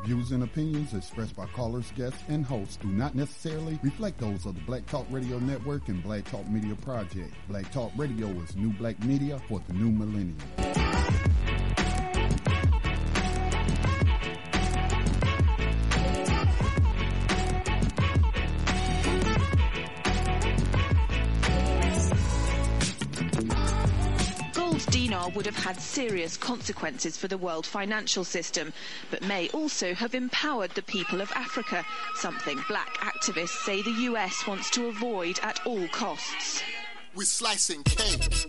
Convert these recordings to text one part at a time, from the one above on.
views and opinions expressed by callers, guests, and hosts do not necessarily reflect those of the Black Talk Radio Network and Black Talk Media Project. Black Talk Radio is new black media for the new millennium. Dinar would have had serious consequences for the world financial system, but may also have empowered the people of Africa, something black activists say the US wants to avoid at all costs. We're slicing cake.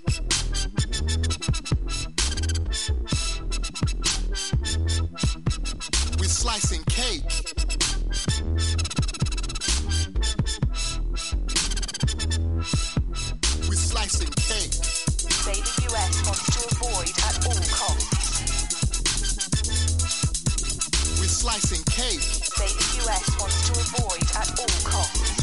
We're slicing cake. We're slicing cake. Say the US wants to avoid at all costs. We're slicing cake. Say the US wants to avoid at all costs.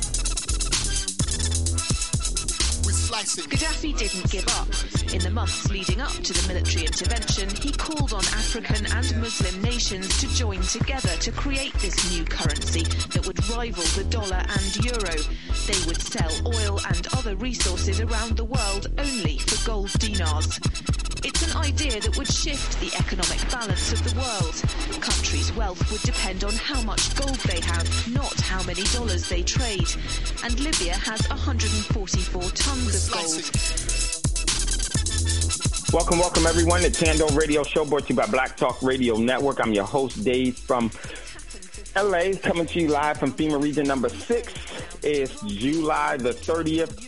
We're slicing. Gaddafi didn't give up. In the months leading up to the military intervention, he called on African and Muslim nations to join together to create this new currency that would rival the dollar and euro. They would sell oil and other resources around the world only for gold dinars. It's an idea that would shift the economic balance of the world. Countries' wealth would depend on how much gold they have, not how many dollars they trade. And Libya has 144 tons of gold. Welcome everyone to Tando Radio Show, brought to you by Black Talk Radio Network. I'm your host, Dave, from LA, coming to you live from FEMA Region number 6. It's July the 30th,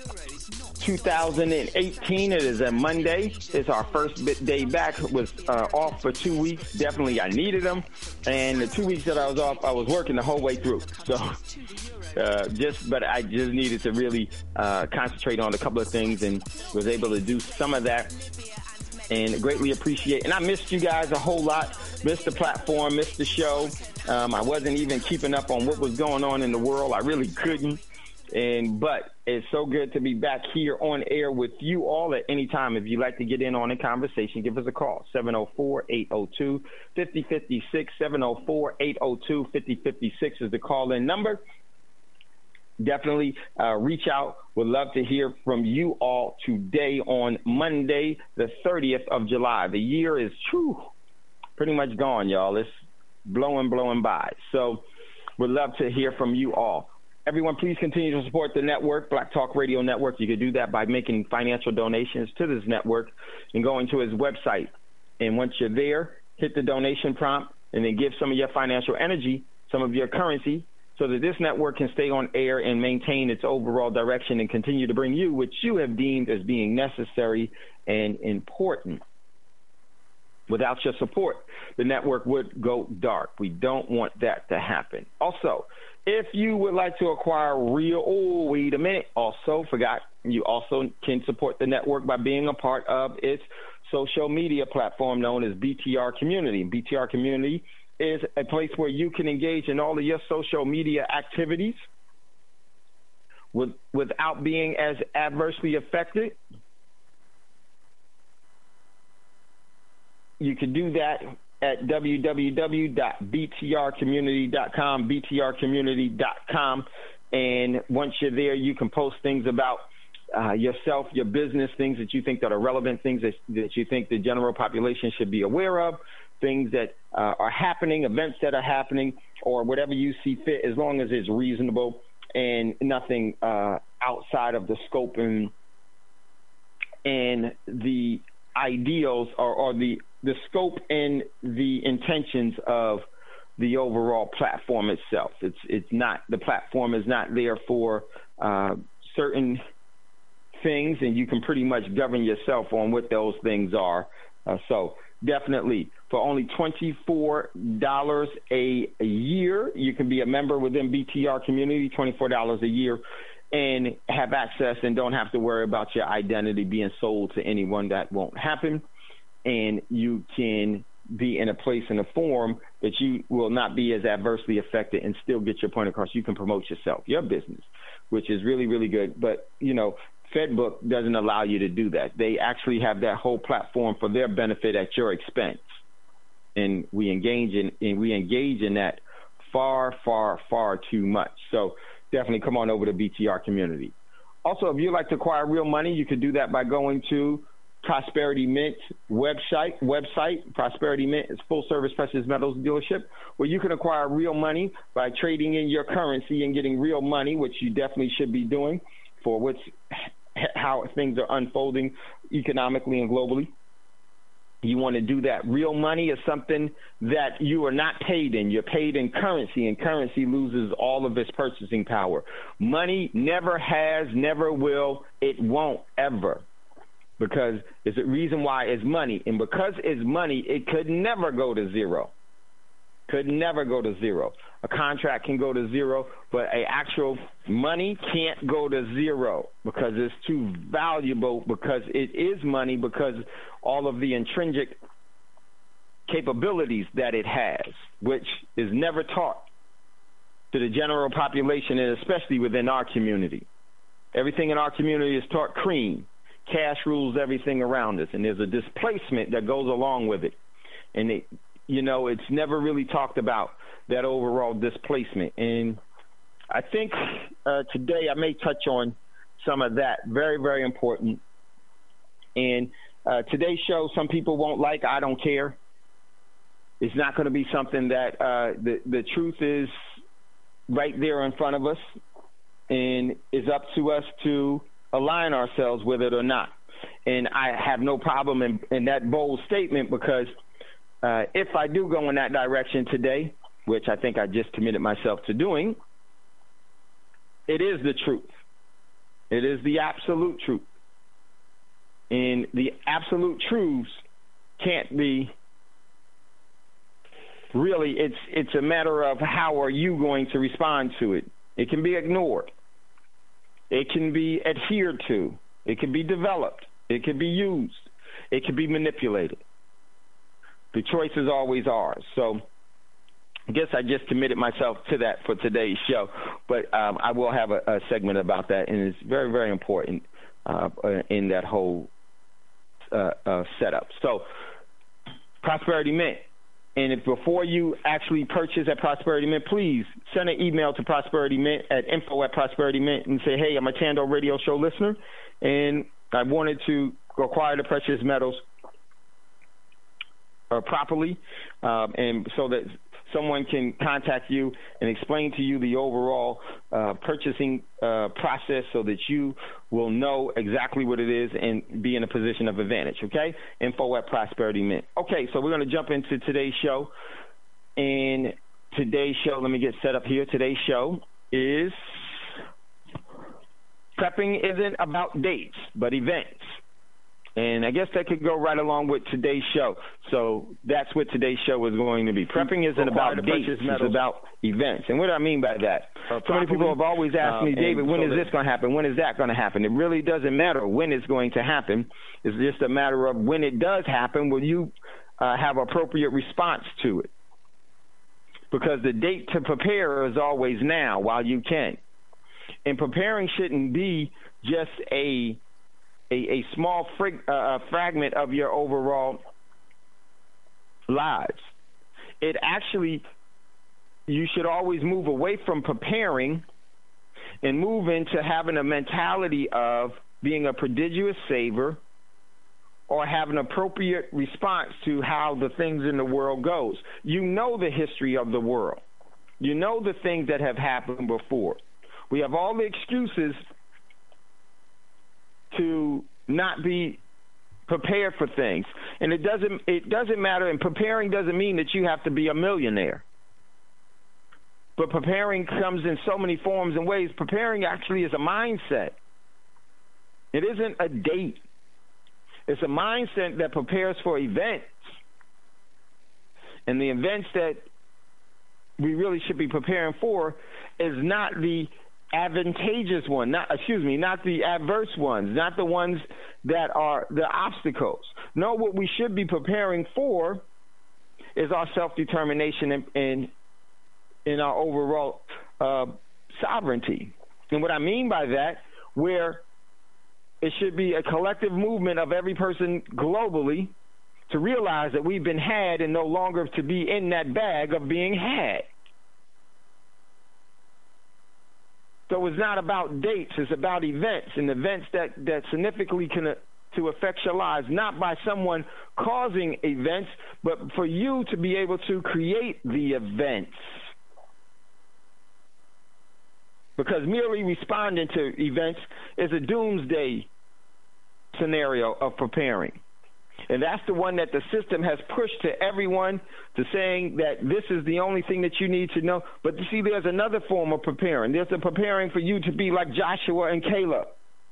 2018. It is a Monday. It's our first day back. Was off for 2 weeks. Definitely, I needed them. And the 2 weeks that I was off, I was working the whole way through. So, but I just needed to really concentrate on a couple of things and was able to do some of that. And greatly appreciate. And I missed you guys a whole lot. Missed the platform, missed the show. I wasn't even keeping up on what was going on in the world. I really couldn't. But it's so good to be back here on air with you all at any time. If you'd like to get in on a conversation, give us a call. 704-802-5056. 704-802-5056 is the call-in number. Definitely reach out. Would love to hear from you all today on Monday, the 30th of July. The year is pretty much gone, y'all. It's blowing by. So would love to hear from you all. Everyone, please continue to support the network, Black Talk Radio Network. You can do that by making financial donations to this network and going to his website. And once you're there, hit the donation prompt and then give some of your financial energy, some of your currency, so that this network can stay on air and maintain its overall direction and continue to bring you what you have deemed as being necessary and important. Without your support, the network would go dark. We don't want that to happen. Also, if you would like to acquire you also can support the network by being a part of its social media platform known as BTR Community. BTR Community is a place where you can engage in all of your social media activities without being as adversely affected. You can do that at www.btrcommunity.com, btrcommunity.com. And once you're there, you can post things about yourself, your business, things that you think that are relevant, things that you think the general population should be aware of, things that are happening, events that are happening, or whatever you see fit, as long as it's reasonable and nothing outside of the scope and the ideals or the scope and the intentions of the overall platform itself. It's not, the platform is not there for certain things, and you can pretty much govern yourself on what those things are. So definitely, for only $24 a year, you can be a member within BTR Community, $24 a year, and have access and don't have to worry about your identity being sold to anyone. That won't happen. And you can be in a place in a form that you will not be as adversely affected and still get your point across. You can promote yourself, your business, which is really, really good. But, FedBook doesn't allow you to do that. They actually have that whole platform for their benefit at your expense. and we engage in that far, far, far too much. So definitely come on over to BTR Community. Also, if you'd like to acquire real money, you can do that by going to Prosperity Mint website. Prosperity Mint is full-service precious metals dealership where you can acquire real money by trading in your currency and getting real money, which you definitely should be doing for how things are unfolding economically and globally. You want to do that. Real money is something that you are not paid in. You're paid in currency, and currency loses all of its purchasing power. Money never has, never will, it won't ever. Because it's a reason why it's money. And because it's money, it could never go to zero. Could never go to zero. A contract can go to zero, but an actual money can't go to zero because it's too valuable, because it is money, because all of the intrinsic capabilities that it has, which is never taught to the general population, and especially within our community. Everything in our community is taught cream. Cash rules everything around us, and there's a displacement that goes along with it. And, it's never really talked about, that overall displacement. And I think today I may touch on some of that. Very, very important. And today's show, some people won't like. I don't care. It's not going to be something that the truth is right there in front of us, and it's up to us to align ourselves with it or not. And I have no problem in that bold statement, because if I do go in that direction today, which I think I just committed myself to doing, it is the truth. It is the absolute truth. And the absolute truths can't be really, it's a matter of how are you going to respond to it. It can be ignored. It can be adhered to. It can be developed. It can be used. It can be manipulated. The choice is always ours. So I guess I just committed myself to that for today's show. But I will have a segment about that, and it's very, very important in that whole setup. So Prosperity Mint. And if before you actually purchase at Prosperity Mint, please send an email to Prosperity Mint at info@ProsperityMint and say, hey, I'm a Tando Radio Show listener, and I wanted to acquire the precious metals properly, and so that someone can contact you and explain to you the overall purchasing process so that you will know exactly what it is and be in a position of advantage, okay? Info@Prosperity Mint. Okay, so we're going to jump into today's show. And today's show, let me get set up here. Today's show is prepping isn't about dates, but events. And I guess that could go right along with today's show. So that's what today's show is going to be. Prepping isn't about dates, it's about events. And what do I mean by that? So many people have always asked me, David, when is this going to happen? When is that going to happen? It really doesn't matter when it's going to happen. It's just a matter of when it does happen, will you have appropriate response to it? Because the date to prepare is always now while you can. And preparing shouldn't be just a small fragment of your overall lives. It actually, you should always move away from preparing and move into having a mentality of being a prodigious saver or have an appropriate response to how the things in the world goes. You know the history of the world. You know the things that have happened before. We have all the excuses to not be prepared for things. And it doesn't matter, and preparing doesn't mean that you have to be a millionaire. But preparing comes in so many forms and ways. Preparing actually is a mindset. It isn't a date. It's a mindset that prepares for events. And the events that we really should be preparing for is not the advantageous one, not the adverse ones, not the ones that are the obstacles. No, what we should be preparing for is our self-determination in our overall sovereignty. And what I mean by that, where it should be a collective movement of every person globally to realize that we've been had and no longer to be in that bag of being had. So it's not about dates, it's about events, and events that significantly can to affect your lives, not by someone causing events, but for you to be able to create the events. Because merely responding to events is a doomsday scenario of preparing. And that's the one that the system has pushed to everyone, to saying that this is the only thing that you need to know. But you see, there's another form of preparing. There's a preparing for you to be like Joshua and Caleb.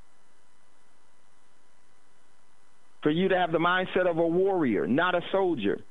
For you to have the mindset of a warrior, not a soldier.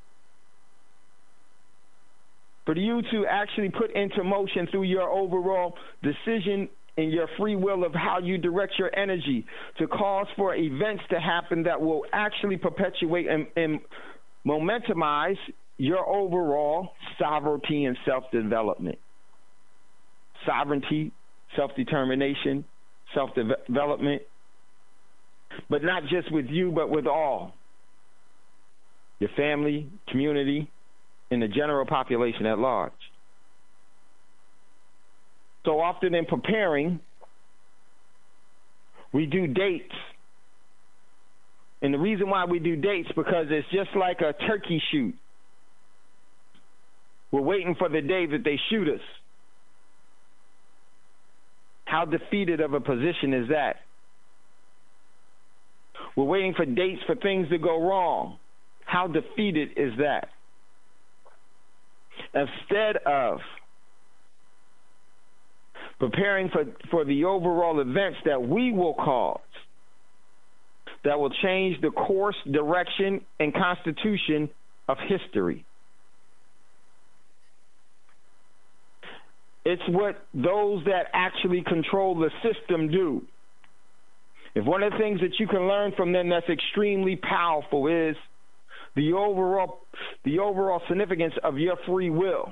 For you to actually put into motion through your overall decision and your free will of how you direct your energy to cause for events to happen that will actually perpetuate and momentumize your overall sovereignty and self-development. Sovereignty, self-determination, self-development, but not just with you, but with all. Your family, community, and the general population at large. So often in preparing, we do dates. And the reason why we do dates, because it's just like a turkey shoot. We're waiting for the day that they shoot us. How defeated of a position is that? We're waiting for dates for things to go wrong. How defeated is that? Instead of preparing for the overall events that we will cause, that will change the course, direction, and constitution of history. It's what those that actually control the system do. If one of the things that you can learn from them that's extremely powerful is the overall significance of your free will.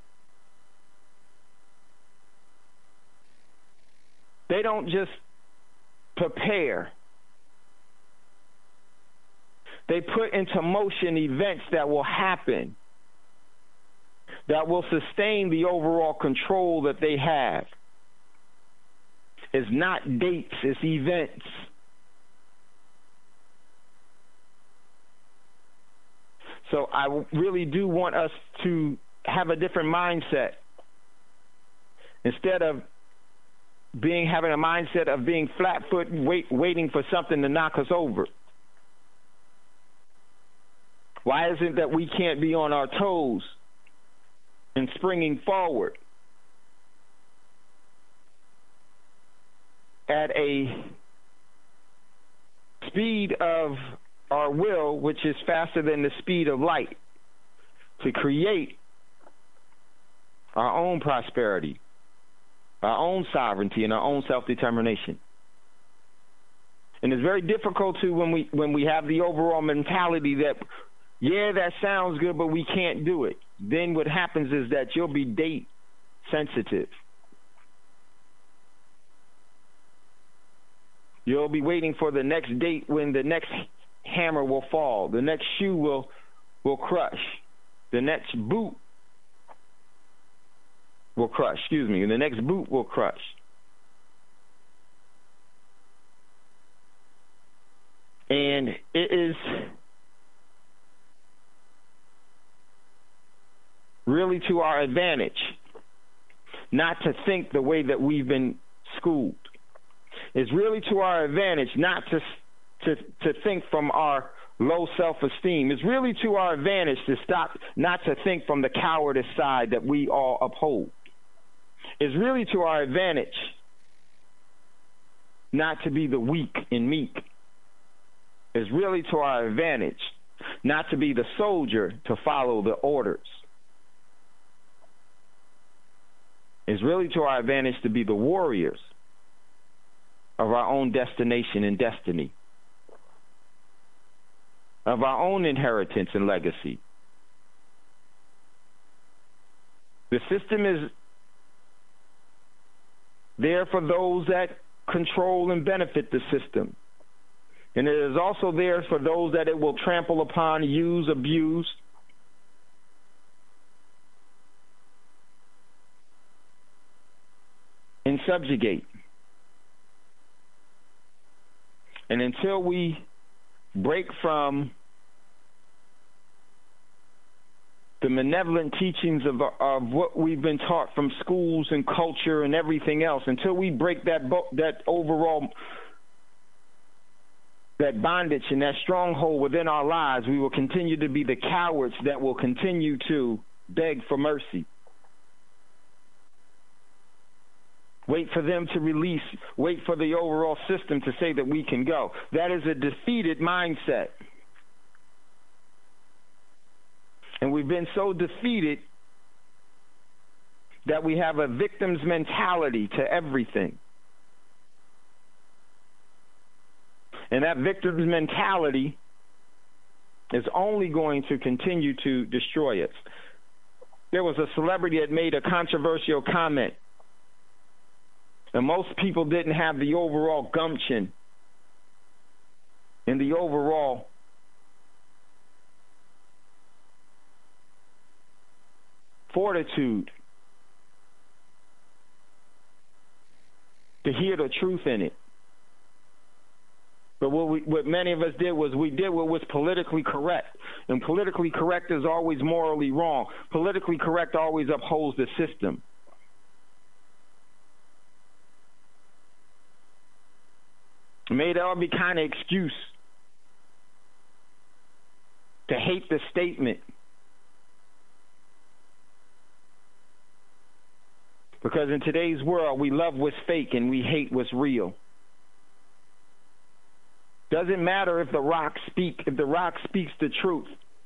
They don't just prepare. They put into motion events that will happen, that will sustain the overall control that they have. It's not dates, it's events. So I really do want us to have a different mindset. Instead of having a mindset of being flat-foot, waiting for something to knock us over. Why is it that we can't be on our toes and springing forward at a speed of our will, which is faster than the speed of light, to create our own prosperity, our own sovereignty, and our own self-determination? And it's very difficult to when we have the overall mentality that, yeah, that sounds good, but we can't do it. Then what happens is that you'll be date sensitive. You'll be waiting for the next date when the next hammer will fall, the next shoe will crush, the next boot will crush, and the next boot will crush. And it is really to our advantage not to think the way that we've been schooled. It's really to our advantage not to think from our low self-esteem. It's really to our advantage not to think from the cowardice side that we all uphold. It's really to our advantage not to be the weak and meek. It's really to our advantage not to be the soldier to follow the orders. It's really to our advantage to be the warriors of our own destination and destiny, of our own inheritance and legacy. The system is there for those that control and benefit the system. And it is also there for those that it will trample upon, use, abuse. And subjugate. And until we break from the malevolent teachings of what we've been taught from schools and culture and everything else, until we break that overall that bondage and that stronghold within our lives, we will continue to be the cowards that will continue to beg for mercy. Wait for them to release. Wait for the overall system to say that we can go. That is a defeated mindset. And we've been so defeated that we have a victim's mentality to everything. And that victim's mentality is only going to continue to destroy us. There was a celebrity that made a controversial comment. And most people didn't have the overall gumption and the overall fortitude to hear the truth in it. But what many of us did was we did what was politically correct. And politically correct is always morally wrong. Politically correct always upholds the system. Made every kind of excuse to hate the statement. Because in today's world, we love what's fake and we hate what's real. Doesn't matter if the rock speaks the truth.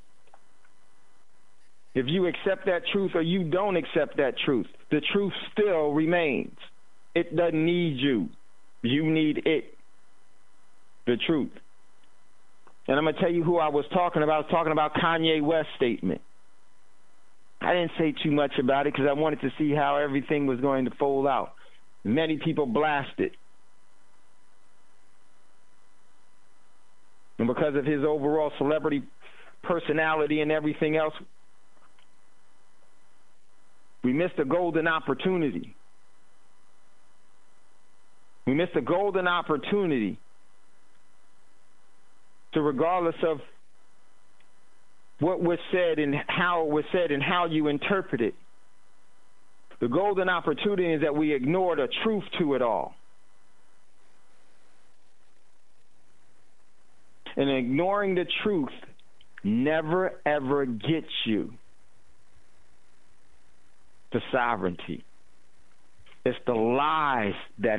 If you accept that truth or you don't accept that truth, the truth still remains. It doesn't need you. You need it. The truth. And I'm going to tell you who I was talking about. I was talking about Kanye West's statement. I didn't say too much about it because I wanted to see how everything was going to fold out. Many people blasted. And because of his overall celebrity personality and everything else, we missed a golden opportunity. We missed a golden opportunity to, regardless of what was said and how it was said and how you interpret it, the golden opportunity is that we ignore the truth to it all. And ignoring the truth never, ever gets you to sovereignty. It's the lies that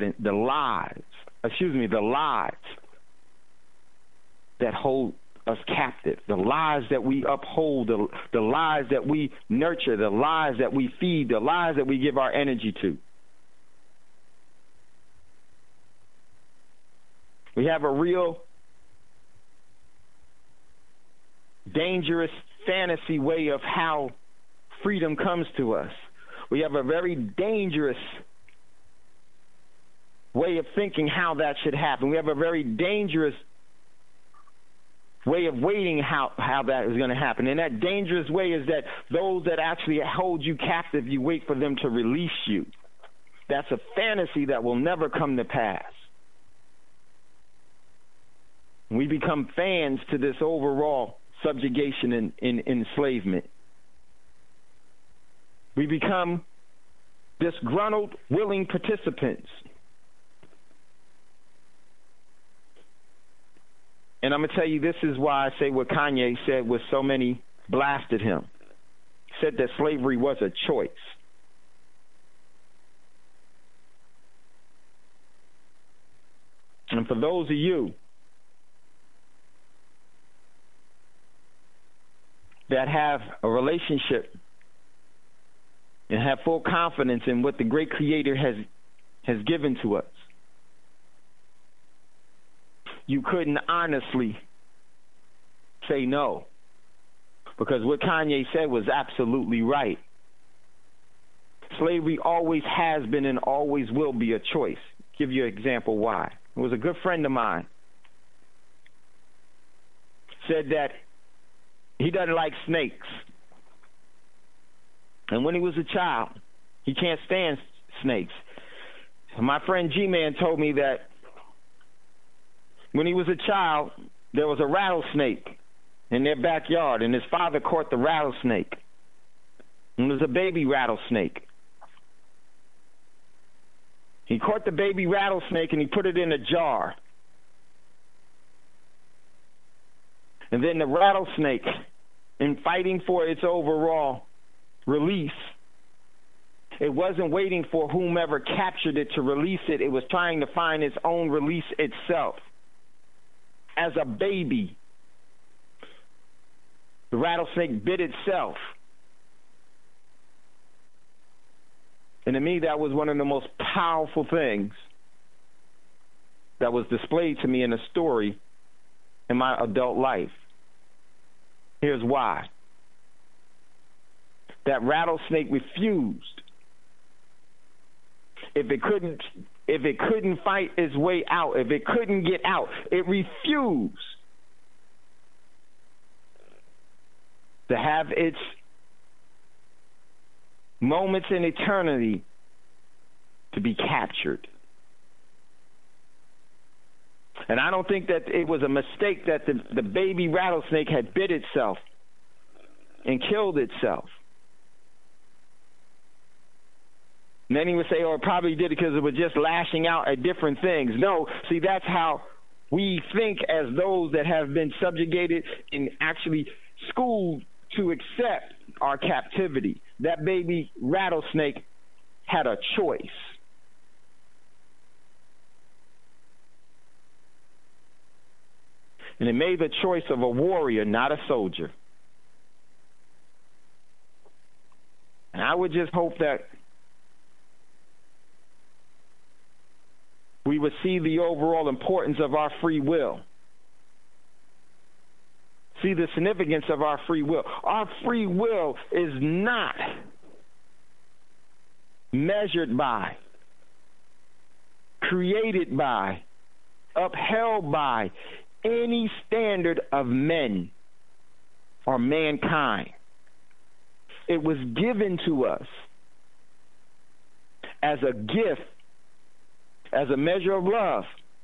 hold us captive, the lies that we uphold, the lies that we nurture, the lies that we feed, the lies that we give our energy to. We have a real dangerous fantasy way of how freedom comes to us. We have a very dangerous way of thinking how that should happen. We have a very dangerous way of waiting how that is going to happen. And that dangerous way is that those that actually hold you captive, you wait for them to release you. That's a fantasy that will never come to pass. We become fans to this overall subjugation and enslavement. We become disgruntled, willing participants. And I'm going to tell you, this is why I say what Kanye said was so many blasted him. He said that slavery was a choice. And for those of you that have a relationship and have full confidence in what the great Creator has given to us, you couldn't honestly say no, because what Kanye said was absolutely right. Slavery always has been and always will be a choice. Give you an example why. It was a good friend of mine. said that he doesn't like snakes. And when he was a child, he can't stand snakes. My friend G-Man told me that when he was a child, there was a rattlesnake in their backyard, and his father caught the rattlesnake. And it was a baby rattlesnake. He caught the baby rattlesnake and he put it in a jar. And then the rattlesnake, in fighting for its overall release, it wasn't waiting for whomever captured it to release it. It was trying to find its own release itself. As a baby, the rattlesnake bit itself. And to me, that was one of the most powerful things that was displayed to me in a story in my adult life. Here's why. That rattlesnake refused. If it couldn't fight its way out, if it couldn't get out, it refused to have its moments in eternity to be captured. And I don't think that it was a mistake that the baby rattlesnake had bit itself and killed itself. Many would say, oh, it probably did it because it was just lashing out at different things. No, see, that's how we think as those that have been subjugated and actually schooled to accept our captivity. That baby rattlesnake had a choice. And it made the choice of a warrior, not a soldier. And I would just hope that we would see the overall importance of our free will. See the significance of our free will. Our free will is not measured by, created by, upheld by any standard of men or mankind. It was given to us as a gift, as a measure of love,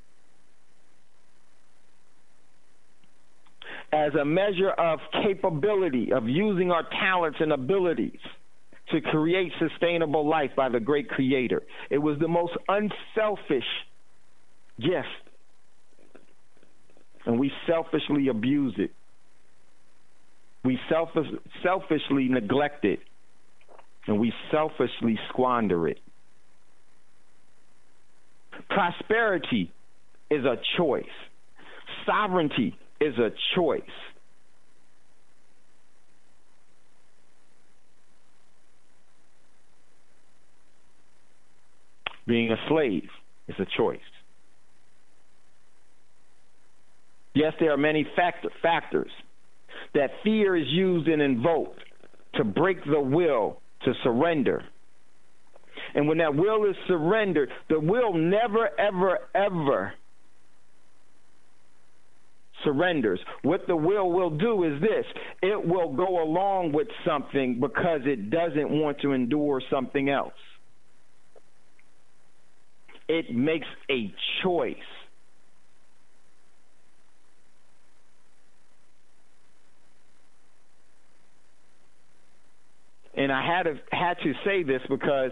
as a measure of capability, of using our talents and abilities to create sustainable life by the great Creator. It was the most unselfish gift, and we selfishly abuse it. We selfishly neglect it, and we selfishly squander it. Prosperity is a choice. Sovereignty is a choice. Being a slave is a choice. Yes, there are many factors that fear is used and invoked to break the will to surrender. And when that will is surrendered, the will never, ever, ever surrenders. What the will do is this: it will go along with something because it doesn't want to endure something else. It makes a choice. And I had to say this because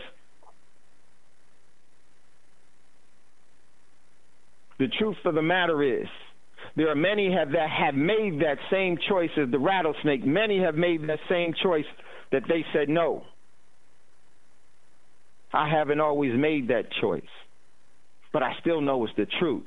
the truth of the matter is, there are many that have made that same choice as the rattlesnake. Many have made that same choice that they said no. I haven't always made that choice, but I still know it's the truth.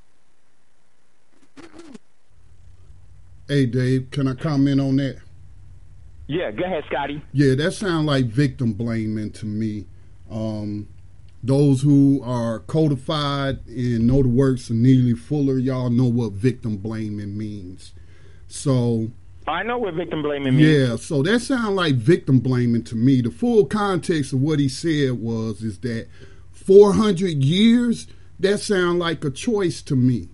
Hey, Dave, can I comment on that? Yeah, go ahead, Scotty. Yeah, that sounds like victim blaming to me. Those who are codified and know the works of Neely Fuller, y'all know what victim blaming means. So I know what victim blaming means. Yeah, so that sounds like victim blaming to me. The full context of what he said is that 400 years, that sounds like a choice to me.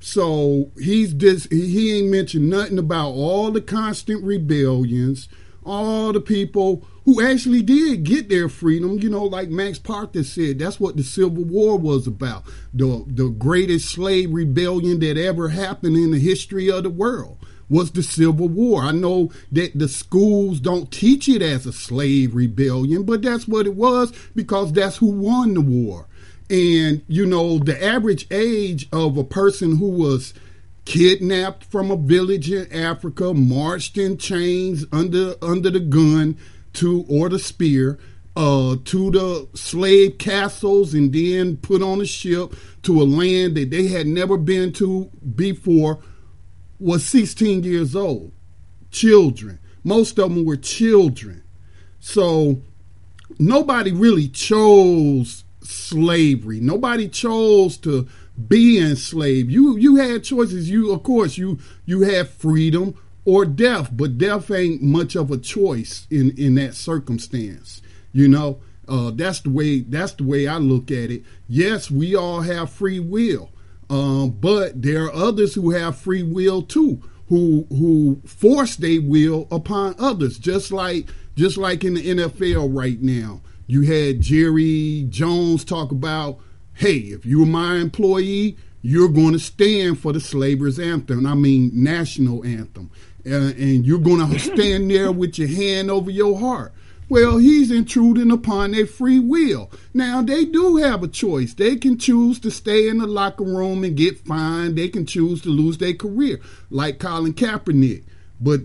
So he ain't mentioned nothing about all the constant rebellions, all the people who actually did get their freedom. You know, like Max Parker said, that's what the Civil War was about. The greatest slave rebellion that ever happened in the history of the world was the Civil War. I know that the schools don't teach it as a slave rebellion, but that's what it was, because that's who won the war. And, you know, the average age of a person who was kidnapped from a village in Africa, marched in chains under the gun or the spear, to the slave castles, and then put on a ship to a land that they had never been to before, was 16 years old. Children. Most of them were children. So nobody really chose slavery. Nobody chose to be enslaved. You had choices. Of course, you had freedom or death, but death ain't much of a choice in that circumstance. You know, that's the way I look at it. Yes, we all have free will, but there are others who have free will too, who force their will upon others, just like in the NFL right now. You had Jerry Jones talk about, hey, if you're my employee, you're going to stand for the Slavers Anthem. I mean, national anthem. And you're going to stand there with your hand over your heart. Well, he's intruding upon their free will. Now, they do have a choice. They can choose to stay in the locker room and get fined. They can choose to lose their career, like Colin Kaepernick. But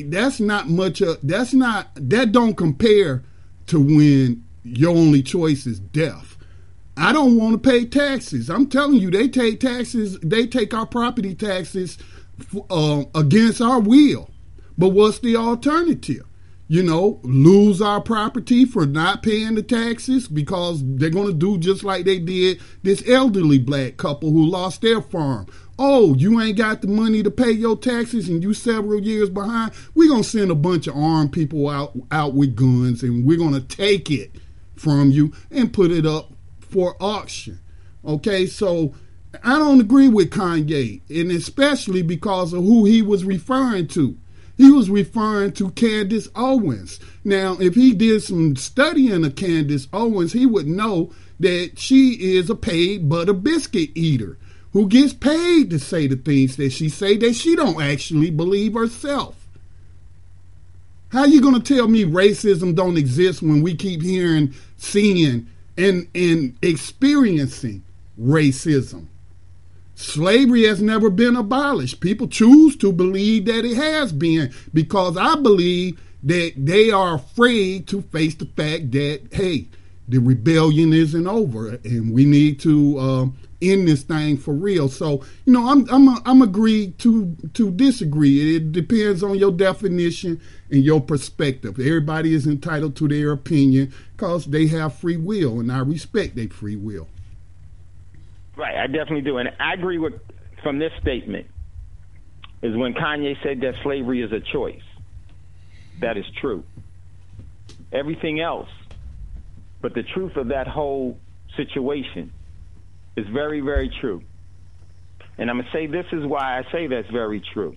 that don't compare to when your only choice is death. I don't want to pay taxes. I'm telling you, they take taxes. They take our property taxes against our will. But what's the alternative? You know, lose our property for not paying the taxes, because they're going to do just like they did this elderly black couple who lost their farm. Oh, you ain't got the money to pay your taxes and you several years behind. We're going to send a bunch of armed people out with guns, and we're going to take it from you and put it up for auction. Okay, so I don't agree with Kanye, and especially because of who he was referring to. He was referring to Candace Owens. Now, if he did some studying of Candace Owens, he would know that she is a paid butter biscuit eater who gets paid to say the things that she say that she don't actually believe herself. How you going to tell me racism don't exist when we keep hearing, seeing, and experiencing racism? Slavery has never been abolished. People choose to believe that it has been, because I believe that they are afraid to face the fact that, hey, the rebellion isn't over and we need to end this thing for real. So, you know, I'm agreed to disagree. It depends on your definition and your perspective. Everybody is entitled to their opinion because they have free will, and I respect their free will. Right, I definitely do. And I agree with, from this statement, is when Kanye said that slavery is a choice. That is true. Everything else, but the truth of that whole situation is very, very true. And I'm going to say this is why I say that's very true.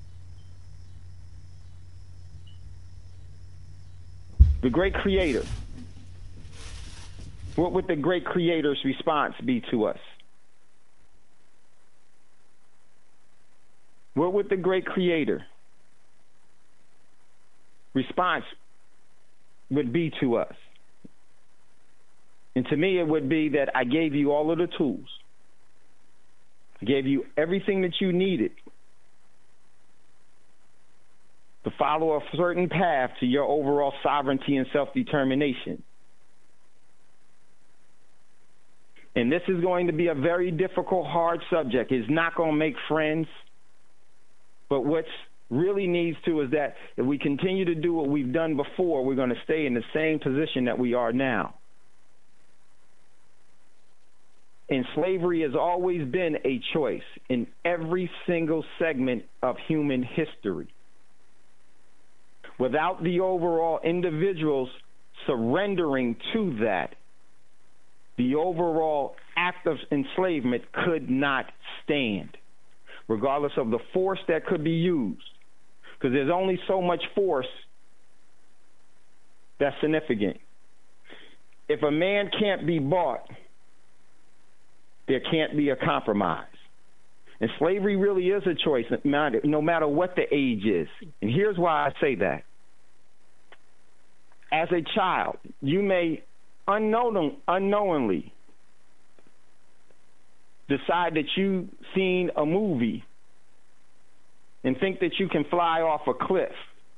The great creator, what would the great creator's response be to us? What would the great creator response would be to us? And to me, it would be that I gave you all of the tools. I gave you everything that you needed to follow a certain path to your overall sovereignty and self-determination. And this is going to be a very difficult, hard subject. It's not going to make friends. But what's really needs to is that if we continue to do what we've done before, we're going to stay in the same position that we are now. And slavery has always been a choice in every single segment of human history. Without the overall individuals surrendering to that, the overall act of enslavement could not stand. regardless of the force that could be used. Because there's only so much force that's significant. If a man can't be bought, there can't be a compromise. And slavery really is a choice, no matter what the age is. And here's why I say that. As a child, you may unknowingly decide that you've seen a movie and think that you can fly off a cliff.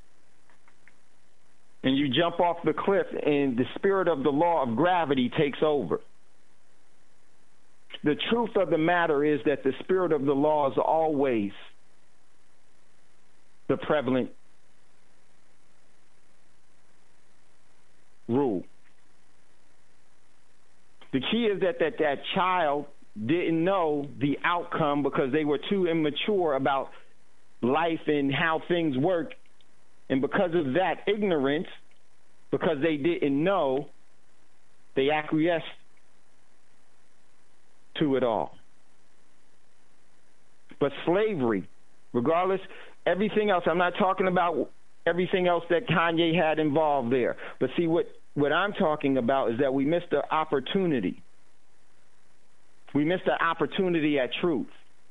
And you jump off the cliff and the spirit of the law of gravity takes over. The truth of the matter is that the spirit of the law is always the prevalent rule. The key is that child didn't know the outcome because they were too immature about life and how things work. And because of that ignorance, because they didn't know, they acquiesced to it all. But slavery, regardless, everything else, I'm not talking about everything else that Kanye had involved there. But see, what I'm talking about is that we missed the opportunity. We missed the opportunity at truth.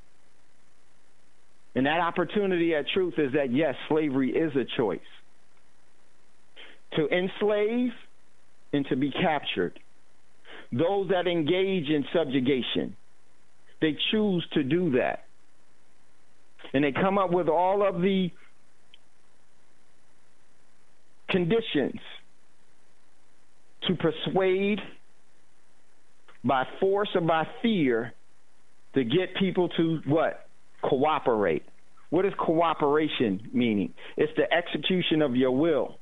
And that opportunity at truth is that, yes, slavery is a choice. To enslave and to be captured. Those that engage in subjugation, they choose to do that. And they come up with all of the conditions to persuade by force or by fear to get people to what? Cooperate. What is cooperation meaning? It's the execution of your will.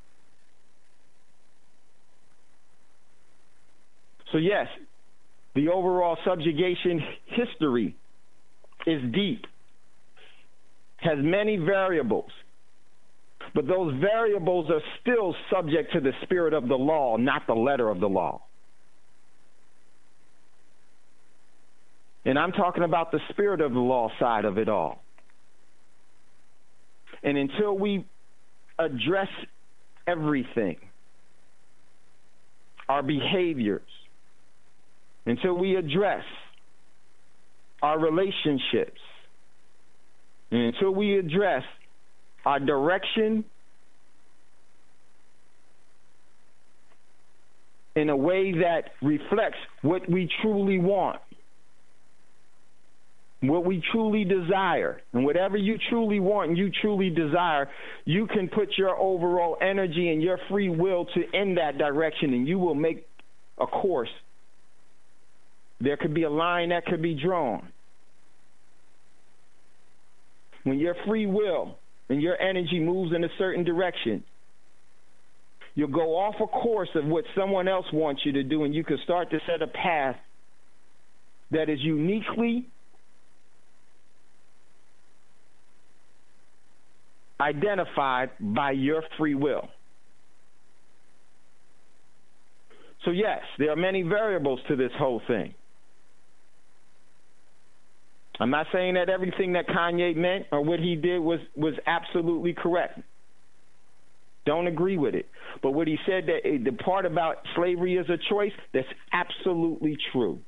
So yes, the overall subjugation history is deep, has many variables, but those variables are still subject to the spirit of the law, not the letter of the law. And I'm talking about the spirit of the law side of it all. And until we address everything, our behaviors, until we address our relationships, and until we address our direction in a way that reflects what we truly want, what we truly desire, and whatever you truly want and you truly desire, you can put your overall energy and your free will to in that direction, and you will make a course. There could be a line that could be drawn. When your free will and your energy moves in a certain direction, you'll go off a course of what someone else wants you to do, and you can start to set a path that is uniquely identified by your free will. So yes, there are many variables to this whole thing. I'm not saying that everything that Kanye meant or what he did was absolutely correct. Don't agree with it. But what he said, that the part about slavery is a choice, that's absolutely true.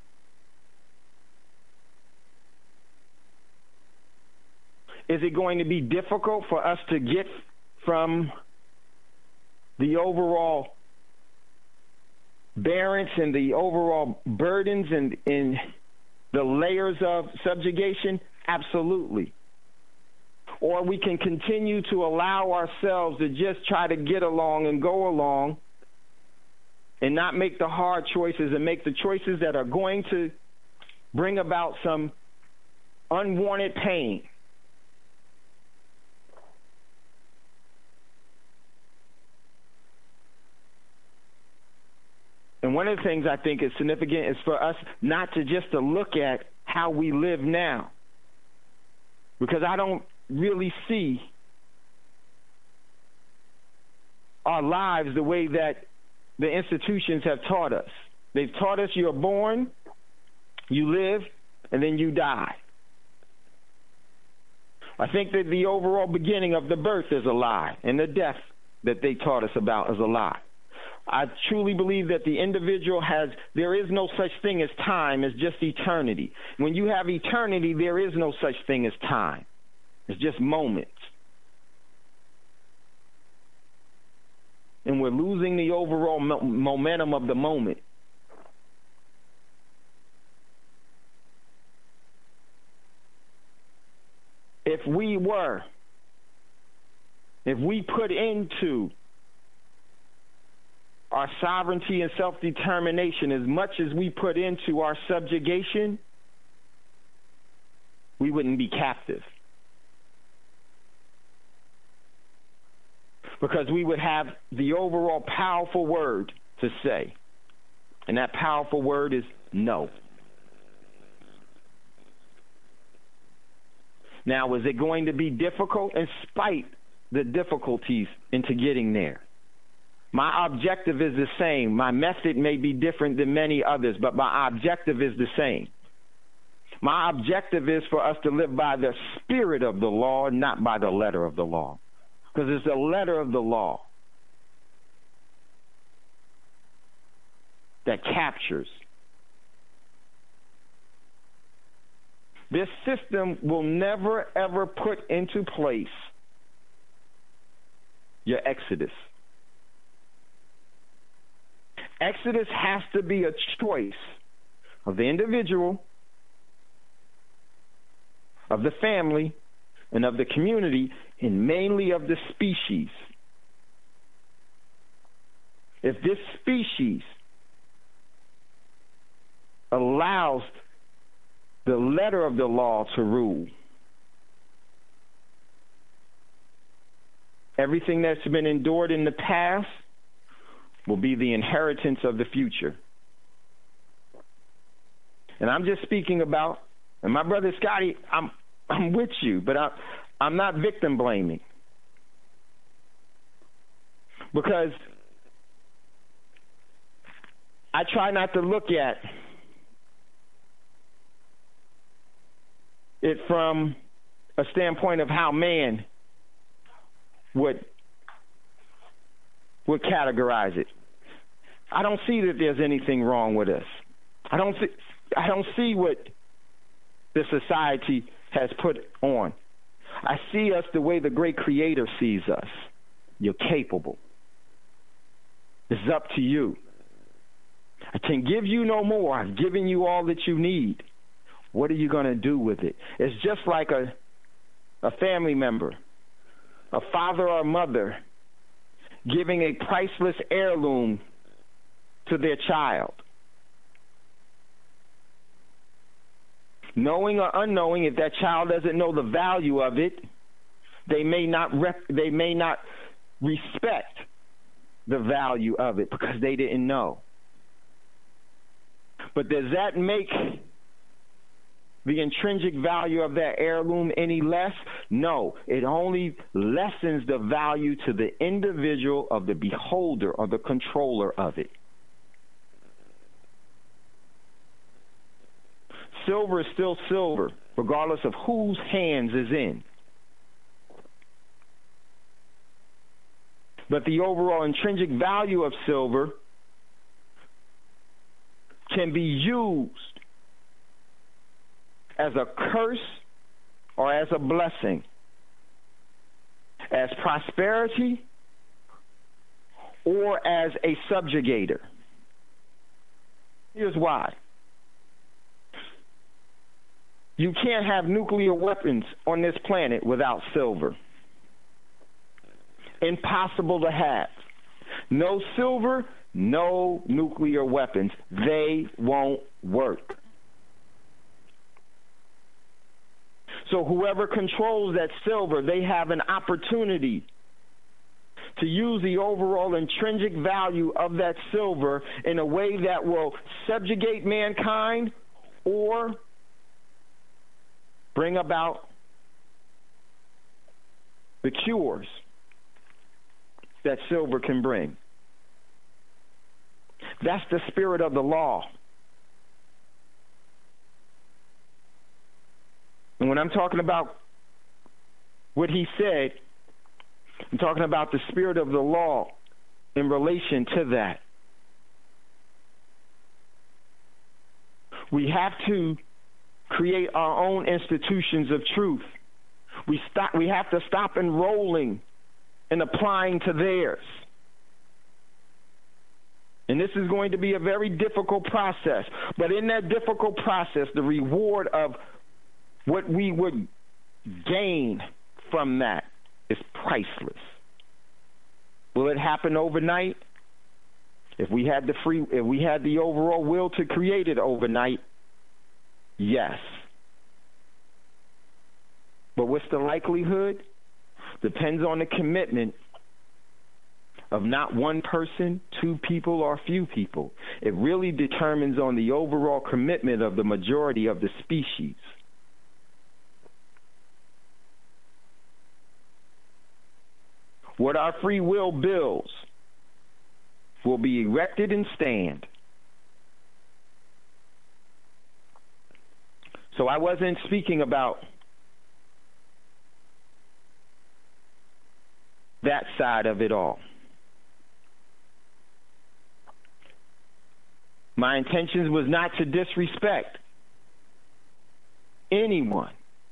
Is it going to be difficult for us to get from the overall barrenness and the overall burdens and the layers of subjugation? Absolutely. Or we can continue to allow ourselves to just try to get along and go along and not make the hard choices and make the choices that are going to bring about some unwanted pain. And one of the things I think is significant is for us not to just to look at how we live now. Because I don't really see our lives the way that the institutions have taught us. They've taught us you're born, you live, and then you die. I think that the overall beginning of the birth is a lie, and the death that they taught us about is a lie. I truly believe that the individual there is no such thing as time, it's just eternity. When you have eternity, there is no such thing as time. It's just moments. And we're losing the overall momentum of the moment. If we put into our sovereignty and self-determination as much as we put into our subjugation, we wouldn't be captive. Because we would have the overall powerful word to say. And that powerful word is no. Now, is it going to be difficult? In spite the difficulties into getting there. My objective is the same. My method may be different than many others, but my objective is the same. My objective is for us to live by the spirit of the law, not by the letter of the law. Because it's the letter of the law that captures. This system will never, ever put into place your exodus. Exodus has to be a choice of the individual, of the family, and of the community, and mainly of the species. If this species allows the letter of the law to rule, everything that's been endured in the past will be the inheritance of the future. And I'm just speaking about, and my brother Scotty, I'm with you, but I'm not victim blaming. Because I try not to look at it from a standpoint of how man would categorize it. I don't see that there's anything wrong with us. I don't see what the society has put on. I see us the way the great Creator sees us. You're capable. It's up to you. I can give you no more. I've given you all that you need. What are you going to do with it? It's just like a family member, a father or mother, giving a priceless heirloom to their child. Knowing or unknowing, if that child doesn't know the value of it, they may not respect the value of it because they didn't know. But does that make the intrinsic value of that heirloom any less? No, it only lessens the value to the individual of the beholder or the controller of it. Silver is still silver, regardless of whose hands is in. But the overall intrinsic value of silver can be used as a curse or as a blessing, as prosperity or as a subjugator. Here's why. You can't have nuclear weapons on this planet without silver. Impossible to have. No silver, no nuclear weapons. They won't work. So whoever controls that silver, they have an opportunity to use the overall intrinsic value of that silver in a way that will subjugate mankind or bring about the cures that silver can bring. That's the spirit of the law. And when I'm talking about what he said. I'm talking about the spirit of the law in relation to that. We have to create our own institutions of truth. We have to stop enrolling and applying to theirs. And this is going to be a very difficult process. But in that difficult process, the reward of what we would gain from that is priceless. Will it happen overnight? If we had the overall will to create it overnight, yes. But what's the likelihood? Depends on the commitment of not one person, two people, or few people. It really determines on the overall commitment of the majority of the species. What our free will builds will be erected and stand. So I wasn't speaking about that side of it all. My intentions was not to disrespect anyone,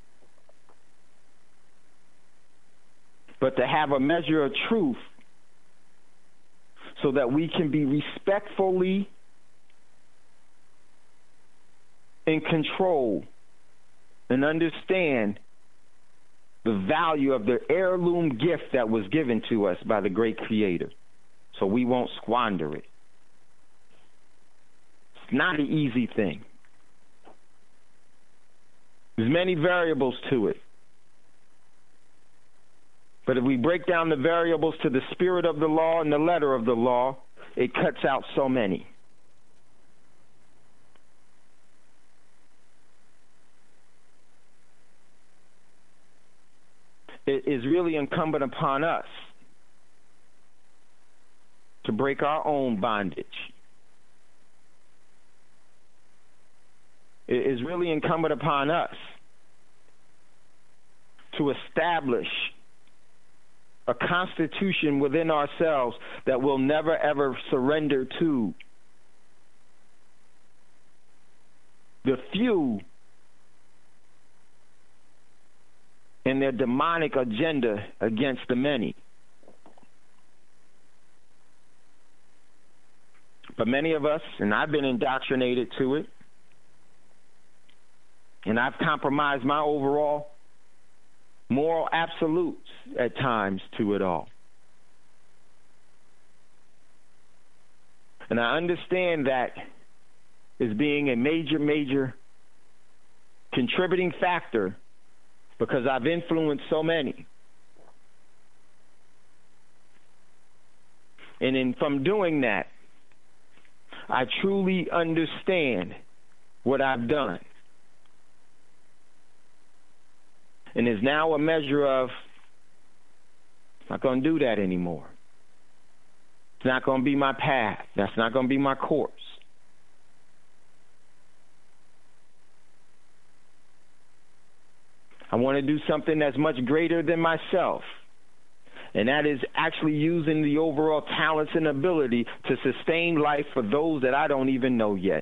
but to have a measure of truth so that we can be respectfully in control and understand the value of the heirloom gift that was given to us by the great Creator, so we won't squander it. It's not an easy thing. There's many variables to it. But if we break down the variables to the spirit of the law and the letter of the law, it cuts out so many. It is really incumbent upon us to break our own bondage. It is really incumbent upon us to establish a constitution within ourselves that will never, ever surrender to the few and their demonic agenda against the many. But many of us, and I've been indoctrinated to it, and I've compromised my overall moral absolutes at times to it all. And I understand that as being a major contributing factor because I've influenced so many. And from doing that, I truly understand what I've done. And is now a measure of, I'm not going to do that anymore. It's not going to be my path. That's not going to be my course. I want to do something that's much greater than myself. And that is actually using the overall talents and ability to sustain life for those that I don't even know yet.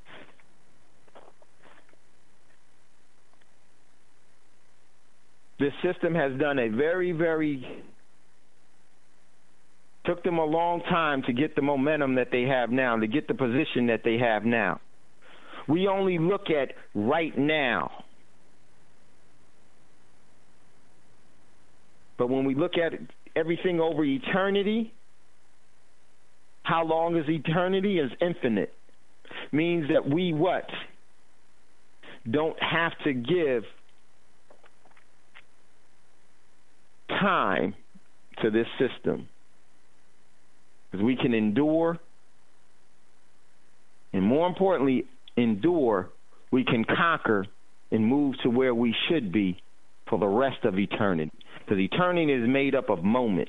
This system has done a took them a long time to get the momentum that they have now, to get the position that they have now. We only look at right now. But when we look at everything over eternity, how long is eternity? Is infinite. Means that we what? Don't have to give time to this system. Because we can endure, and more importantly, we can conquer and move to where we should be for the rest of eternity. Because eternity is made up of moments.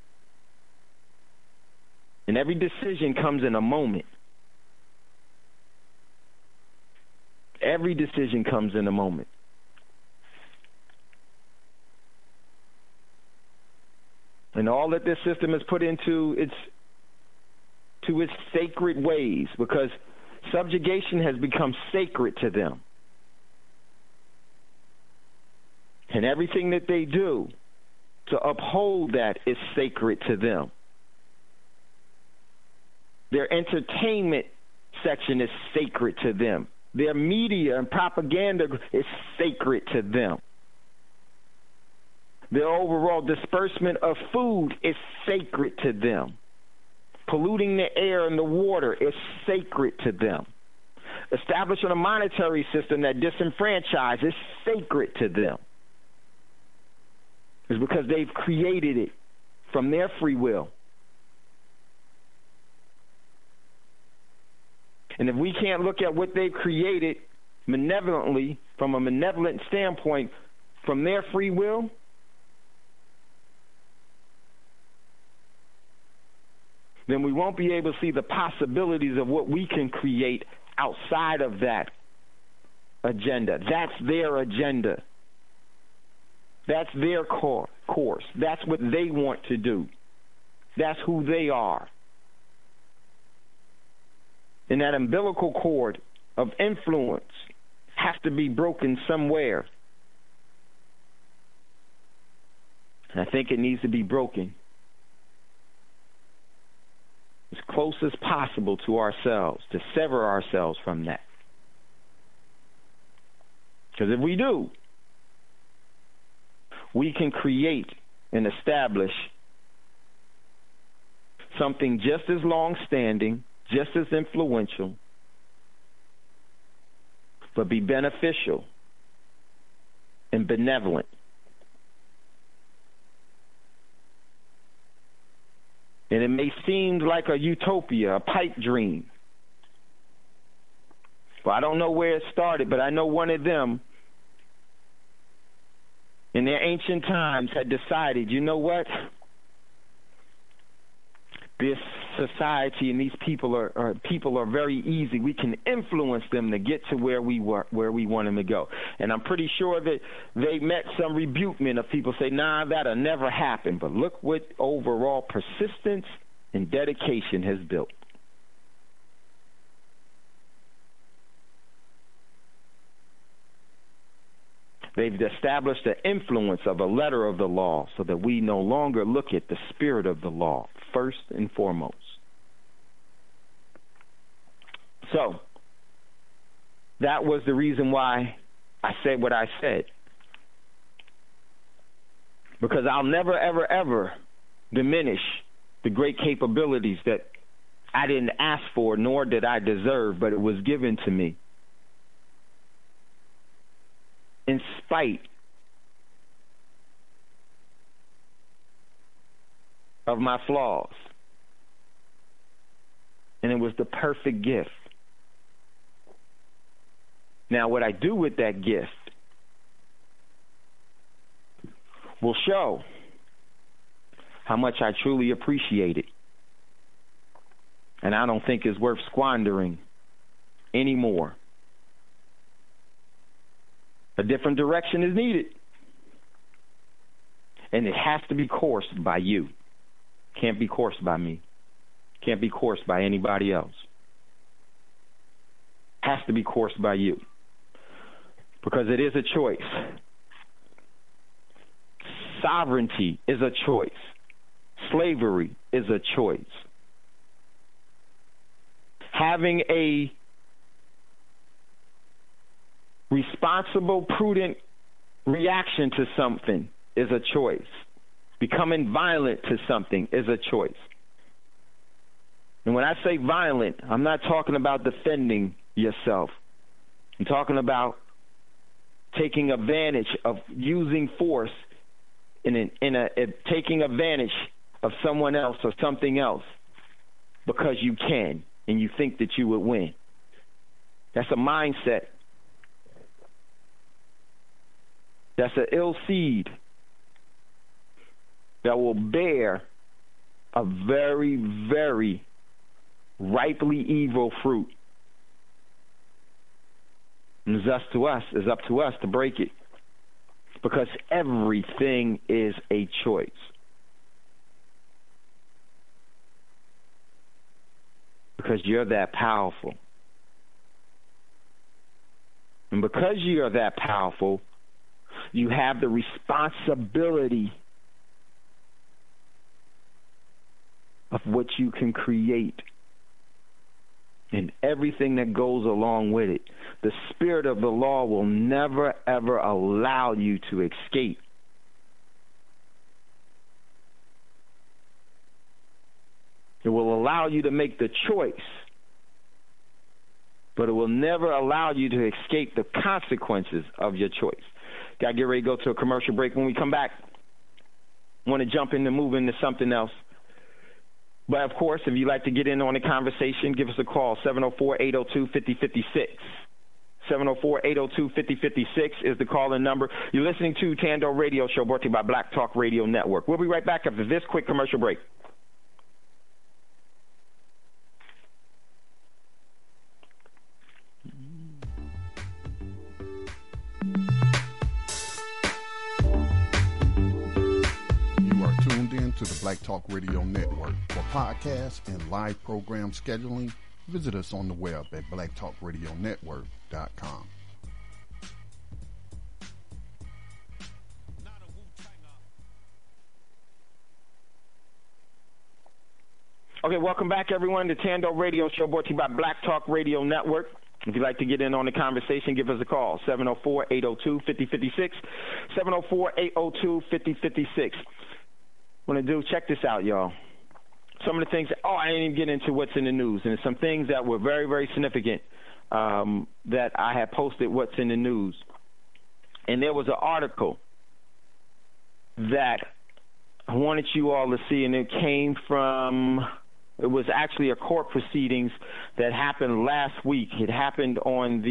And every decision comes in a moment. Every decision comes in a moment. And all that this system has put into its sacred ways, because subjugation has become sacred to them. And everything that they do to uphold that is sacred to them. Their entertainment section is sacred to them. Their media and propaganda is sacred to them. Their overall disbursement of food is sacred to them. Polluting the air and the water is sacred to them. Establishing a monetary system that disenfranchises is sacred to them. It's because they've created it from their free will. And if we can't look at what they've created malevolently, from a malevolent standpoint, from their free will, then we won't be able to see the possibilities of what we can create outside of that agenda. That's their agenda. That's their course. That's what they want to do. That's who they are. And that umbilical cord of influence has to be broken somewhere. And I think it needs to be broken as close as possible to ourselves, to sever ourselves from that. Because if we do, we can create and establish something just as long-standing, just as influential, but be beneficial and benevolent. And it may seem like a utopia, a pipe dream. Well, I don't know where it started, but I know one of them in their ancient times had decided, you know what? This society and these people are very easy. We can influence them to get to where we want them to go. And I'm pretty sure that they met some rebukement of people say, nah, that'll never happen. But look what overall persistence and dedication has built. They've established the influence of a letter of the law so that we no longer look at the spirit of the law first and foremost. So, that was the reason why I said what I said. Because I'll never, ever, ever diminish the great capabilities that I didn't ask for, nor did I deserve, but it was given to me. In spite of my flaws. And it was the perfect gift. Now, what I do with that gift will show how much I truly appreciate it. And I don't think it's worth squandering anymore. A different direction is needed. And it has to be coursed by you. Can't be coursed by me. Can't be coursed by anybody else. Has to be coursed by you. Because it is a choice. Sovereignty is a choice. Slavery is a choice. Having a responsible, prudent reaction to something is a choice. Becoming violent to something is a choice. And when I say violent, I'm not talking about defending yourself. I'm talking about taking advantage of using force in taking advantage of someone else or something else because you can and you think that you would win. That's a mindset. That's an ill seed that will bear a very, very ripely evil fruit. And it's up to us to break it. Because everything is a choice. because you're that powerful. And because you're that powerful, you have the responsibility of what you can create and everything that goes along with it. The spirit of the law will never, ever allow you to escape. It will allow you to make the choice, but it will never allow you to escape the consequences of your choice. Got to get ready to go to a commercial break. When we come back, I want to jump in and move into something else. But, of course, if you'd like to get in on the conversation, give us a call, 704-802-5056. 704-802-5056 is the call-in number. You're listening to Tando Radio Show, brought to you by Black Talk Radio Network. We'll be right back after this quick commercial break. To the Black Talk Radio Network. For podcasts and live program scheduling, visit us on the web at blacktalkradionetwork.com. Okay, welcome back, everyone, to Tando Radio Show, brought to you by Black Talk Radio Network. If you'd like to get in on the conversation, give us a call, 704-802-5056, 704-802-5056. Want to do, check this out, y'all. Some of the things, I didn't even get into what's in the news, and some things that were very, very significant that I had posted what's in the news. And there was an article that I wanted you all to see, and it was actually a court proceedings that happened last week. It happened on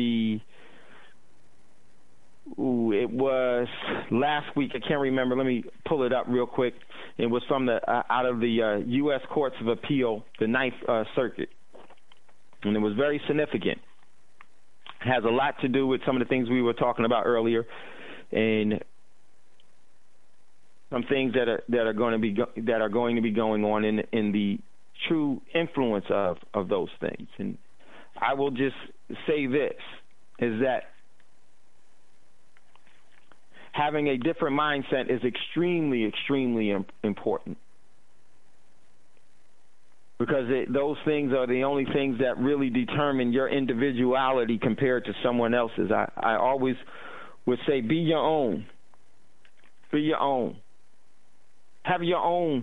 it was last week. I can't remember. Let me pull it up real quick. It was from out of the U.S. Courts of Appeal, the Ninth Circuit, and it was very significant. It has a lot to do with some of the things we were talking about earlier, and some things that are going to be going on in the true influence of those things. And I will just say this, is that having a different mindset is extremely, extremely important, because those things are the only things that really determine your individuality compared to someone else's. I always would say, be your own. Be your own. Have your own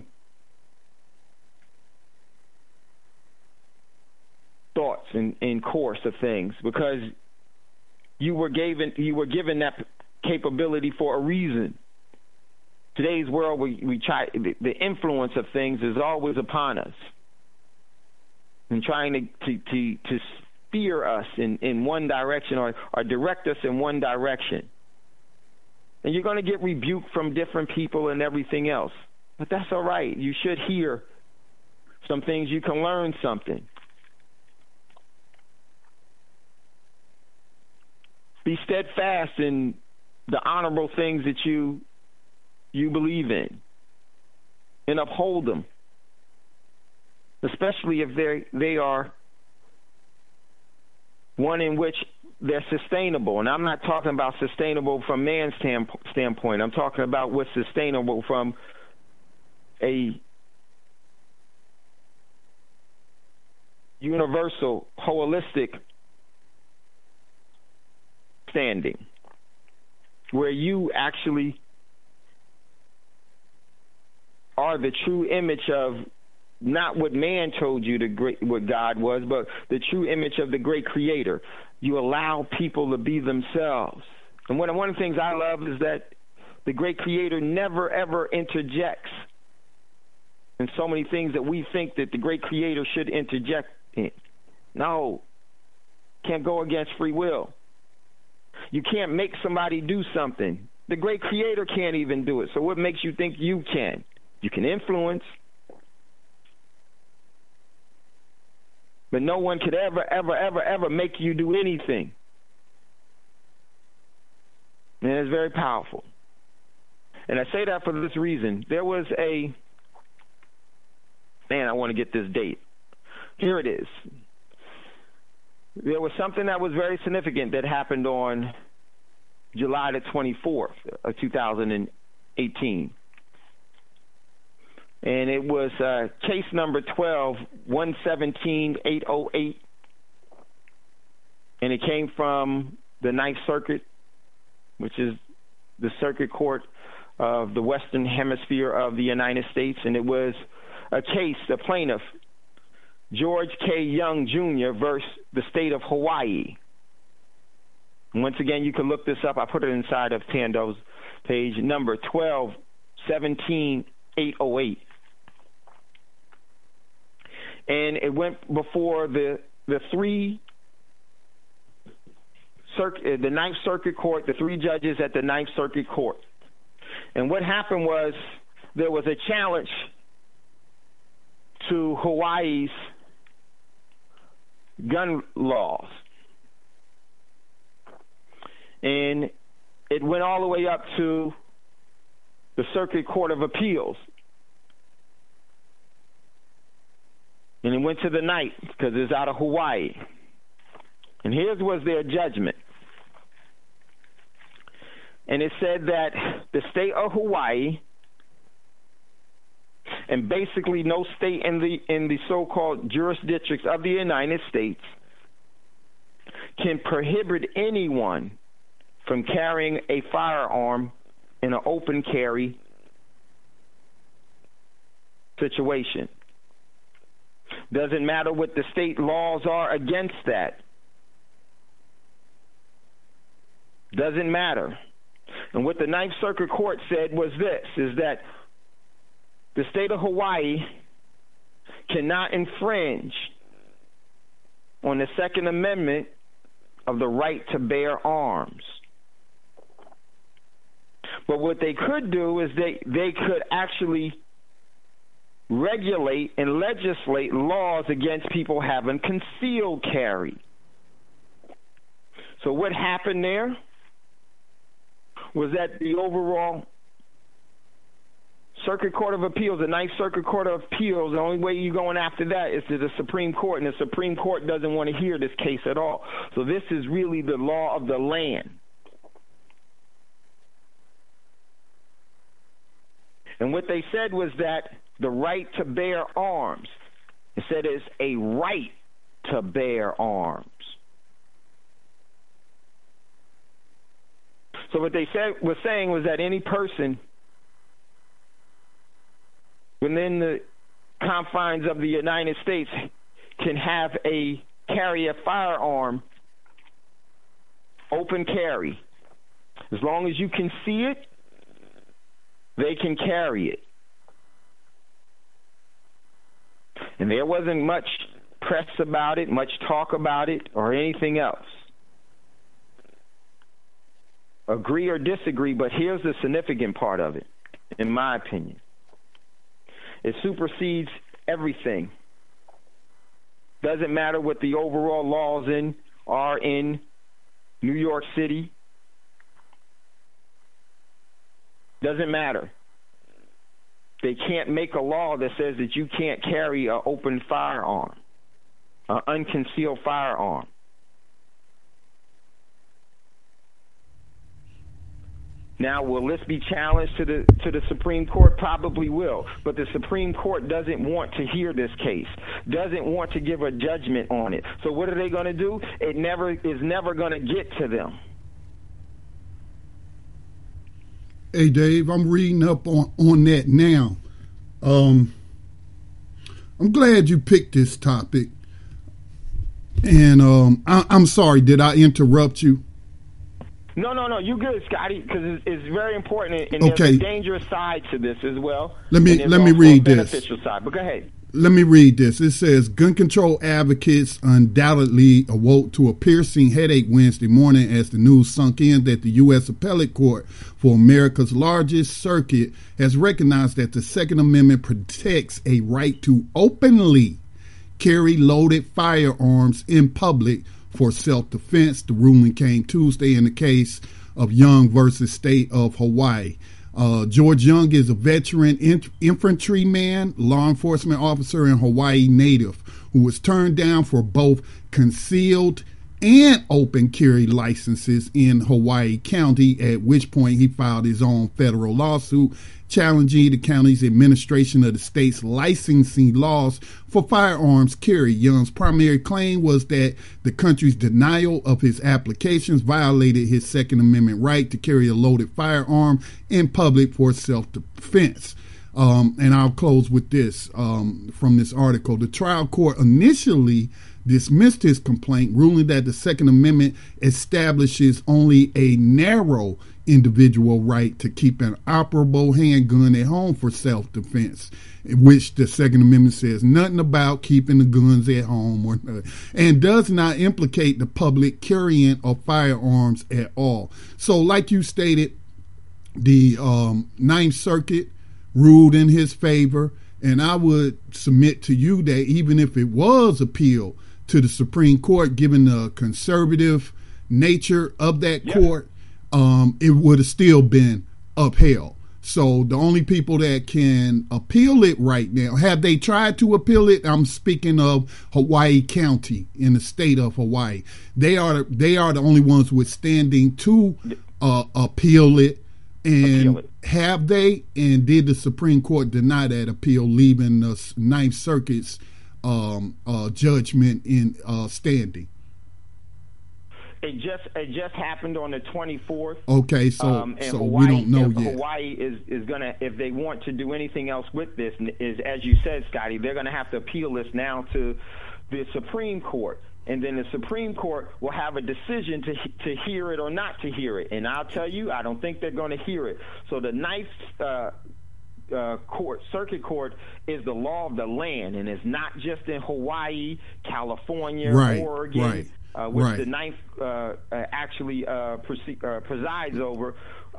thoughts and course of things, because you were given that capability for a reason. Today's world, we try, the influence of things is always upon us, and trying to steer us in one direction or direct us in one direction. And you're going to get rebuked from different people and everything else, but that's all right. You should hear some things. You can learn something. Be steadfast in the honorable things that you believe in, and uphold them, especially if they are one in which they're sustainable. And I'm not talking about sustainable from man's standpoint. I'm talking about what's sustainable from a universal, holistic standing, where you actually are the true image of not what man told you what God was, but the true image of the great Creator. You allow people to be themselves. And one of the things I love is that the great Creator never, ever interjects in so many things that we think that the great Creator should interject in. No, can't go against free will. You can't make somebody do something. The great Creator can't even do it. So what makes you think you can? You can influence, but no one could ever make you do anything. And it's very powerful. And I say that for this reason. There was I want to get this date. Here it is. There was something that was very significant that happened on July the 24th of 2018. And it was case number 12-117-808. And it came from the Ninth Circuit, which is the circuit court of the Western Hemisphere of the United States. And it was a case, the plaintiff, George K. Young Jr. versus the state of Hawaii. Once again, you can look this up. I put it inside of Tando's page, number 12-17-808. And it went before the Ninth Circuit Court, the three judges at the Ninth Circuit Court. And what happened was there was a challenge to Hawaii's gun laws. And it went all the way up to the Circuit Court of Appeals. And it went to the Ninth because it's out of Hawaii. And here's was their judgment. And it said that the state of Hawaii, and basically no state in the so-called jurisdictions of the United States, can prohibit anyone from carrying a firearm in an open carry situation. Doesn't matter what the state laws are against that. Doesn't matter. And what the Ninth Circuit Court said was this, is that the state of Hawaii cannot infringe on the Second Amendment of the right to bear arms. But what they could do is they could actually regulate and legislate laws against people having concealed carry. So what happened there was that the overall Circuit Court of Appeals, the Ninth Circuit Court of Appeals, the only way you're going after that is to the Supreme Court, and the Supreme Court doesn't want to hear this case at all. So this is really the law of the land. And what they said was that the right to bear arms, it said it's a right to bear arms. So what they was saying was that any person within the confines of the United States can carry a firearm, open carry. As long as you can see it, they can carry it. And there wasn't much press about it, much talk about it, or anything else. Agree or disagree, but here's the significant part of it, in my opinion. It supersedes everything. Doesn't matter what the overall laws are in New York City. Doesn't matter. They can't make a law that says that you can't carry an open firearm, an unconcealed firearm. Now, will this be challenged to the Supreme Court? Probably will. But the Supreme Court doesn't want to hear this case, doesn't want to give a judgment on it. So what are they going to do? It is never going to get to them. Hey, Dave, I'm reading up on that now. I'm glad you picked this topic. And I'm sorry, did I interrupt you? No, you good, Scotty, because it's very important, and there's a dangerous side to this as well. Let me read this. Beneficial side, but go ahead. Let me read this. It says, gun control advocates undoubtedly awoke to a piercing headache Wednesday morning as the news sunk in that the U.S. Appellate Court for America's largest circuit has recognized that the Second Amendment protects a right to openly carry loaded firearms in public for self-defense. The ruling came Tuesday in the case of Young versus State of Hawaii. George Young is a veteran infantryman, law enforcement officer, and Hawaii native who was turned down for both concealed and open carry licenses in Hawaii County, at which point he filed his own federal lawsuit challenging the county's administration of the state's licensing laws for firearms carry. Young's primary claim was that the country's denial of his applications violated his Second Amendment right to carry a loaded firearm in public for self-defense. And I'll close with this from this article. The trial court initially dismissed his complaint, ruling that the Second Amendment establishes only a narrow individual right to keep an operable handgun at home for self-defense, which the Second Amendment says nothing about keeping the guns at home or nothing, and does not implicate the public carrying of firearms at all. So like you stated, the Ninth Circuit ruled in his favor, and I would submit to you that even if it was appealed to the Supreme Court, given the conservative nature of that court, it would have still been upheld. So the only people that can appeal it right now, have they tried to appeal it? I'm speaking of Hawaii County in the state of Hawaii. They are the only ones withstanding to appeal it. And have they? And did the Supreme Court deny that appeal, leaving the Ninth Circuit's judgment in standing? It just happened on the 24th. Okay, so Hawaii, we don't know yet. Hawaii is gonna, if they want to do anything else with this, is, as you said, Scotty, they're gonna have to appeal this now to the Supreme Court, and then the Supreme Court will have a decision to hear it or not to hear it. And I'll tell you, I don't think they're going to hear it. So the Ninth Circuit Court is the law of the land, and it's not just in Hawaii, California, Oregon. Which the Ninth actually presides over,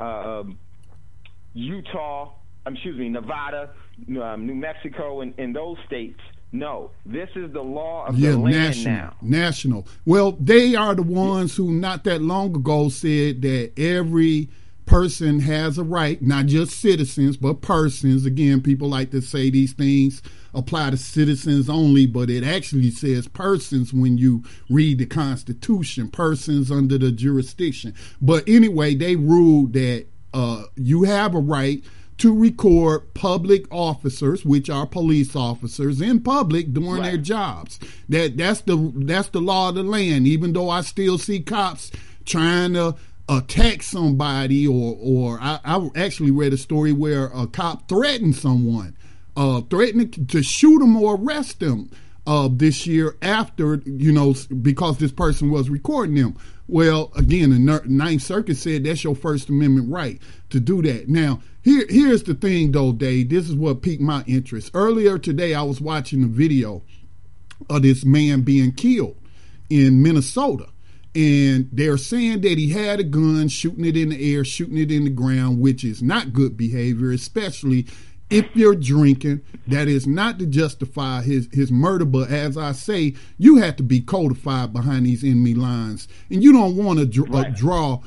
Nevada, New Mexico, and those states. No, this is the law of the land now. National. Well, they are the ones who not that long ago said that every person has a right, not just citizens, but persons. Again, people like to say these things apply to citizens only, but it actually says persons when you read the Constitution, persons under the jurisdiction. But anyway, they ruled that you have a right to record public officers, which are police officers, in public doing their jobs. That's the law of the land. Even though I still see cops trying to attack somebody, or I actually read a story where a cop threatened someone, threatened to shoot him or arrest him this year after, because this person was recording them. Well, again, the Ninth Circuit said that's your First Amendment right to do that. Now, here's the thing, though, Dave. This is what piqued my interest. Earlier today, I was watching a video of this man being killed in Minnesota. And they're saying that he had a gun, shooting it in the air, shooting it in the ground, which is not good behavior, especially if you're drinking. That is not to justify his murder. But as I say, you have to be codified behind these enemy lines. And you don't want to draw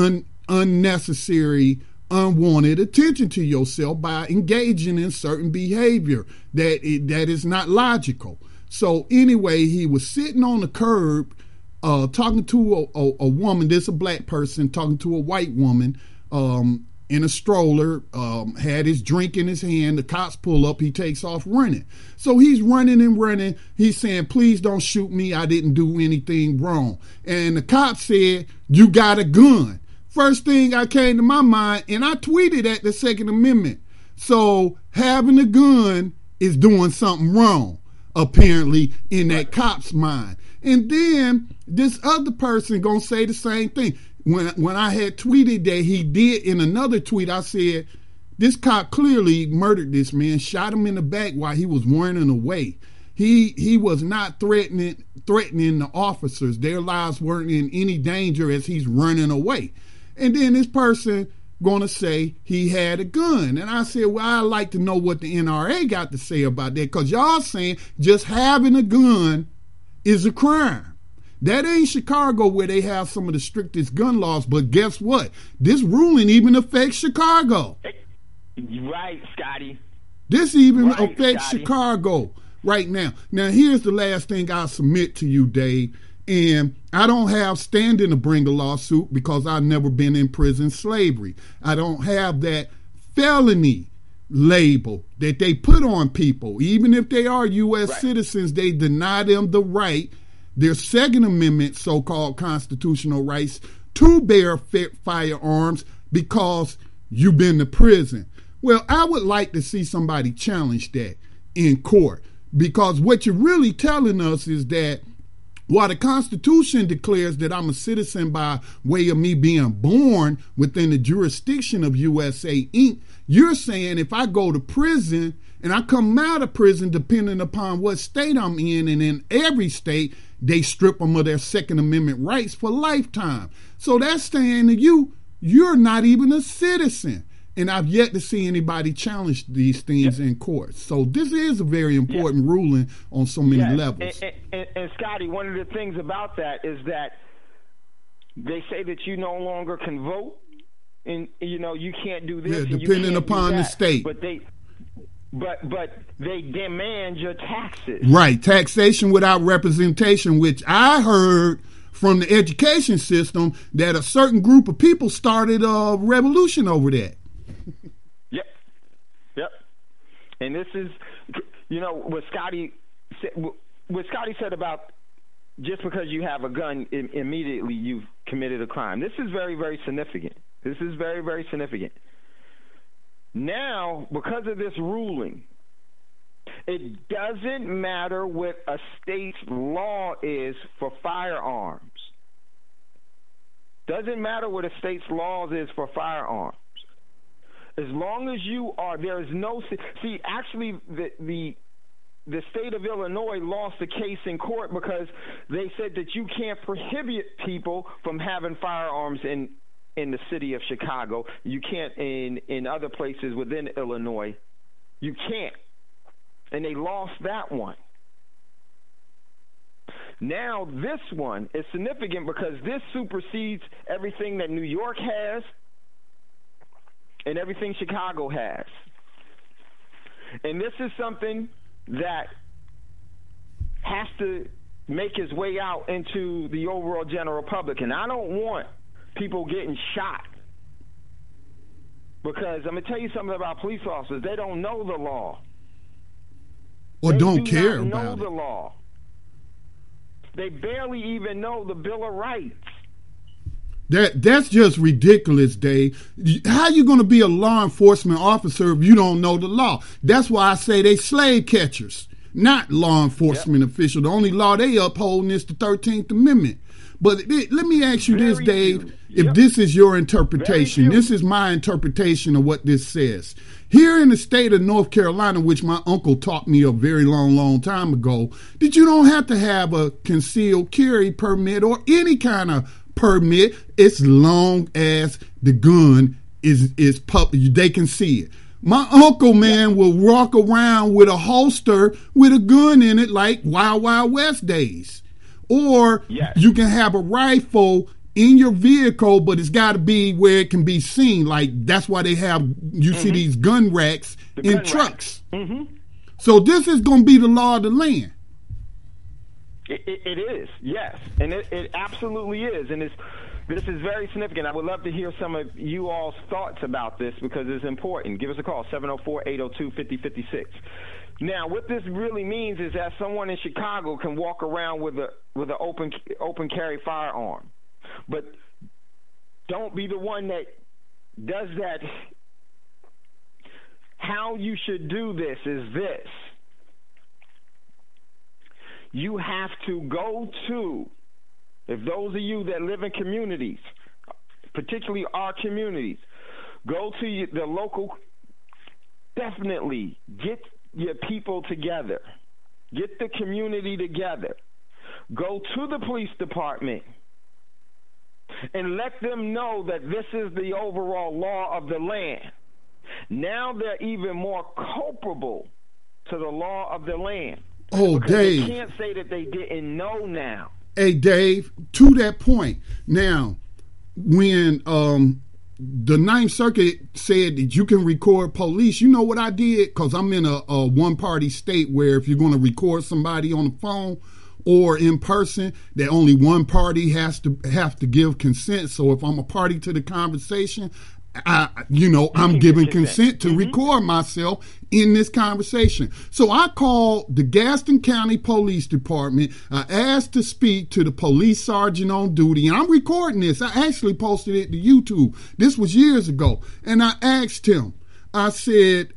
unnecessary, unwanted attention to yourself by engaging in certain behavior that is not logical. So anyway, he was sitting on the curb, talking to a woman. This is a black person talking to a white woman in a stroller, had his drink in his hand. The cops pull up. He takes off running. So he's running and running. He's saying, please don't shoot me. I didn't do anything wrong. And the cop said, you got a gun. First thing I came to my mind, and I tweeted at the Second Amendment. So having a gun is doing something wrong, apparently, in that cop's mind. And then this other person gonna say the same thing. When I had tweeted that he did, in another tweet, I said, this cop clearly murdered this man, shot him in the back while he was running away. He was not threatening the officers. Their lives weren't in any danger as he's running away. And then this person gonna say he had a gun. And I said, well, I'd like to know what the NRA got to say about that, because y'all saying just having a gun is a crime. That ain't Chicago, where they have some of the strictest gun laws. But guess what? This ruling even affects Chicago. Right, Scotty. This even Right, affects Scotty. Chicago right now. Now, here's the last thing I'll submit to you, Dave. And I don't have standing to bring a lawsuit because I've never been in prison slavery. I don't have that felony label that they put on people. Even if they are U.S. Right. citizens, they deny them the right, their Second Amendment so-called constitutional rights, to bear firearms because you've been to prison. Well, I would like to see somebody challenge that in court, because what you're really telling us is that while the Constitution declares that I'm a citizen by way of me being born within the jurisdiction of USA Inc., you're saying if I go to prison and I come out of prison, depending upon what state I'm in, and in every state, they strip them of their Second Amendment rights for lifetime. So that's saying to you, you're not even a citizen. And I've yet to see anybody challenge these things in court. So this is a very important ruling on so many levels. And Scotty, one of the things about that is that they say that you no longer can vote, and you can't do this. Yeah, and depending you can't upon do the that. state. But they demand your taxes. Right, taxation without representation, which I heard from the education system that a certain group of people started a revolution over that. Yep. And this is, what Scotty said about just because you have a gun, immediately you've committed a crime. This is very, very significant. This is very, very significant. Now, because of this ruling, it doesn't matter what a state's law is for firearms. Doesn't matter what a state's laws is for firearms. As long as you are, there is no, see, actually the state of Illinois lost the case in court because they said that you can't prohibit people from having firearms in the city of Chicago. You can't in other places within Illinois. You can't. And they lost that one. Now this one is significant because this supersedes everything that New York has and everything Chicago has. And this is something that has to make its way out into the overall general public. And I don't want people getting shot, because I'm going to tell you something about police officers. They don't know the law. Or don't care about it. They about know the law. They barely even know the Bill of Rights. That's just ridiculous, Dave. How you going to be a law enforcement officer if you don't know the law? That's why I say they slave catchers, not law enforcement officials. The only law they upholding is the 13th Amendment. But let me ask you this, Dave, if this is your interpretation. This is my interpretation of what this says. Here in the state of North Carolina, which my uncle taught me a very long time ago, that you don't have to have a concealed carry permit or any kind of permit as long as the gun is public. They can see it. My uncle, man, will walk around with a holster with a gun in it like Wild Wild West days. Or you can have a rifle in your vehicle, but it's got to be where it can be seen. Like, that's why they have, you see these gun racks in trucks. So this is going to be the law of the land. It is, yes. And it absolutely is. And this is very significant. I would love to hear some of you all's thoughts about this because it's important. Give us a call, 704-802-5056. Now, what this really means is that someone in Chicago can walk around with an open carry firearm. But don't be the one that does that. How you should do this is this. You have to go to, if those of you that live in communities, particularly our communities, go to the local, definitely get your people together. Get the community together. Go to the police department and let them know that this is the overall law of the land. Now they're even more culpable to the law of the land. Oh, because Dave. they can't say that they didn't know now. Hey, Dave, to that point. Now, when the Ninth Circuit said that you can record police. You know what I did? Because I'm in a one-party state where if you're going to record somebody on the phone or in person, that only one party have to give consent. So if I'm a party to the conversation, I'm giving consent to record myself in this conversation. So I called the Gaston County Police Department. I asked to speak to the police sergeant on duty. And I'm recording this. I actually posted it to YouTube. This was years ago. And I asked him, I said,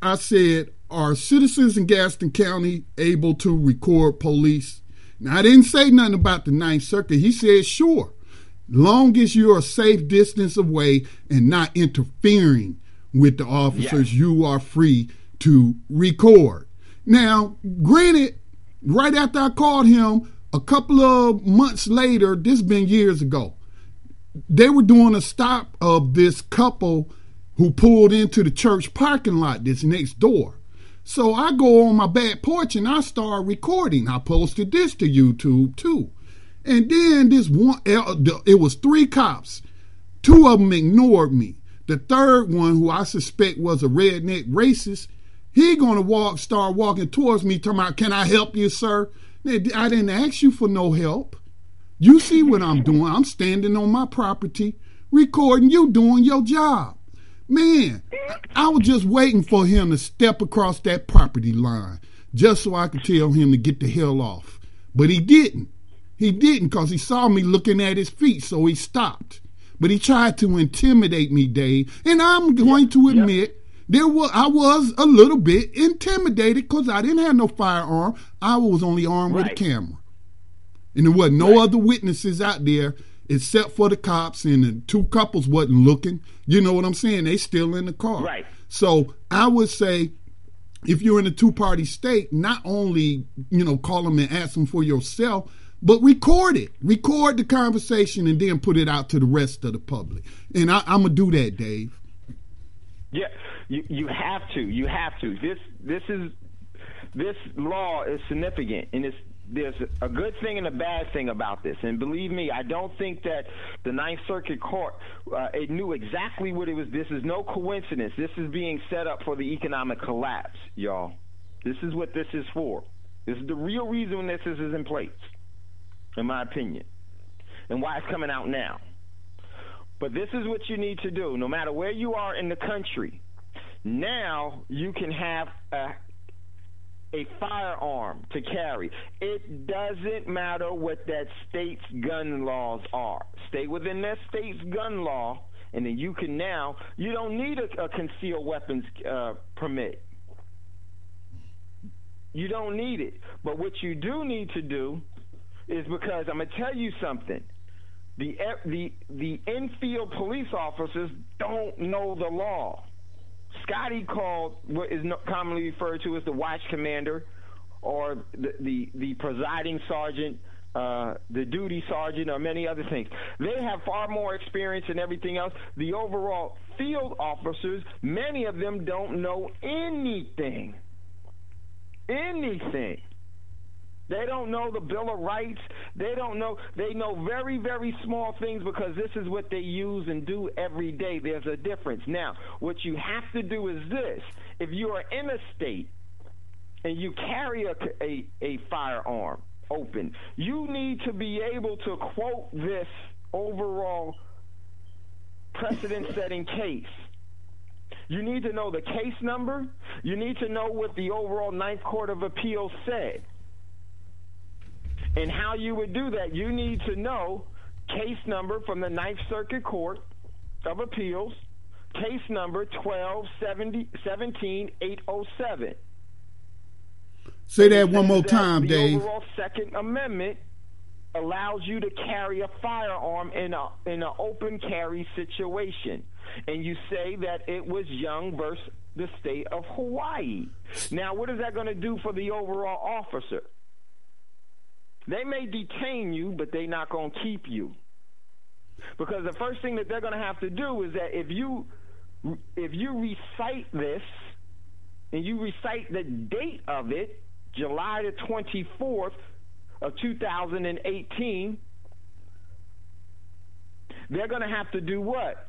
are citizens in Gaston County able to record police? Now, I didn't say nothing about the Ninth Circuit. He said, sure. Long as you're a safe distance away and not interfering with the officers, you are free to record. Now, granted, right after I called him, a couple of months later, this has been years ago, they were doing a stop of this couple who pulled into the church parking lot that's next door. So I go on my back porch and I start recording. I posted this to YouTube too. And then this one, it was 3 cops. 2 of them ignored me. The third one, who I suspect was a redneck racist, he gonna start walking towards me, talking about, can I help you, sir? I didn't ask you for no help. You see what I'm doing. I'm standing on my property, recording you doing your job. Man, I was just waiting for him to step across that property line just so I could tell him to get the hell off. But he didn't. He didn't, because he saw me looking at his feet, so he stopped. But he tried to intimidate me, Dave. And I'm going to admit, I was a little bit intimidated because I didn't have no firearm. I was only armed with a camera. And there wasn't no other witnesses out there except for the cops, and the 2 couples wasn't looking. You know what I'm saying? They still in the car. Right. So I would say, if you're in a 2-party state, not only, call them and ask them for yourself, but record it. Record the conversation and then put it out to the rest of the public. And I'm going to do that, Dave. Yeah, you have to. You have to. This law is significant, and there's a good thing and a bad thing about this. And believe me, I don't think that the Ninth Circuit Court it knew exactly what it was. This is no coincidence. This is being set up for the economic collapse, y'all. This is what this is for. This is the real reason this is in place, in my opinion, and why it's coming out now. But this is what you need to do. No matter where you are in the country, now you can have a firearm to carry. It doesn't matter what that state's gun laws are. Stay within that state's gun law, and then you don't need a concealed weapons permit. You don't need it. But what you do need to do is, because I'm going to tell you something, the infield police officers don't know the law. Scotty called what is commonly referred to as the watch commander, or the presiding sergeant, the duty sergeant, or many other things. They have far more experience than everything else. The overall field officers, many of them don't know anything. They don't know the Bill of Rights. They know very, very small things, because this is what they use and do every day. There's a difference. Now, what you have to do is this. If you are in a state and you carry a firearm open, you need to be able to quote this overall precedent-setting case. You need to know the case number. You need to know what the overall Ninth Court of Appeals said. And how you would do that, you need to know case number from the Ninth Circuit Court of Appeals, case number 12-17-807. Say that one more time, Dave. The overall Second Amendment allows you to carry a firearm in an open carry situation. And you say that it was Young versus the state of Hawaii. Now, what is that going to do for the overall officer? They may detain you, but they're not going to keep you. Because the first thing that they're going to have to do is that if you recite this, and you recite the date of it, July the 24th of 2018, they're going to have to do what?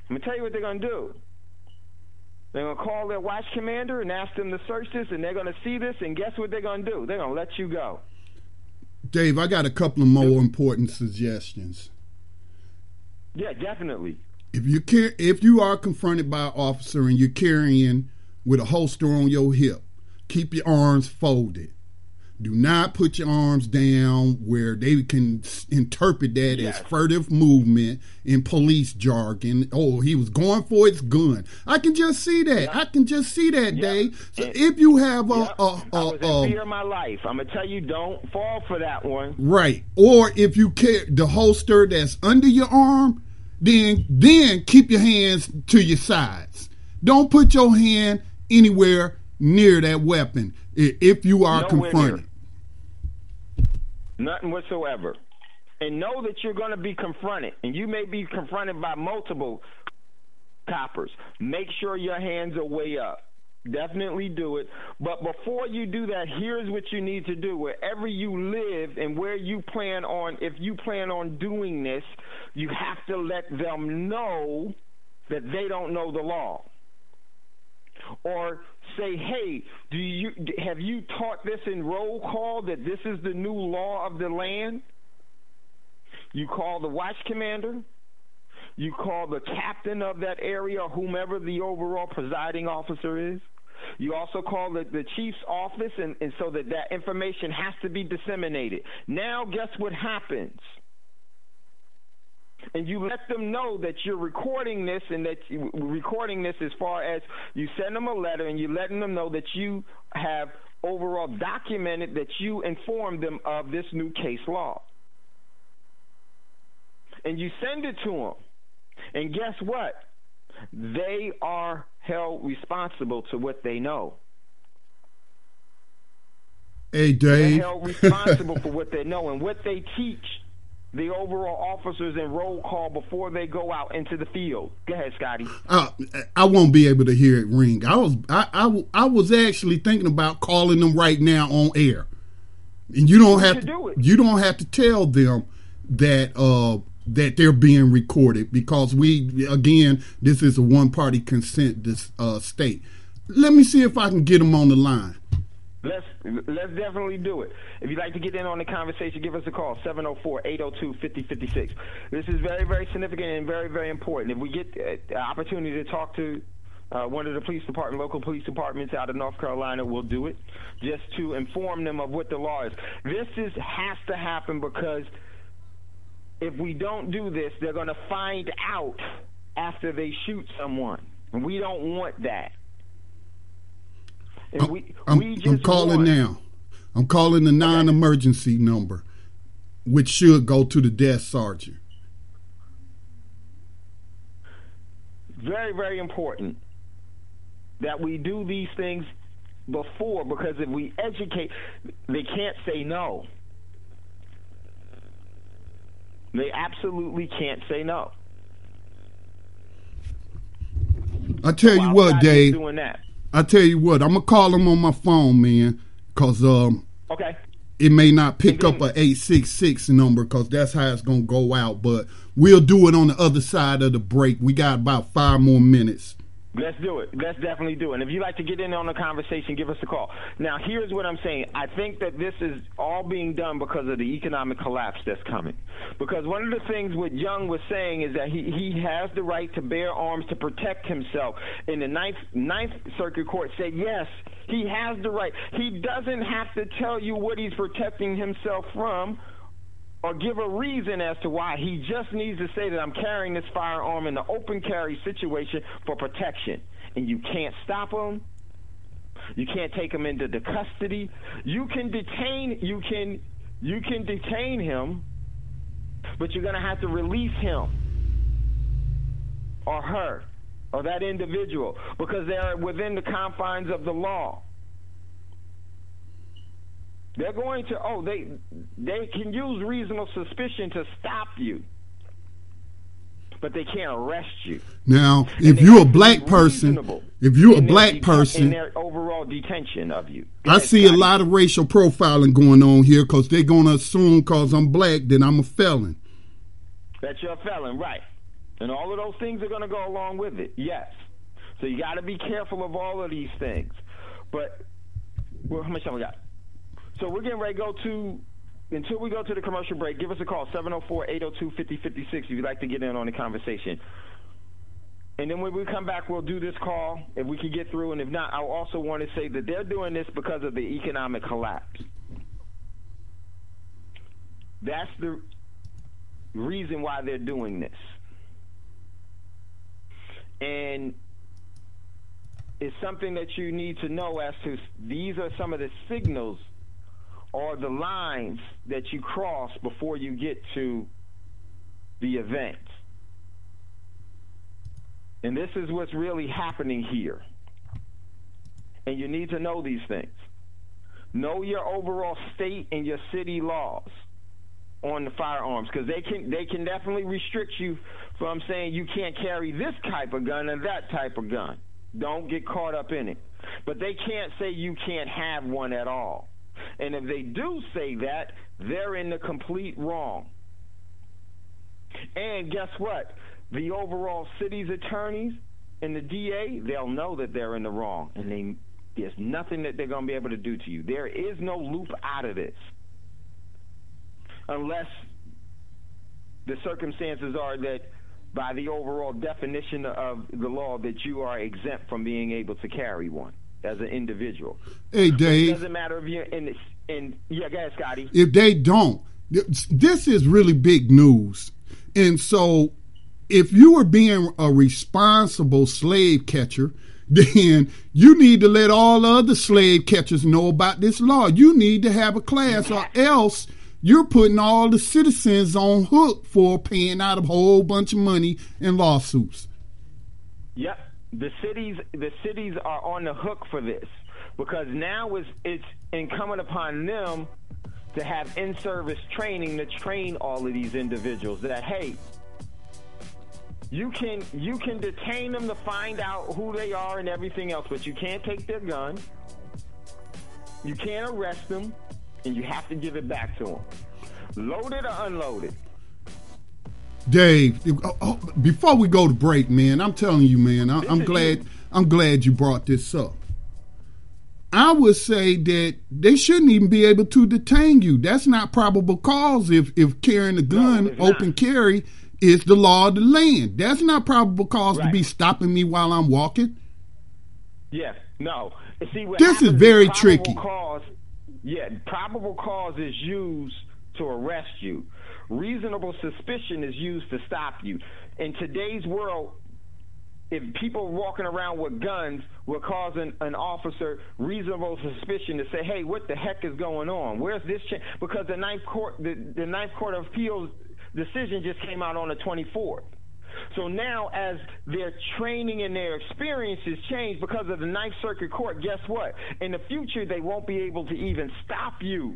I'm going to tell you what they're going to do. They're going to call their watch commander and ask them to search this, and they're going to see this, and guess what they're going to do? They're going to let you go. Dave, I got a couple of more important suggestions. Yeah, definitely. If you are confronted by an officer and you're carrying with a holster on your hip, keep your arms folded. Do not put your arms down where they can interpret that as furtive movement in police jargon. Oh, he was going for his gun. I can just see that. Yep. I can just see that, Yep. Dave. So if you have I was in fear of my life. I'm going to tell you, don't fall for that one. right, or if you carry the holster that's under your arm, then keep your hands to your sides. Don't put your hand anywhere near that weapon if you are Nowhere confronted. near. Nothing whatsoever. And know that you're going to be confronted, and you may be confronted by multiple coppers. Make sure your hands are way up. Definitely do it. But before you do that, here's what you need to do. Wherever you live and where you plan on, if you plan on doing this, you have to let them know that they don't know the law. Or say, hey, have you taught this in roll call that this is the new law of the land? You call the watch commander. You call the captain of that area, or whomever the overall presiding officer is. You also call the chief's office, and so that information has to be disseminated. Now, guess what happens? And you let them know that you're recording this, and that recording this as far as you send them a letter, and you're letting them know that you have overall documented that you informed them of this new case law. And you send it to them. And guess what? They are held responsible to what they know. Hey, Dave. They're held responsible for what they know and what they teach the overall officers in roll call before they go out into the field. Go ahead, Scotty. I won't be able to hear it ring. I was actually thinking about calling them right now on air, and you don't have to tell them that that they're being recorded, because this is a one-party consent state. Let me see if I can get them on the line. Let's definitely do it. If you'd like to get in on the conversation, give us a call, 704-802-5056. This is very, very significant and very, very important. If we get the opportunity to talk to one of the local police departments out of North Carolina, we'll do it, just to inform them of what the law is. This has to happen, because if we don't do this, they're going to find out after they shoot someone. And we don't want that. I'm calling now. I'm calling the non-emergency number, which should go to the desk sergeant. Very, very important that we do these things before, because if we educate, they can't say no. They absolutely can't say no. I tell you what, Dave. Doing that. I tell you what, I'm gonna call them on my phone, man, because okay, it may not pick up a 866 number, because that's how it's gonna go out. But we'll do it on the other side of the break. We got about 5 more minutes. Let's do it. Let's definitely do it. And if you'd like to get in on the conversation, give us a call. Now, here's what I'm saying. I think that this is all being done because of the economic collapse that's coming. Because one of the things what Young was saying is that he has the right to bear arms to protect himself. And the Ninth Circuit Court said, yes, he has the right. He doesn't have to tell you what he's protecting himself from, or give a reason as to why. He just needs to say that I'm carrying this firearm in the open carry situation for protection. And you can't stop him. You can't take him into the custody. You can detain him, but you're going to have to release him or her or that individual, because they're within the confines of the law. They're going to, they can use reasonable suspicion to stop you, but they can't arrest you. Now, if you're a black person, in their overall detention of you. I see a lot of racial profiling going on here, because they're going to assume because I'm black that I'm a felon. That you're a felon, right. And all of those things are going to go along with it, yes. So you got to be careful of all of these things. But, well, how much time we got? So we're getting ready to go to, until we go to the commercial break, give us a call, 704-802-5056 if you'd like to get in on the conversation. And then when we come back, we'll do this call if we can get through. And if not, I also want to say that they're doing this because of the economic collapse. That's the reason why they're doing this. And it's something that you need to know as to these are some of the signals or the lines that you cross before you get to the event. And this is what's really happening here. And you need to know these things. Know your overall state and your city laws on the firearms, because they can definitely restrict you from saying you can't carry this type of gun and that type of gun. Don't get caught up in it. But they can't say you can't have one at all. And if they do say that, they're in the complete wrong. And guess what? The overall city's attorneys and the DA, they'll know that they're in the wrong, and there's nothing that they're going to be able to do to you. There is no loop out of this unless the circumstances are that by the overall definition of the law that you are exempt from being able to carry one as an individual. Hey, Dave. It doesn't matter if you're yeah, go ahead, Scotty. If they don't, this is really big news. And so if you are being a responsible slave catcher, then you need to let all other slave catchers know about this law. You need to have a class, or else you're putting all the citizens on hook for paying out a whole bunch of money in lawsuits. Yep. The cities are on the hook for this, because now it's incumbent upon them to have in-service training to train all of these individuals that, hey, you can detain them to find out who they are and everything else, but you can't take their gun, you can't arrest them, and you have to give it back to them, loaded or unloaded. Dave, before we go to break, man, I'm telling you, man, I'm glad you brought this up. I would say that they shouldn't even be able to detain you. That's not probable cause if carrying a gun, open carry, is the law of the land. That's not probable cause to be stopping me while I'm walking. Yes, no. See, this is very tricky. Probable cause is used to arrest you. Reasonable suspicion is used to stop you. In today's world, if people walking around with guns will cause an officer reasonable suspicion to say, hey, what the heck is going on? Where's this change? Because the Ninth Court of Appeals decision just came out on the 24th. So now as their training and their experiences change because of the Ninth Circuit Court, guess what? In the future, they won't be able to even stop you,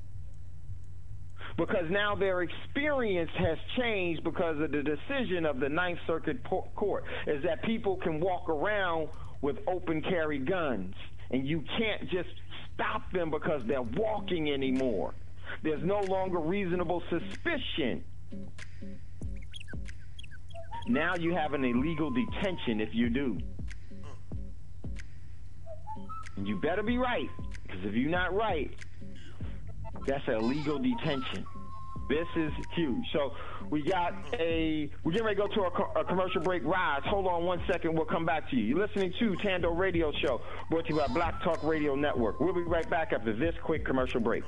because now their experience has changed because of the decision of the Ninth Circuit Court, is that people can walk around with open carry guns, and you can't just stop them because they're walking anymore. There's no longer reasonable suspicion. Now you have an illegal detention if you do. And you better be right, because if you're not right, that's an illegal detention. This is huge. So we're getting ready to go to a commercial break. Rise, hold on 1 second. We'll come back to you. You're listening to Tando Radio Show, brought to you by Black Talk Radio Network. We'll be right back after this quick commercial break.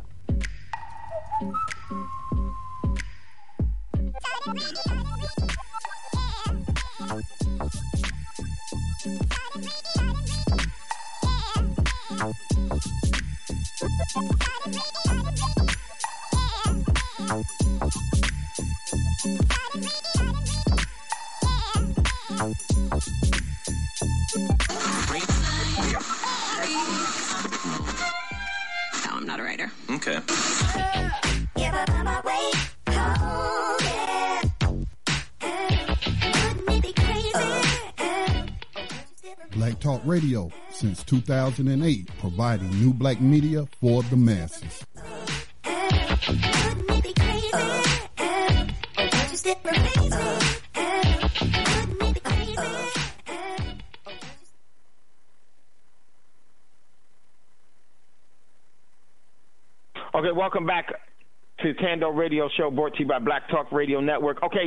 No, I'm not a writer. Okay. Black Talk Radio since 2008, providing new black media for the masses. Okay, welcome back to Tando Radio Show, brought to you by Black Talk Radio Network. Okay,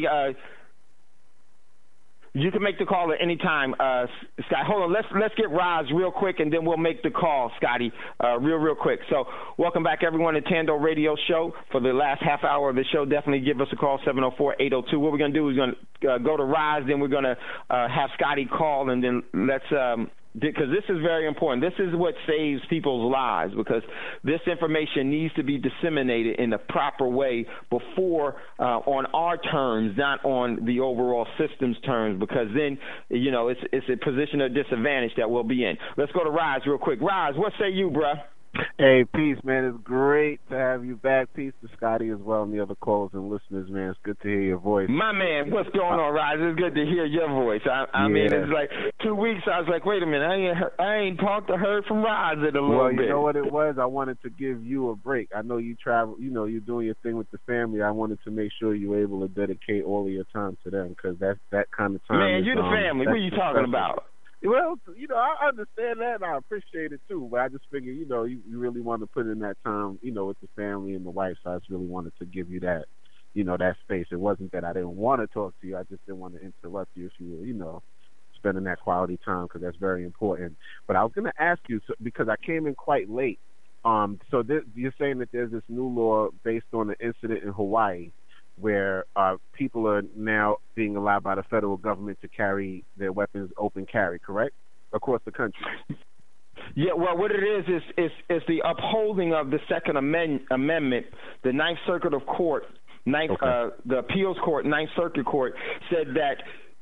you can make the call at any time, Scott. Hold on, let's get Roz real quick, and then we'll make the call, Scotty, real quick. So, welcome back, everyone, to Tando Radio Show. For the last half hour of the show, definitely give us a call, 704-802. What we're going to do is going to go to Roz, then we're going to have Scotty call, and then let's because this is very important. This is what saves people's lives, because this information needs to be disseminated in the proper way before on our terms, not on the overall system's terms, because then, it's a position of disadvantage that we'll be in. Let's go to Roz real quick. Roz, what say you, bruh? Hey, peace, man. It's great to have you back. Peace to Scotty as well and the other callers and listeners, man. It's good to hear your voice. My man, what's going on, Roz? It's good to hear your voice. I mean, it's like 2 weeks. I was like, wait a minute, I ain't talked to her from Roz in a little bit. Well, you know what it was? I wanted to give you a break. I know you travel, you're doing your thing with the family. I wanted to make sure you were able to dedicate all of your time to them, because that kind of time. Man, you the family. What are you talking about? Well, I understand that, and I appreciate it, too. But I just figured, you really want to put in that time, with the family and the wife. So I just really wanted to give you that, that space. It wasn't that I didn't want to talk to you. I just didn't want to interrupt you if you were, spending that quality time, because that's very important. But I was going to ask you, because I came in quite late. So you're saying that there's this new law based on the incident in Hawaii, where people are now being allowed by the federal government to carry their weapons open carry, correct? Across the country. Yeah, well, what it is the upholding of the Second Amendment. The Ninth Circuit of Court, the Appeals Court, Ninth Circuit Court, said that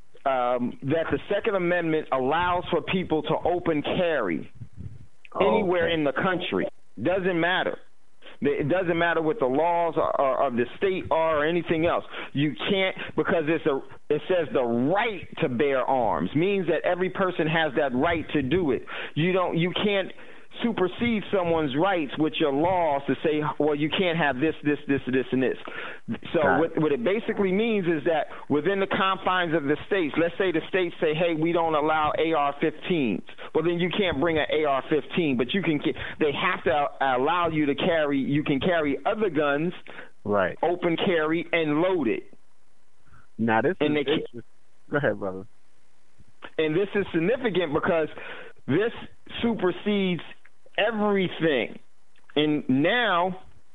the Second Amendment allows for people to open carry anywhere in the country. Doesn't matter. It doesn't matter what the laws of the state are or anything else. You can't, because it says the right to bear arms, means that every person has that right to do it. You can't supersede someone's rights with your laws to say, well, you can't have this, and this. So what it basically means is that within the confines of the states, let's say the states say, hey, we don't allow AR-15s. Well, then you can't bring an AR-15, but they have to allow you to carry. You can carry other guns, right? Open carry and load it. Now this is go ahead, brother. And this is significant because this supersedes everything, and now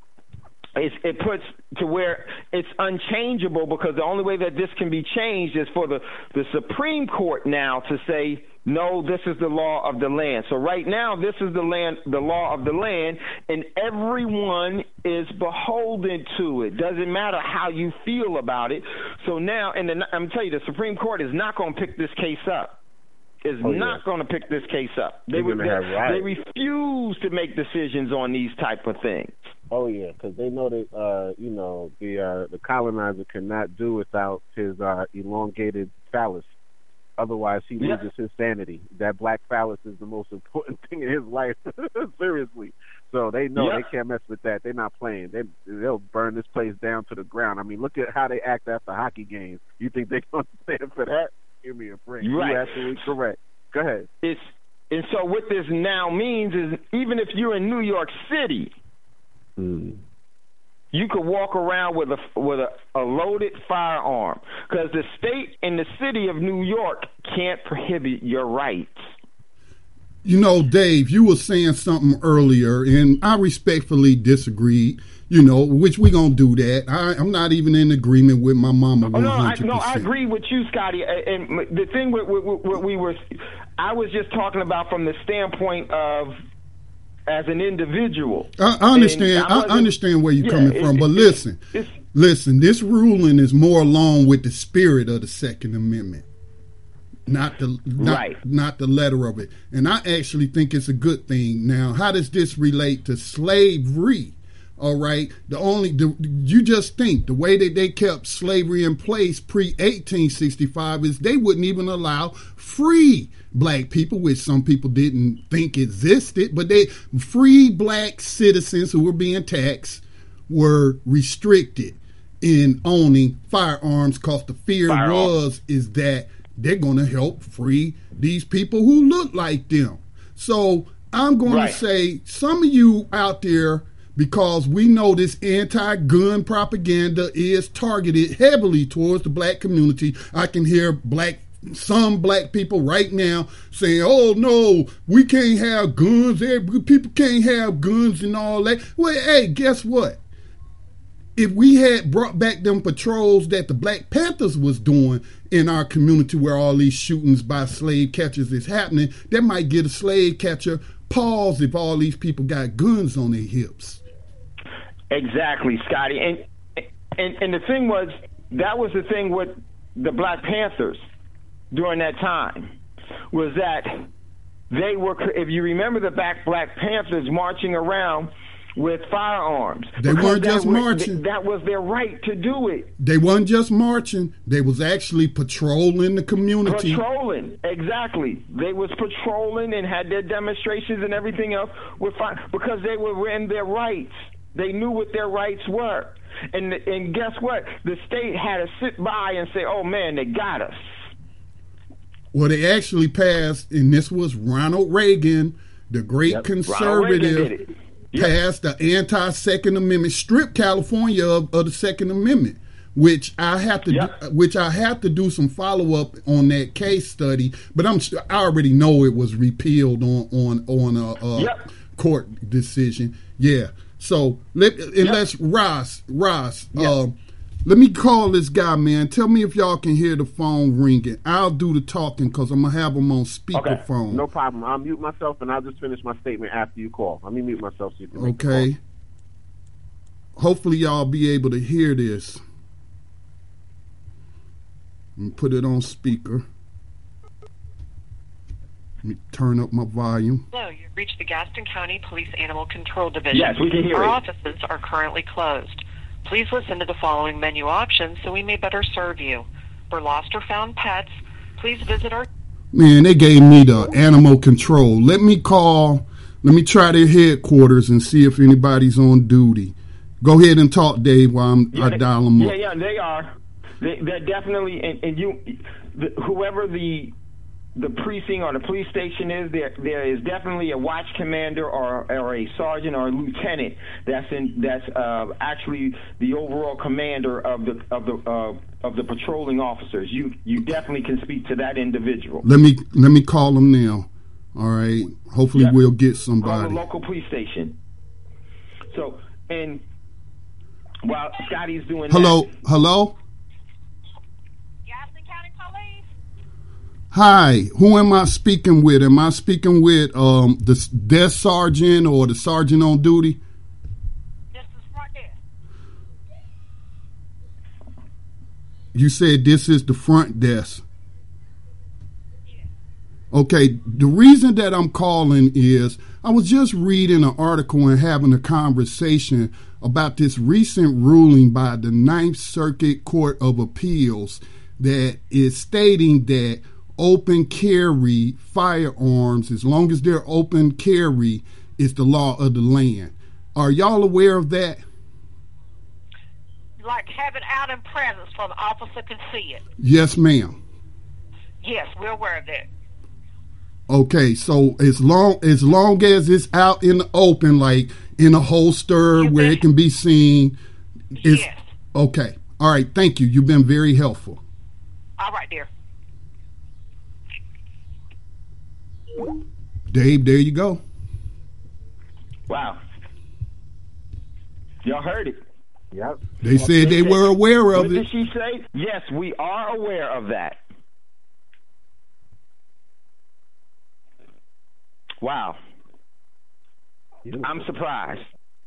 it puts to where it's unchangeable, because the only way that this can be changed is for the Supreme Court now to say, no, this is the law of the land. So right now, this is the law of the land, and everyone is beholden to it. Doesn't matter how you feel about it. So now, I'm going to tell you, the Supreme Court is not going to pick this case up. Not going to pick this case up. They refuse to make decisions on these type of things. Oh yeah, because they know that the colonizer cannot do without his elongated phallus. Otherwise, he loses his sanity. That black phallus is the most important thing in his life. Seriously. So they know they can't mess with that. They're not playing. They'll burn this place down to the ground. I mean, look at how they act after hockey games. You think they're going to stand for that? Give me a break. Right. You're absolutely correct. Go ahead. And so what this now means is, even if you're in New York City, you could walk around with a loaded firearm, because the state and the city of New York can't prohibit your rights. Dave, you were saying something earlier, and I respectfully disagreed. Which we gonna do that. I'm not even in agreement with my mama 100%. No, I agree with you, Scotty. And the thing I was just talking about from the standpoint of as an individual. I understand. I understand where you're coming from, but listen. This ruling is more along with the spirit of the Second Amendment, not the letter of it. And I actually think it's a good thing. Now, how does this relate to slavery? All right. You just think the way that they kept slavery in place pre-1865 is they wouldn't even allow free black people, which some people didn't think existed, but free black citizens who were being taxed were restricted in owning firearms, because the fear is that they're going to help free these people who look like them. So I'm going to say, some of you out there because we know this anti-gun propaganda is targeted heavily towards the black community. I can hear some black people right now saying, oh no, we can't have guns, people can't have guns and all that. Well, hey, guess what? If we had brought back them patrols that the Black Panthers was doing in our community where all these shootings by slave catchers is happening, that might get a slave catcher pause if all these people got guns on their hips. Exactly, Scotty. And the thing was, that was the thing with the Black Panthers during that time, was that they were, if you remember the Black Panthers marching around with firearms. They weren't just marching. That was their right to do it. They weren't just marching. They was actually patrolling the community. Patrolling, exactly. They was patrolling and had their demonstrations and everything else with because they were in their rights. They knew what their rights were. And guess what? The state had to sit by and say, oh, man, they got us. Well, they actually passed, and this was Ronald Reagan, the great conservative, passed the anti-Second Amendment, stripped California of the Second Amendment, which I have to do some follow up on that case study. But I already know it was repealed on a court decision. Yeah. So let's Ross. Let me call this guy, man. Tell me if y'all can hear the phone ringing. I'll do the talking because I'm going to have him on speakerphone. No problem. I'll mute myself and I'll just finish my statement after you call. Let me mute myself so you can make the call. Hopefully y'all be able to hear this. Let me put it on speaker. Let me turn up my volume. Hello, you've reached the Gaston County Police Animal Control Division. Yes, we can hear Our it. offices are currently closed. Please listen to the following menu options so we may better serve you. For lost or found pets, please visit our... Man, they gave me the animal control. Let me try their headquarters and see if anybody's on duty. Go ahead and talk, Dave, while I dial them up. Yeah, they are. They're definitely, whoever the precinct or the police station is, there is definitely a watch commander or a sergeant or a lieutenant that's actually the overall commander of the patrolling officers. You definitely can speak to that individual. Let me call them now. All right. Hopefully we'll get somebody. Call the local police station. So, and while Scotty's doing Hello? Hi, who am I speaking with? Am I speaking with the desk sergeant or the sergeant on duty? This is front desk. You said this is the front desk. Yes. Okay, the reason that I'm calling is I was just reading an article and having a conversation about this recent ruling by the Ninth Circuit Court of Appeals that is stating that open carry firearms, as long as they're open carry, is the law of the land. Are y'all aware of that? Like having out in presence so the officer can see it. Yes, ma'am. Yes, we're aware of that. Okay, so as long as it's out in the open, like in a holster where it can be seen, it's yes. Okay. All right, thank you. You've been very helpful. All right, dear. Dave, there you go. Wow. Y'all heard it. Yep. They said they were aware of What it. did she say? Yes, we are aware of that. Wow. I'm surprised.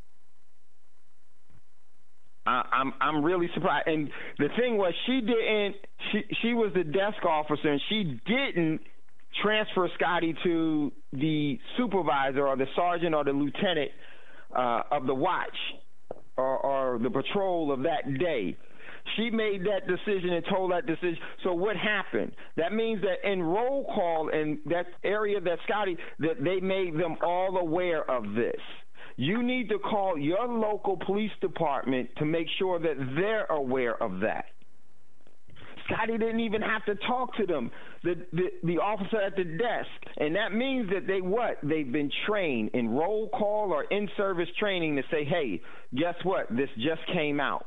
I'm really surprised. And the thing was, she was the desk officer, and she didn't transfer Scotty to the supervisor or the sergeant or the lieutenant of the watch or the patrol of that day. She made that decision and told that decision. So what happened? That means that in roll call in that area that Scotty, that they made them all aware of this. You need to call your local police department to make sure that they're aware of that. Scotty didn't even have to talk to them, the officer at the desk. And that means that they've been trained in roll call or in-service training to say, hey, guess what? This just came out.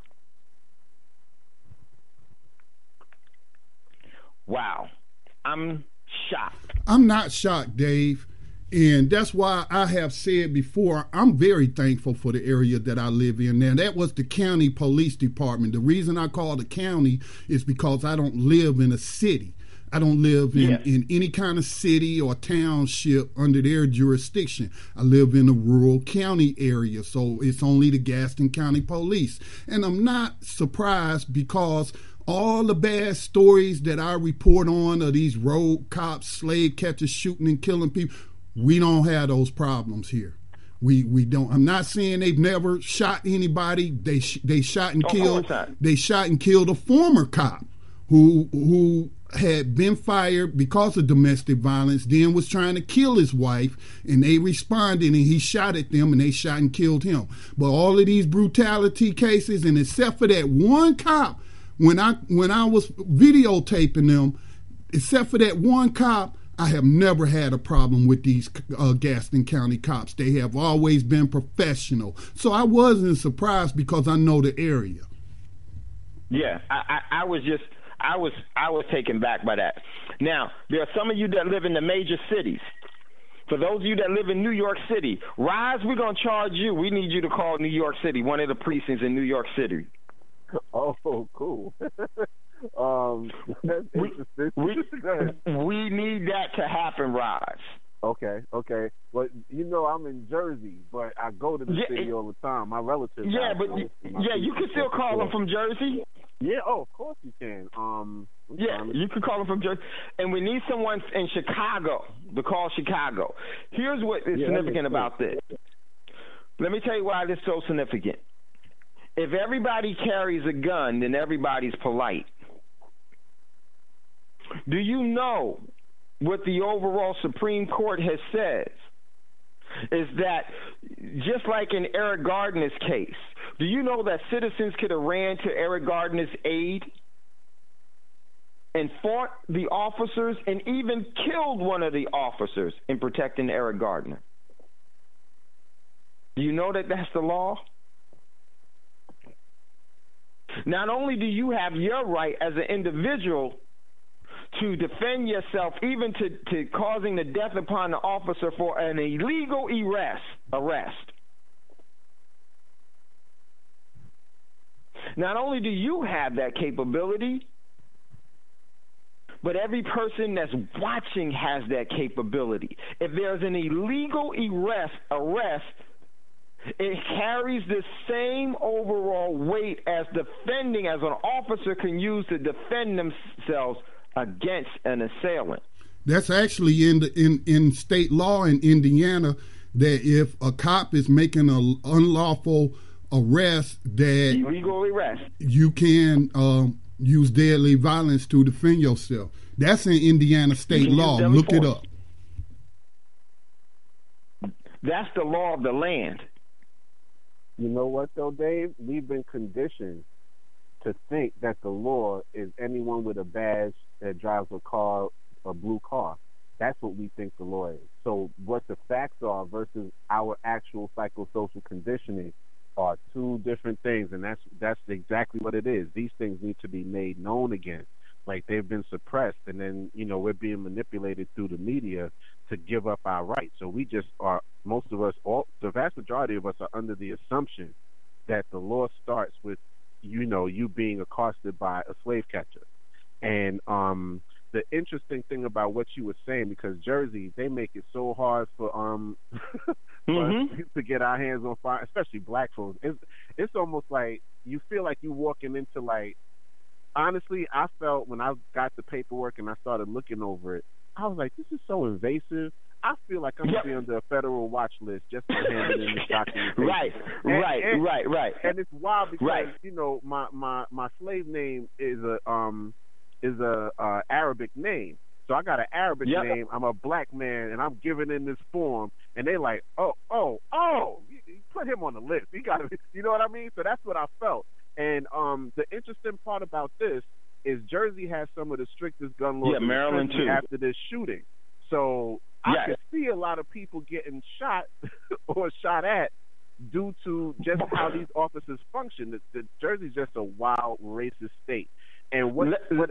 Wow. I'm shocked. I'm not shocked, Dave. And that's why I have said before, I'm very thankful for the area that I live in. Now, that was the county police department. The reason I call the county is because I don't live in a city. I don't live in any kind of city or township under their jurisdiction. I live in a rural county area, so it's only the Gaston County Police. And I'm not surprised because all the bad stories that I report on of these road cops, slave catchers shooting and killing people, we don't have those problems here. We don't. I'm not saying they've never shot anybody. They shot and killed. They shot and killed a former cop who had been fired because of domestic violence, then was trying to kill his wife, and they responded and he shot at them and they shot and killed him. But all of these brutality cases, and except for that one cop, when I was videotaping them, except for that one cop, I have never had a problem with these Gaston County cops. They have always been professional. So I wasn't surprised because I know the area. Yeah, I was taken back by that. Now, there are some of you that live in the major cities. For those of you that live in New York City, Rise, we're going to charge you. We need you to call New York City, one of the precincts in New York City. Oh, cool. That's interesting. We need that to happen, Rise. Okay. Well, I'm in Jersey, but I go to the city all the time. My relatives. Yeah, you can still call them from Jersey. Yeah, of course you can. You can call them from Jersey. And we need someone in Chicago to call Chicago. Here's what is significant about this. Let me tell you why this is so significant. If everybody carries a gun, then everybody's polite. Do you know what the overall Supreme Court has said? Is that just like in Eric Garner's case, do you know that citizens could have ran to Eric Garner's aid and fought the officers and even killed one of the officers in protecting Eric Garner? Do you know that that's the law? Not only do you have your right as an individual to defend yourself, even to causing the death upon the officer for an illegal arrest. Not only do you have that capability, but every person that's watching has that capability. If there's an illegal arrest, it carries the same overall weight as defending, as an officer can use to defend themselves against an assailant. That's actually in state law in Indiana, that if a cop is making an unlawful arrest, that illegal arrest, you can use deadly violence to defend yourself. That's in Indiana state law. Look it up. That's the law of the land. You know what, though, Dave? We've been conditioned to think that the law is anyone with a badge that drives a blue car. That's what we think the law is. So what the facts are versus our actual psychosocial conditioning are two different things, and that's exactly what it is. These things need to be made known again. Like, they've been suppressed, and then, we're being manipulated through the media to give up our rights. So we just are, most of us, the vast majority of us are under the assumption that the law starts with, you being accosted by a slave catcher. And the interesting thing about what you were saying, because Jersey, they make it so hard for to get our hands on fire, especially black folks. It's almost like you feel like you're walking into, like, honestly, I felt when I got the paperwork and I started looking over it, I was like, this is so invasive. I feel like I'm going to be under a federal watch list just for handing in this documentation. Right. And it's wild because, my slave name is a Arabic name. So I got an Arabic name. I'm a black man, and I'm giving in this form, and they like, oh, you put him on the list. He got to, you know what I mean? So that's what I felt. And the interesting part about this is Jersey has some of the strictest gun laws Yeah, in Maryland the country too. after this shooting. So I Yes. could see a lot of people getting shot or shot at due to just how these officers function. The Jersey's just a wild, racist state. And what Go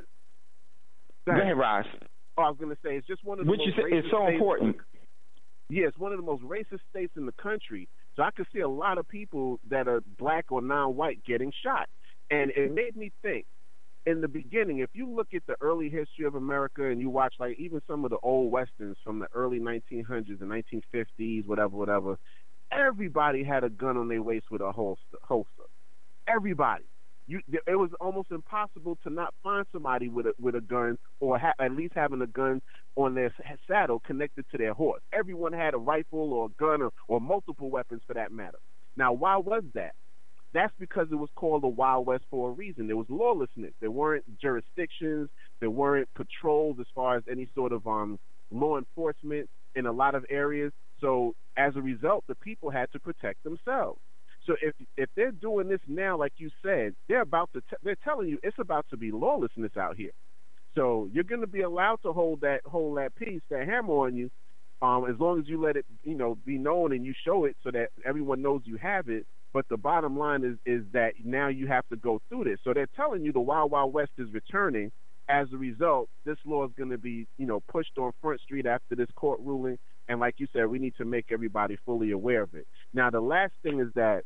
ahead, Ross. I was going to say, it's just one of the What you most say racist is so states. important. Yeah, it's one of the most racist states in the country. So I could see a lot of people that are black or non-white getting shot. And it made me think, in the beginning, if you look at the early history of America and you watch like even some of the old westerns from the early 1900s and 1950s, whatever, everybody had a gun on their waist with a holster. Everybody. It was almost impossible to not find somebody with a gun or at least having a gun on their saddle connected to their horse. Everyone had a rifle or a gun or multiple weapons for that matter. Now, why was that? That's because it was called the Wild West for a reason. There was lawlessness. There weren't jurisdictions. There weren't patrols as far as any sort of law enforcement in a lot of areas. So as a result, the people had to protect themselves. So if they're doing this now, like you said, they're they're telling you it's about to be lawlessness out here. So you're going to be allowed to hold that piece, that hammer on you, as long as you let it, be known and you show it so that everyone knows you have it. But the bottom line is that now you have to go through this. So they're telling you the Wild Wild West is returning. As a result, this law is going to be, pushed on Front Street after this court ruling. And like you said, we need to make everybody fully aware of it. Now, the last thing is that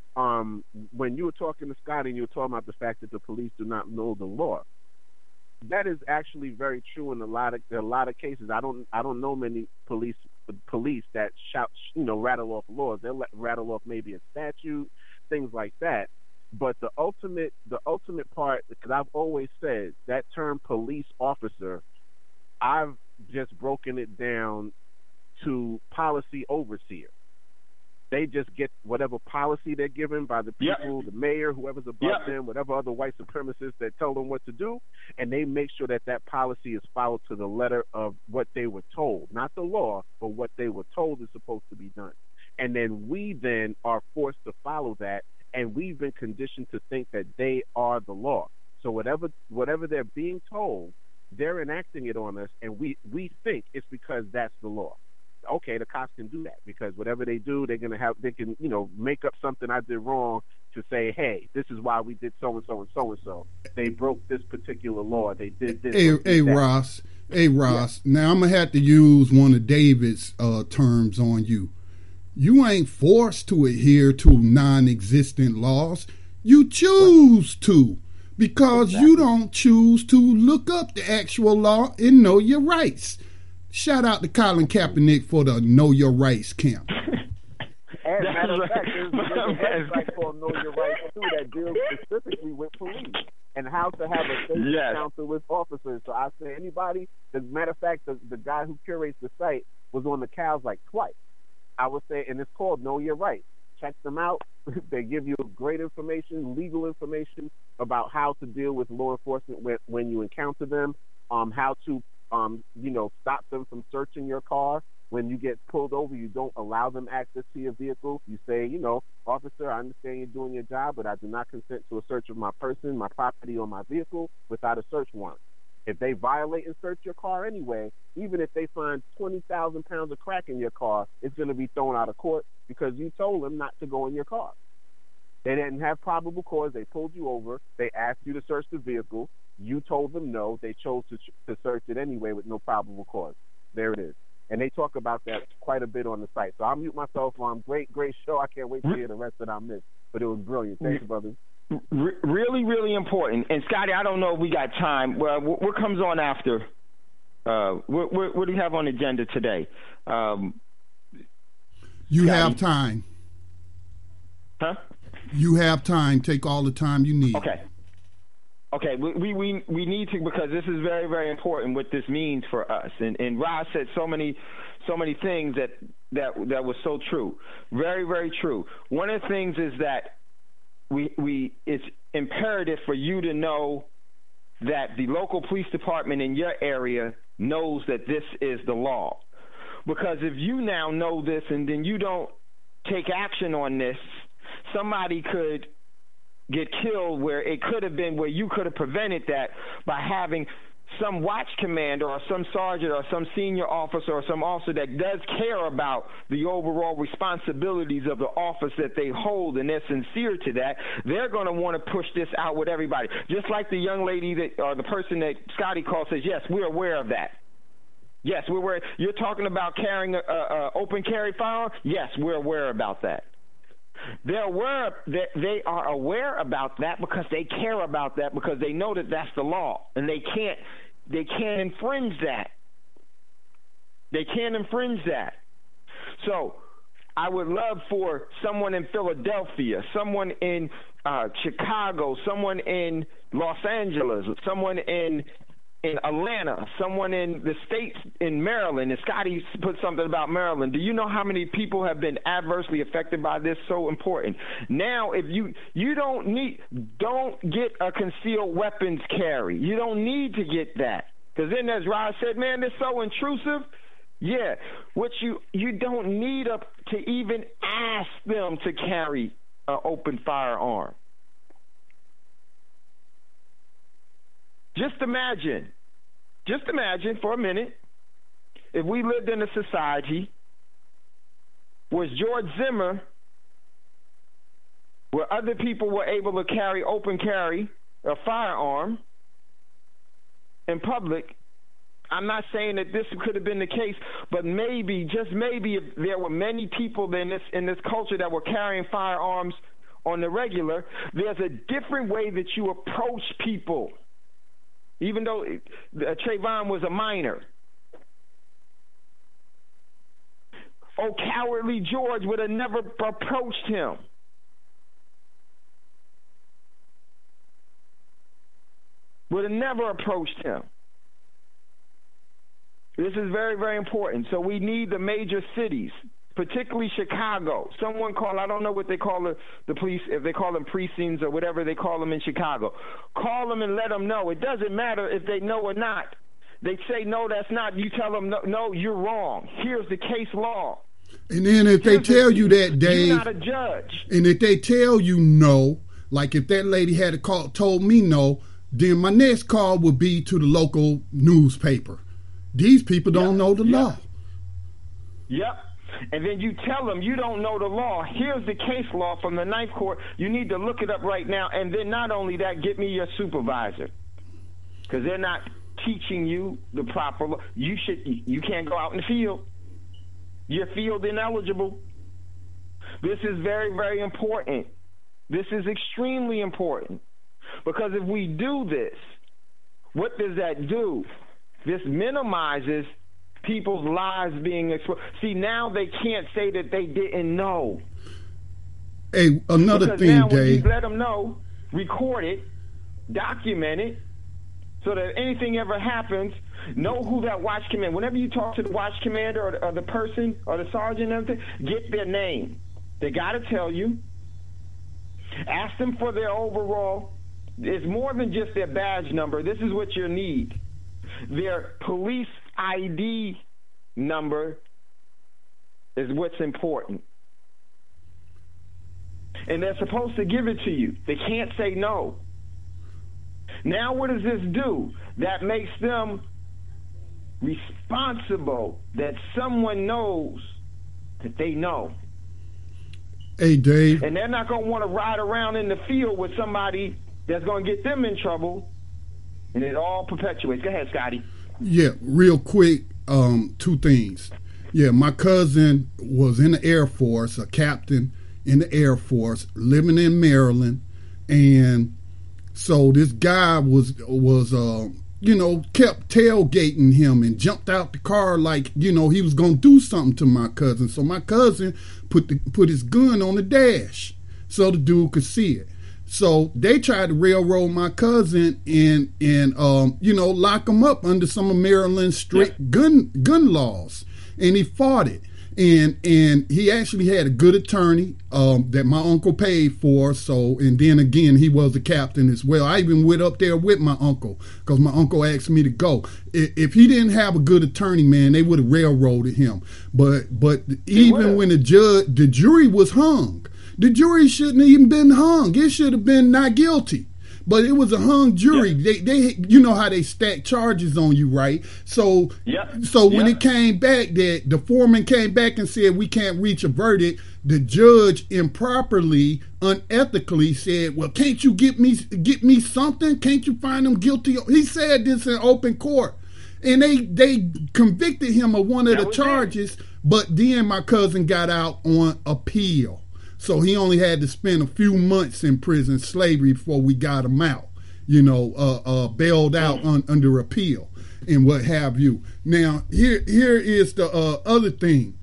when you were talking to Scott and you were talking about the fact that the police do not know the law, that is actually very true in a lot of cases. I don't know many police that shout, rattle off laws. They'll rattle off maybe a statute, things like that. But the ultimate part, because I've always said that term police officer, I've just broken it down to policy overseer. They just get whatever policy they're given by the people, the mayor, whoever's above them, whatever other white supremacists that tell them what to do, and they make sure that policy is followed to the letter of what they were told, not the law, but what they were told is supposed to be done. And then we then are forced to follow that, and we've been conditioned to think that they are the law. So whatever they're being told, they're enacting it on us, and we think it's because that's the law. Okay, the cops can do that because whatever they do, they can make up something I did wrong to say, hey, this is why we did so and so and so and so. They broke this particular law. They did this. Hey, Ross. Yeah. Now I'm gonna have to use one of David's terms on you. You ain't forced to adhere to non-existent laws. You choose to, because you don't choose to look up the actual law and know your rights. Shout out to Colin Kaepernick for the Know Your Rights camp. As a matter of fact, there's a website called Know Your Rights too that deals specifically with police and how to have a safe encounter with officers. So I say anybody, as a matter of fact, the guy who curates the site was on the cows like twice. I would say, and it's called Know Your Rights. Check them out. They give you great information, legal information about how to deal with law enforcement when you encounter them, how to stop them from searching your car. When you get pulled over, you don't allow them access to your vehicle. You say, officer, I understand you're doing your job, but I do not consent to a search of my person, my property, or my vehicle without a search warrant. If they violate and search your car anyway, even if they find 20,000 pounds of crack in your car, it's going to be thrown out of court because you told them not to go in your car. They didn't have probable cause. They pulled you over. They asked you to search the vehicle. You told them no. They chose to search it anyway with no probable cause. There it is. And they talk about that quite a bit on the site. So I'll mute myself on. Great show. I can't wait to hear the rest that I missed. But it was brilliant. Thanks, brothers. Really, really important. And, Scotty, I don't know if we got time. Well, what comes on after? What do you have on the agenda today? You have time. Huh? You have time. Take all the time you need. Okay, we need to, because this is very, very important what this means for us. And Ross said so many things that was so true. Very, very true. One of the things is that it's imperative for you to know that the local police department in your area knows that this is the law. Because if you now know this and then you don't take action on this, somebody could get killed where it could have been, where you could have prevented that by having some watch commander or some sergeant or some senior officer or some officer that does care about the overall responsibilities of the office that they hold, and they're sincere to that. They're going to want to push this out with everybody. Just like the young lady that, or the person that Scotty called, says, yes, we're aware of that. Yes, we're aware. You're talking about carrying a open carry firearm? Yes, we're aware about that. They are aware about that because they care about that, because they know that that's the law, and they can't infringe that. They can't infringe that. So I would love for someone in Philadelphia, someone in Chicago, someone in Los Angeles, someone in Atlanta, someone in the states, in Maryland, and Scotty put something about Maryland. Do you know how many people have been adversely affected by this? So important. Now, if you don't get a concealed weapons carry. You don't need to get that. Because then, as Rod said, man, it's so intrusive. Yeah, you don't need to even ask them to carry an open firearm. Just imagine for a minute, if we lived in a society where George Zimmer, where other people were able to open carry a firearm in public. I'm not saying that this could have been the case, but maybe, just maybe, if there were many people in this culture that were carrying firearms on the regular, there's a different way that you approach people. Even though Trayvon was a minor. Oh, cowardly George would have never approached him. Would have never approached him. This is very, very important. So we need the major cities, particularly Chicago. Someone call, I don't know what they call the police, if they call them precincts or whatever they call them in Chicago. Call them and let them know. It doesn't matter if they know or not. They say, no, that's not. You tell them, no, you're wrong. Here's the case law. And then if they tell you that, Dave, you're not a judge. And if they tell you no, like if that lady had told me no, then my next call would be to the local newspaper. These people don't know the law. Yep. And then you tell them you don't know the law. Here's the case law from the Ninth Court. You need to look it up right now. And then not only that, get me your supervisor. Because they're not teaching you the proper law. You can't go out in the field. You're field ineligible. This is very, very important. This is extremely important. Because if we do this, what does that do? This minimizes people's lives being exposed. See, now they can't say that they didn't know. Hey, another because thing, now Dave. When you let them know, record it, document it, so that if anything ever happens, know who that watch commander. Whenever you talk to the watch commander or the person or the sergeant and everything, get their name. They got to tell you. Ask them for their overall. It's more than just their badge number. This is what you need. Their police ID number is what's important. And they're supposed to give it to you. They can't say no. Now what does this do? That makes them responsible, that someone knows that they know. Hey, Dave. And they're not going to want to ride around in the field with somebody that's going to get them in trouble. And it all perpetuates. Go ahead, Scotty. Yeah, real quick, two things. Yeah, my cousin was in the Air Force, a captain in the Air Force, living in Maryland, and so this guy was kept tailgating him and jumped out the car like, he was going to do something to my cousin. So my cousin put his gun on the dash so the dude could see it. So they tried to railroad my cousin and lock him up under some of Maryland's strict gun laws. And he fought it. And he actually had a good attorney that my uncle paid for. So, and then again, he was a captain as well. I even went up there with my uncle because my uncle asked me to go. If he didn't have a good attorney, man, they would have railroaded him. But even when the jury was hung, The jury shouldn't have even been hung. It should have been not guilty. But it was a hung jury. Yeah. They you know how they stack charges on you, right? So when it came back, that the foreman came back and said we can't reach a verdict, the judge improperly, unethically said, well, can't you get me something? Can't you find them guilty? He said this in open court. And they convicted him of one of the charges, but then my cousin got out on appeal. So he only had to spend a few months in prison slavery before we got him out, bailed out under appeal and what have you. Now, here is the other thing.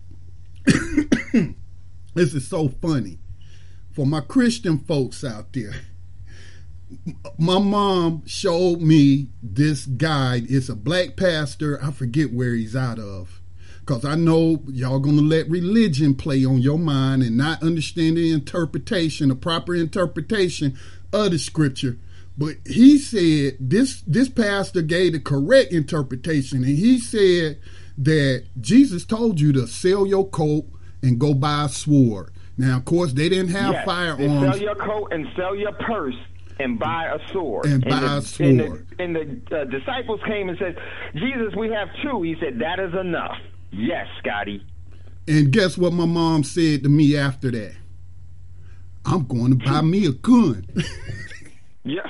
This is so funny. For my Christian folks out there, my mom showed me this guide. It's a black pastor. I forget where he's out of. Because I know y'all going to let religion play on your mind and not understand the proper interpretation of the scripture. But he said, this pastor gave the correct interpretation. And he said that Jesus told you to sell your coat and go buy a sword. Now, of course, they didn't have firearms. Sell your coat and sell your purse and buy a sword. And the disciples came and said, Jesus, we have two. He said, that is enough. Yes, Scotty. And guess what my mom said to me after that? I'm going to buy me a gun. Yeah.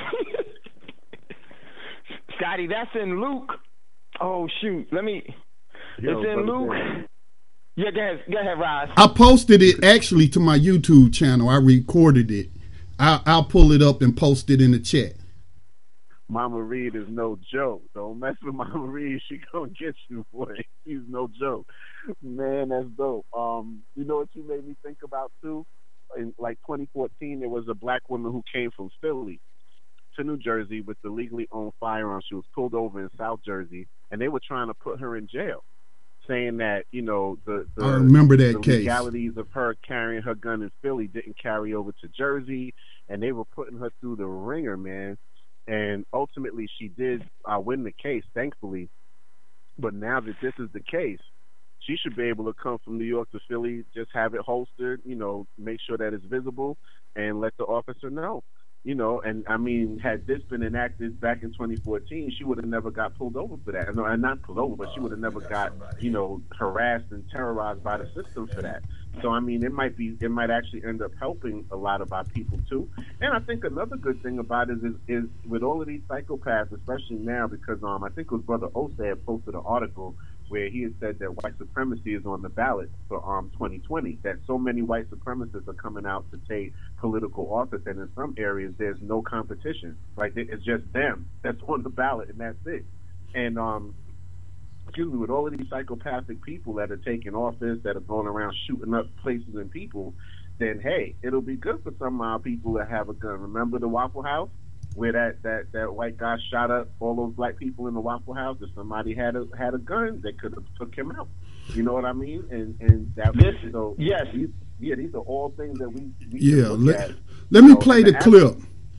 Scotty, that's in Luke. Oh, shoot. It's in Luke. Yeah, go ahead, Roz. I posted it actually to my YouTube channel. I recorded it. I'll pull it up and post it in the chat. Mama Reed is no joke. Don't mess with Mama Reed. She gonna get you, boy. She's no joke. Man, that's dope. You know what you made me think about too? In like 2014, there was a black woman who came from Philly to New Jersey with the legally owned firearm. She was pulled over in South Jersey, and they were trying to put her in jail, saying that the I remember that case. Legalities of her carrying her gun in Philly didn't carry over to Jersey, and they were putting her through the ringer, man. And ultimately, she did win the case, thankfully. But now that this is the case, she should be able to come from New York to Philly, just have it holstered, make sure that it's visible, and let the officer know. And I mean, had this been enacted back in 2014, she would have never got pulled over for that. No, not pulled over, but she would have never got, harassed and terrorized by the system for that. So I mean, it might actually end up helping a lot of our people too. And I think another good thing about it is with all of these psychopaths, especially now, because I think it was Brother Osa had posted an article where he had said that white supremacy is on the ballot for 2020, that so many white supremacists are coming out to take political office, and in some areas there's no competition. Like, it's just them that's on the ballot, and that's it. And with all of these psychopathic people that are taking office, that are going around shooting up places and people, then hey, it'll be good for some of our people that have a gun. Remember the Waffle House, where that white guy shot up all those black people in the Waffle House? If somebody had a gun, they could have took him out. You know what I mean? And that yes. These are all things that we let me play the clip.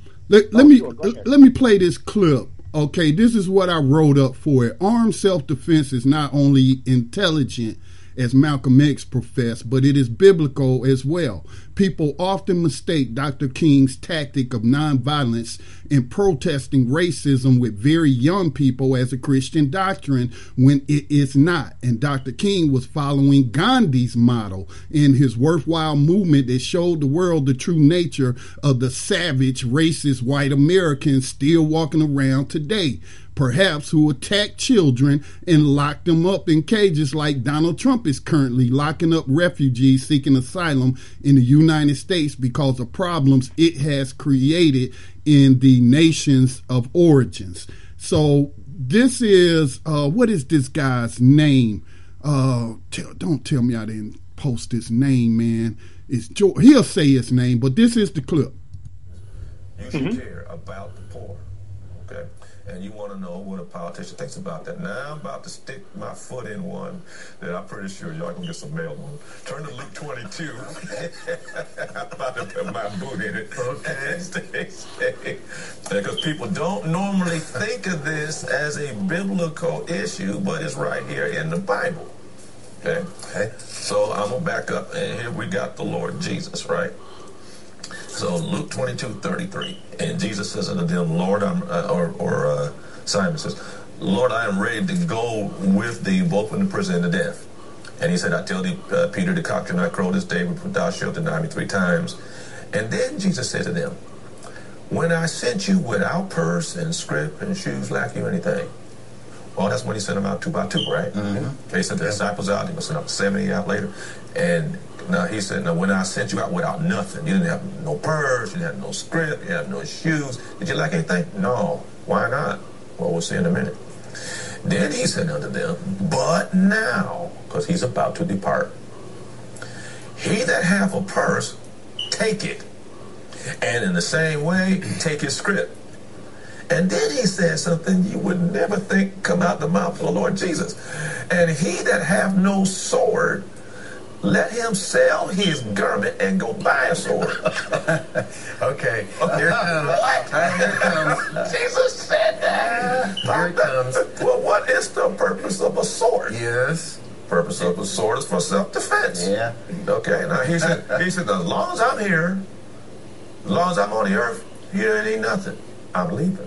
Let me play this clip. Okay, this is what I wrote up for it. Armed self-defense is not only intelligent, as Malcolm X professed, but it is biblical as well. People often mistake Dr. King's tactic of nonviolence in protesting racism with very young people as a Christian doctrine when it is not. And Dr. King was following Gandhi's model in his worthwhile movement that showed the world the true nature of the savage, racist white Americans still walking around today, perhaps who attack children and lock them up in cages like Donald Trump is currently locking up refugees seeking asylum in the United States because of problems it has created in the nations of origins. So this is, what is this guy's name? Don't tell me I didn't post his name, man. It's George. He'll say his name, but this is the clip. You should care about the poor, okay? And you want to know what a politician thinks about that. Now I'm about to stick my foot in one that I'm pretty sure y'all gonna get some mail on. Turn to Luke 22. I'm about to put my boot in it. Okay. Because people don't normally think of this as a biblical issue, but it's right here in the Bible. Okay. So I'm gonna back up, and here we got the Lord Jesus, right? So Luke 22:33, and Jesus says unto them, Lord, Simon says, Lord, I am ready to go with thee both in the prison and the death. And he said, I tell thee, Peter, the cock shall not crow this day, but thou shalt deny me 3 times. And then Jesus said to them, when I sent you without purse and scrip and shoes, lack you anything? Well, that's when he sent them out 2 by 2, right? Mm-hmm. They sent the disciples out. He was sent up 70 out later. And now he said, now when I sent you out without nothing, you didn't have no purse, you didn't have no scrip, you didn't have no shoes. Did you lack anything? No. Why not? Well, we'll see in a minute. Then he said unto them, but now, because he's about to depart, he that hath a purse, take it. And in the same way, take his scrip. And then he said something you would never think come out the mouth of the Lord Jesus. And he that hath no sword, let him sell his garment and go buy a sword. Okay. What? Here it comes. Jesus said that. Here it comes. Well, what is the purpose of a sword? Yes. Purpose of a sword is for self-defense. Yeah. Okay. Now he said, as long as I'm here, as long as I'm on the earth, you ain't need nothing. I'm leaving.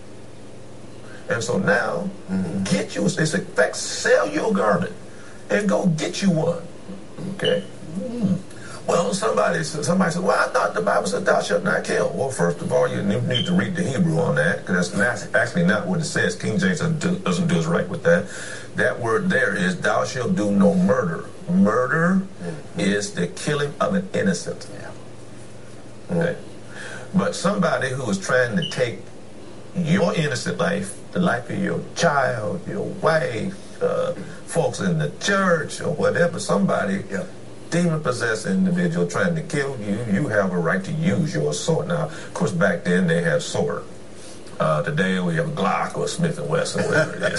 And so now, get you. They said, in fact, sell your garment and go get you one. Okay. Well, somebody said, well, I thought the Bible said thou shalt not kill. Well, first of all, you need to read the Hebrew on that, because that's actually not what it says. King James doesn't do us right with that. That word there is thou shalt do no murder. Murder is the killing of an innocent. Yeah. Okay. But somebody who is trying to take your innocent life, the life of your child, your wife, folks in the church or whatever, somebody, demon-possessed individual trying to kill you, you have a right to use your sword. Now, of course, back then they had sword. Today we have a Glock or Smith & Wesson, whatever it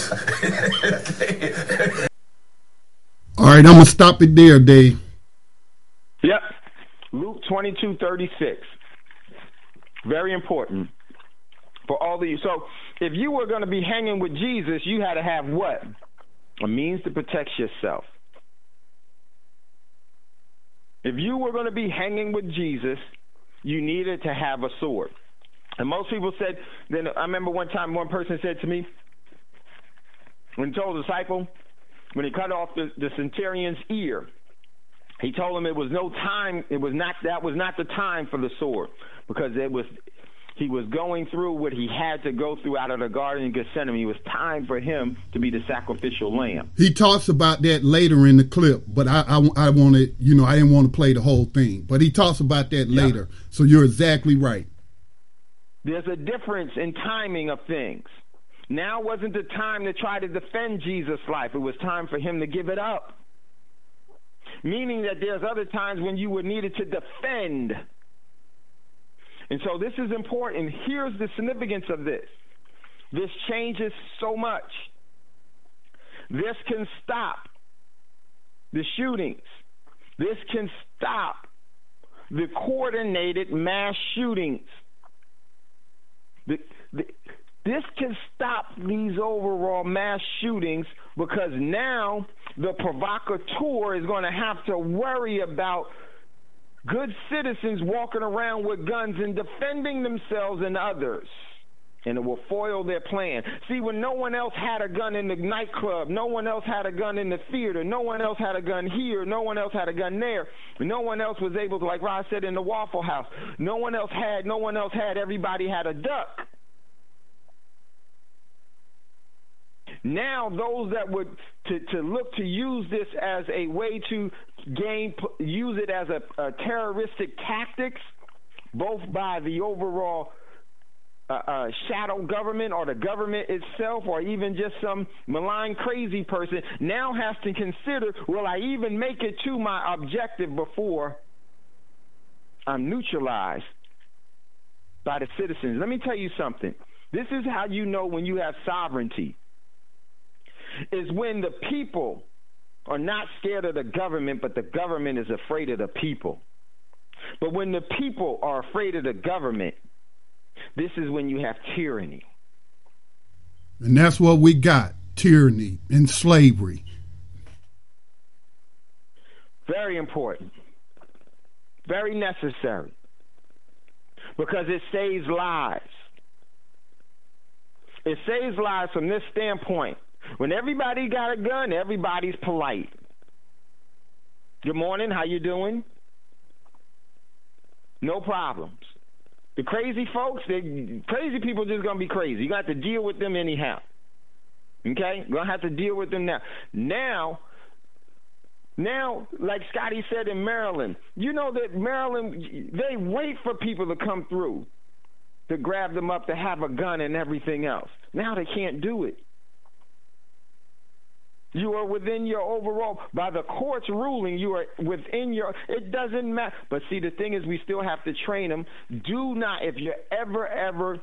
is. All right, I'm going to stop it there, Dave. Yep. Luke 22:36. Very important for all of you. So if you were going to be hanging with Jesus, you had to have what? A means to protect yourself. If you were going to be hanging with Jesus, you needed to have a sword. And most people said, then I remember one time one person said to me, when he told a disciple, when he cut off the centurion's ear, he told him it was no time, that was not the time for the sword, because he was going through what he had to go through out of the Garden of Gethsemane. It was time for him to be the sacrificial lamb. He talks about that later in the clip, but I wanted, I didn't want to play the whole thing, but he talks about that later. So you're exactly right. There's a difference in timing of things. Now wasn't the time to try to defend Jesus' life. It was time for him to give it up. Meaning that there's other times when you were needed to defend. And so this is important. Here's the significance of this. This changes so much. This can stop the shootings. This can stop the coordinated mass shootings. This can stop these overall mass shootings, because now the provocateur is going to have to worry about good citizens walking around with guns and defending themselves and others. And it will foil their plan. See, when no one else had a gun in the nightclub, no one else had a gun in the theater, no one else had a gun here, no one else had a gun there, no one else was able to, like Rod said, in the Waffle House, no one else had, everybody had a duck. Now those that would to look to use this as a way to use it as a terroristic tactics, both by the overall shadow government or the government itself, or even just some malign crazy person, now has to consider, will I even make it to my objective before I'm neutralized by the citizens? Let me tell you something. This is how you know when you have sovereignty. Is when the people are not scared of the government, but the government is afraid of the people. But when the people are afraid of the government, this is when you have tyranny. And that's what we got, tyranny and slavery. Very important. Very necessary. because it saves lives. It saves lives from this standpoint. When everybody got a gun, everybody's polite. Good morning, how you doing? No problems. The crazy folks, crazy people just going to be crazy. You're going to have to deal with them anyhow. Okay? You're going to have to deal with them now. Now, like Scotty said in Maryland, you know that Maryland, they wait for people to come through to grab them up to have a gun and everything else. Now they can't do it. You are within your overall, by the court's ruling, you are within your, it doesn't matter. But see, the thing is, we still have to train them. Do not, if you're ever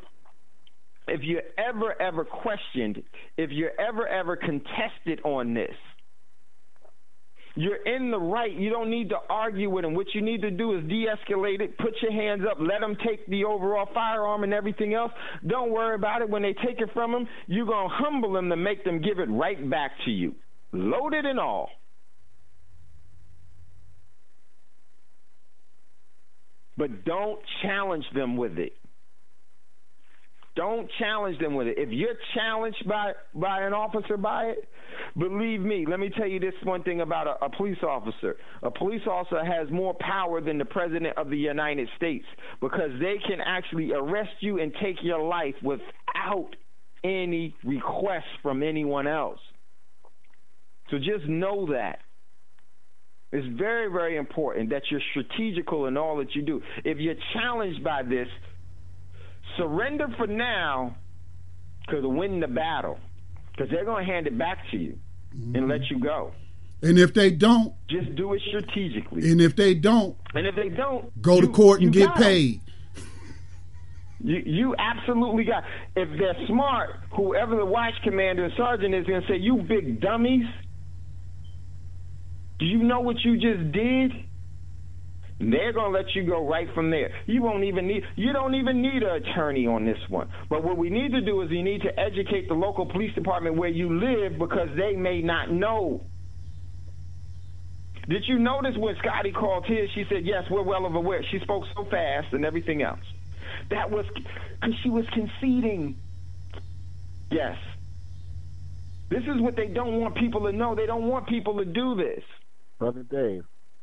questioned, if you're ever contested on this, you're in the right. You don't need to argue with them. What you need to do is de-escalate it, put your hands up, let them take the overall firearm and everything else. Don't worry about it. When they take it from them, you're going to humble them to make them give it right back to you, loaded and all. But don't challenge them with it. Don't challenge them with it. If you're challenged by an officer by it, believe me, let me tell you this one thing about a police officer. A police officer has more power than the President of the United States because they can actually arrest you and take your life without any request from anyone else. So just know that. It's very, very important that you're strategical in all that you do. If you're challenged by this, surrender for now to win the battle, because they're going to hand it back to you and let you go. And if they don't, just do it strategically. And if they don't, go to court and get paid. You absolutely got. If they're smart, whoever the watch commander and sergeant is going to say, "You big dummies, do you know what you just did?" They're going to let you go right from there. You don't even need an attorney on this one. But what we need to do is you need to educate the local police department where you live because they may not know. Did you notice when Scotty called here, she said, yes, we're well aware. She spoke so fast and everything else. That was because she was conceding. Yes. This is what they don't want people to know. They don't want people to do this. Brother Dave.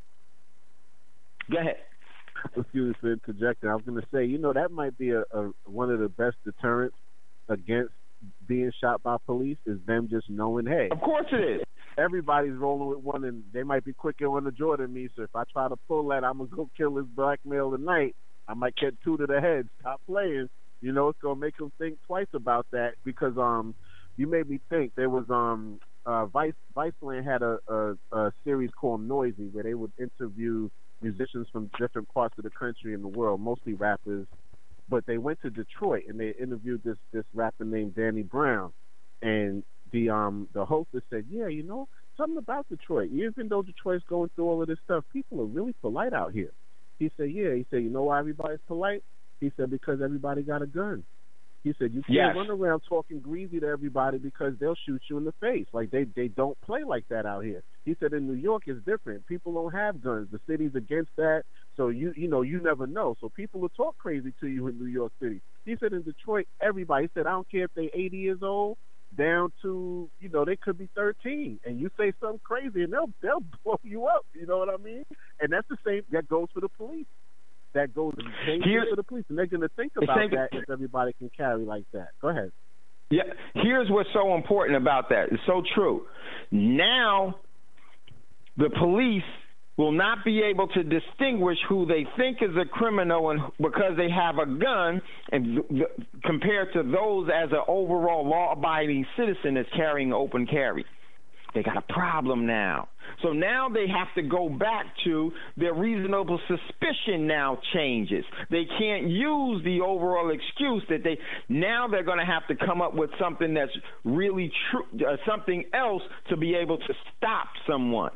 Go ahead. Excuse me for interjecting. I was going to say, that might be one of the best deterrents against being shot by police is them just knowing, hey. Of course it is. Everybody's rolling with one, and they might be quicker on the jaw than me, so if I try to pull that, I'm going to go kill this black male tonight. I might get 2 to the head. Stop playing. It's going to make them think twice about that because you made me think. There was Viceland had a series called Noisy where they would interview musicians from different parts of the country and the world, mostly rappers, but they went to Detroit and they interviewed this rapper named Danny Brown, and the hostess said, yeah, something about Detroit. Even though Detroit's going through all of this stuff, people are really polite out here. He said, yeah. He said, you know why everybody's polite? He said, because everybody got a gun. He said, you can't run around talking greasy to everybody because they'll shoot you in the face. Like, they don't play like that out here. He said, in New York, it's different. People don't have guns. The city's against that, so you never know. So people will talk crazy to you in New York City. He said, in Detroit, everybody, he said, I don't care if they're 80 years old, down to, they could be 13, and you say something crazy, and they'll blow you up, you know what I mean? And that's the same, that goes for the police. That goes for the police, and they're going to think about that if everybody can carry like that. Go ahead. Yeah, here's what's so important about that. It's so true. Now, the police will not be able to distinguish who they think is a criminal and because they have a gun, and compared to those as an overall law-abiding citizen that's carrying open carry. They got a problem now. So now they have to go back to their reasonable suspicion now changes. They can't use the overall excuse that now they're going to have to come up with something that's really true, something else to be able to stop someone.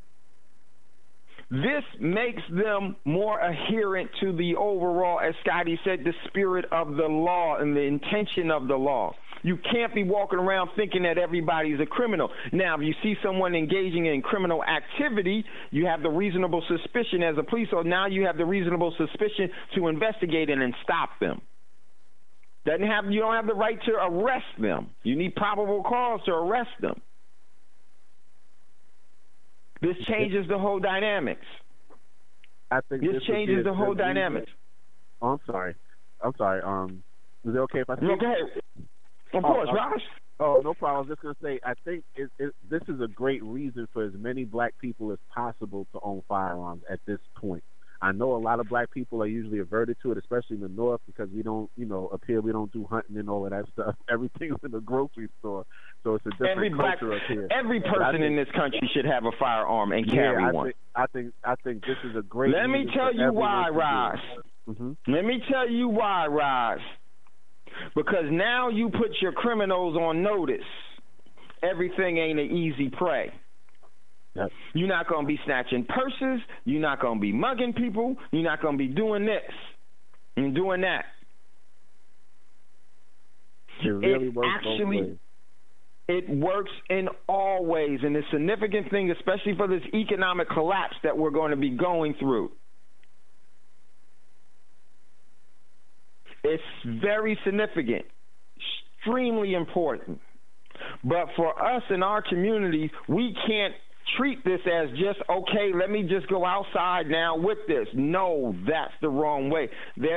This makes them more adherent to the overall, as Scotty said, the spirit of the law and the intention of the law. You can't be walking around thinking that everybody's a criminal. Now, if you see someone engaging in criminal activity, you have the reasonable suspicion as a police officer. Now you have the reasonable suspicion to investigate and stop them. You don't have the right to arrest them. You need probable cause to arrest them. This changes the whole dynamics. I think this changes the whole dynamics. Oh, I'm sorry. Is it okay if I speak? No, go ahead. Of course, Raj. Oh, no problem. I was just going to say, I think this is a great reason for as many black people as possible to own firearms at this point. I know a lot of black people are usually averted to it, especially in the North, because we don't, up here we don't do hunting and all of that stuff. Everything's in the grocery store, so it's a different culture up here. Every person in this country should have a firearm and carry one. I think this is a great. Let me tell you why, Raj. Let me tell you why, Raj. Because now you put your criminals on notice. Everything ain't an easy prey. Yep. You're not going to be snatching purses. You're not going to be mugging people. You're not going to be doing this and doing that. It really works both ways. It works in all ways, and it's a significant thing, especially for this economic collapse that we're going to be going through. It's very significant, extremely important. But for us in our community, we can't treat this as just, okay, let me just go outside now with this. No, that's the wrong way.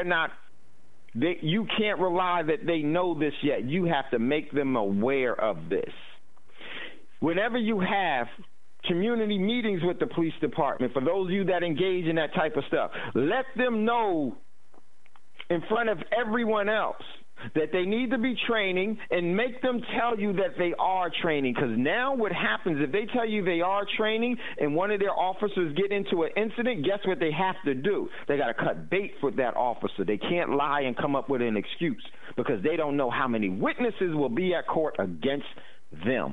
You can't rely that they know this yet. You have to make them aware of this. Whenever you have community meetings with the police department, for those of you that engage in that type of stuff, let them know in front of everyone else that they need to be training, and make them tell you that they are training. Because now what happens, if they tell you they are training and one of their officers get into an incident, guess what they have to do? They got to cut bait with that officer. They can't lie and come up with an excuse because they don't know how many witnesses will be at court against them.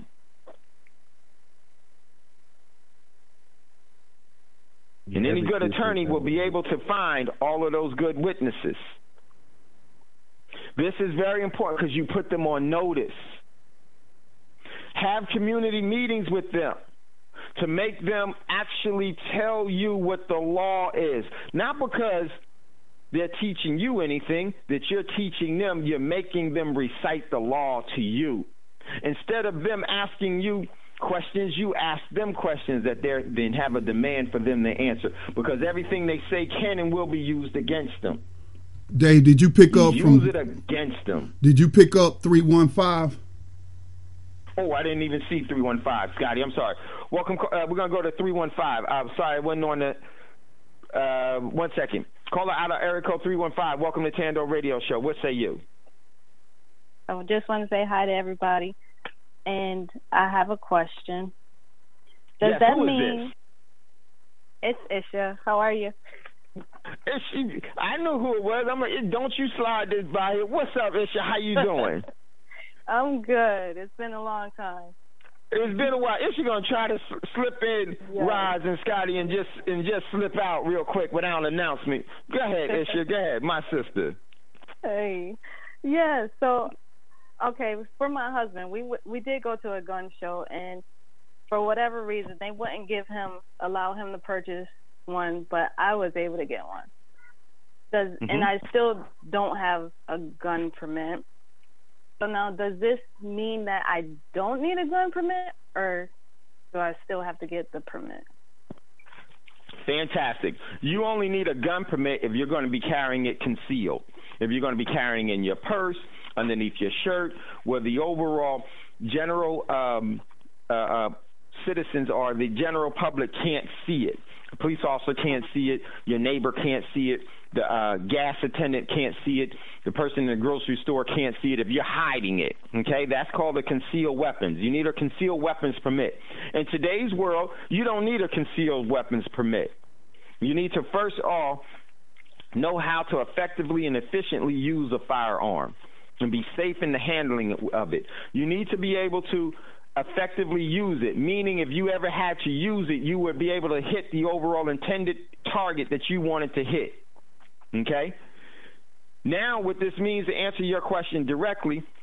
And any good attorney will be able to find all of those good witnesses. This is very important because you put them on notice. Have community meetings with them to make them actually tell you what the law is. Not because they're teaching you anything, that you're teaching them, you're making them recite the law to you. Instead of them asking you questions, you ask them questions that they then have a demand for them to answer, because everything they say can and will be used against them. Dave, did you pick up Use it against them. Did you pick up 315? Oh, I didn't even see 315. Scotty, I'm sorry. Welcome. We're going to go to 315. I'm sorry, I wasn't on the... 1 second. Caller out of area code 315. Welcome to Tando Radio Show. What say you? I just want to say hi to everybody. And I have a question. Does that mean... It's Isha. How are you? I knew who it was. I'm like, don't you slide this by here. What's up, Isha? How you doing? I'm good. It's been a long time. It's been a while. Isha gonna try to slip in, Roz and Scotty, and just slip out real quick without an announcement. Go ahead, Isha. Go ahead, my sister. Hey, yeah. So, okay, for my husband, we did go to a gun show, and for whatever reason, they wouldn't allow him to purchase one, but I was able to get one. And I still don't have a gun permit. So now, does this mean that I don't need a gun permit, or do I still have to get the permit? Fantastic. You only need a gun permit if you're going to be carrying it concealed. If you're going to be carrying in your purse, underneath your shirt, where the overall general citizens or the general public can't see it. The police officer can't see it. Your neighbor can't see it. The gas attendant can't see it. The person in the grocery store can't see it if you're hiding it. Okay? That's called a concealed weapons. You need a concealed weapons permit. In today's world, you don't need a concealed weapons permit. You need to first off know how to effectively and efficiently use a firearm and be safe in the handling of it. You need to be able to effectively use it, meaning if you ever had to use it, you would be able to hit the overall intended target that you wanted to hit. Okay? Now, what this means, to answer your question directly,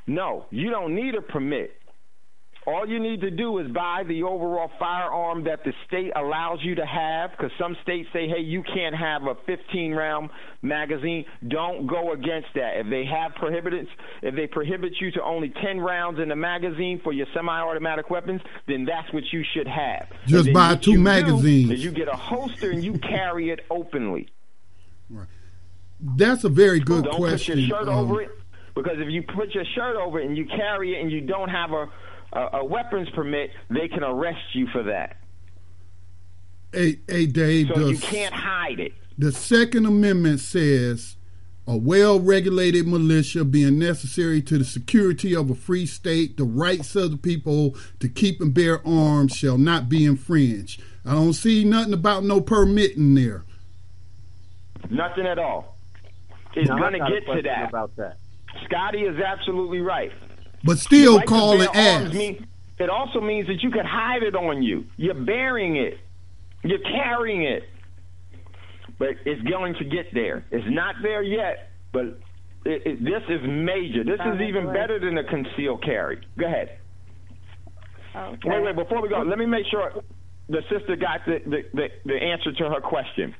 No, you don't need a permit. All you need to do is buy the overall firearm that the state allows you to have, because some states say, hey, you can't have a 15-round magazine. Don't go against that. If they prohibit you to only 10 rounds in the magazine for your semi-automatic weapons, then that's what you should have. Just buy 2 magazines. You get a holster and you carry it openly. Right. That's a very good Don't question. Put your shirt over it, because if you put your shirt over it and you carry it and you don't have a weapons permit, they can arrest you for that. Hey, Dave. So you can't hide it. The Second Amendment says a well-regulated militia being necessary to the security of a free state, the rights of the people to keep and bear arms shall not be infringed. I don't see nothing about no permit in there. Nothing at all. It's going to get to that. About that. Scotty is absolutely right. But still right call it ass. It also means that you can hide it on you. You're bearing it. You're carrying it. But it's going to get there. It's not there yet, but this is major. This is even better than a concealed carry. Go ahead. Okay. Wait, before we go, let me make sure the sister got the answer to her question.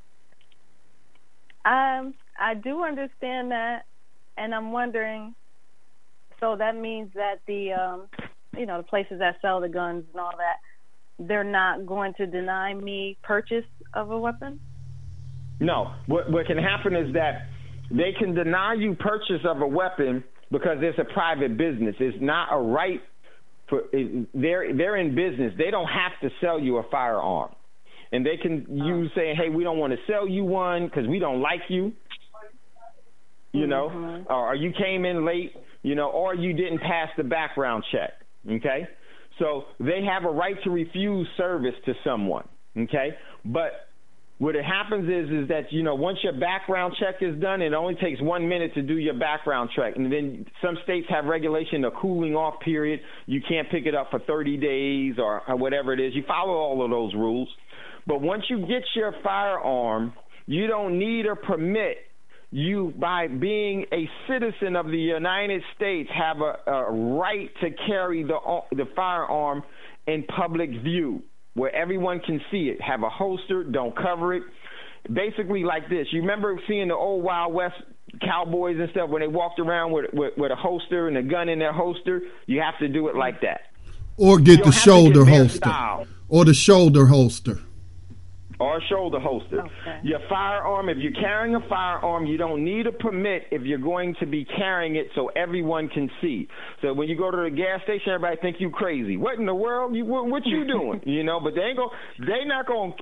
I do understand that, and I'm wondering, so that means that the the places that sell the guns and all that, they're not going to deny me purchase of a weapon? No. What can happen is that they can deny you purchase of a weapon because it's a private business. It's not a right they're in business. They don't have to sell you a firearm. And they can use saying, hey, we don't want to sell you one because we don't like you, or you came in late, or you didn't pass the background check, okay? So they have a right to refuse service to someone, okay? But what it happens is that, once your background check is done, it only takes 1 minute to do your background check. And then some states have regulation, a cooling off period. You can't pick it up for 30 days or whatever it is. You follow all of those rules. But once you get your firearm, you don't need a permit. You, by being a citizen of the United States, have a right to carry the firearm in public view, where everyone can see it. Have a holster, don't cover it. Basically like this. You remember seeing the old Wild West cowboys and stuff when they walked around with a holster and a gun in their holster? You have to do it like that. Or get the shoulder holster. Or the shoulder holster. Or a shoulder holster. Okay. Your firearm, if you're carrying a firearm, you don't need a permit if you're going to be carrying it so everyone can see. So when you go to the gas station, everybody think you crazy. What in the world? What you doing? But they're not going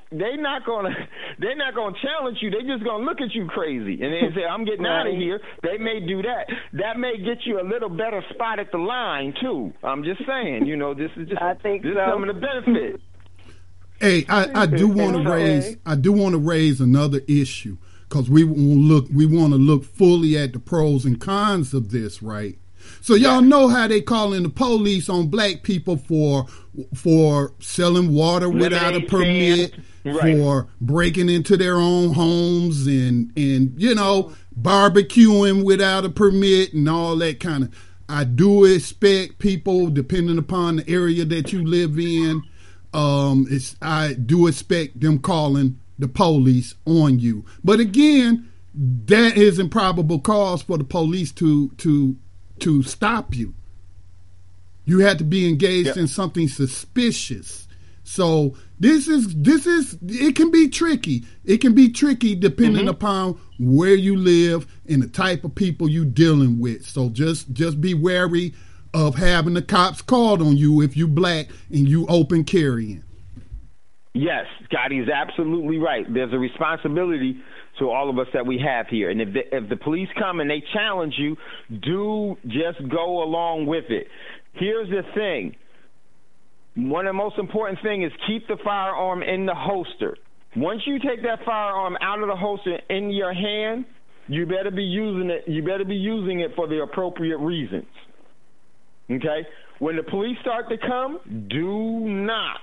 to challenge you. They're just going to look at you crazy and then say, I'm getting out of here. They may do that. That may get you a little better spot at the line too. I'm just saying, this is some of the benefits. Hey, I do want to raise another issue, because we want to look fully at the pros and cons of this, right? So y'all know how they calling the police on black people for selling water without a permit, for breaking into their own homes and barbecuing without a permit and all that kind of. I do expect people, depending upon the area that you live in, I do expect them calling the police on you. But again, that is improbable cause for the police to stop you. You had to be engaged in something suspicious. So this is it can be tricky. It can be tricky depending upon where you live and the type of people you're dealing with. So just be wary of having the cops called on you if you black and you open carrying. Yes, Scotty's absolutely right. There's a responsibility to all of us that we have here. And if the police come and they challenge you, do just go along with it. Here's the thing. One of the most important things is keep the firearm in the holster. Once you take that firearm out of the holster in your hand, you better be using it. You better be using it for the appropriate reasons. Okay? When the police start to come, do not.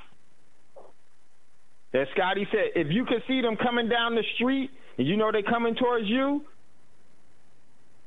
As Scotty said, if you can see them coming down the street and you know they're coming towards you,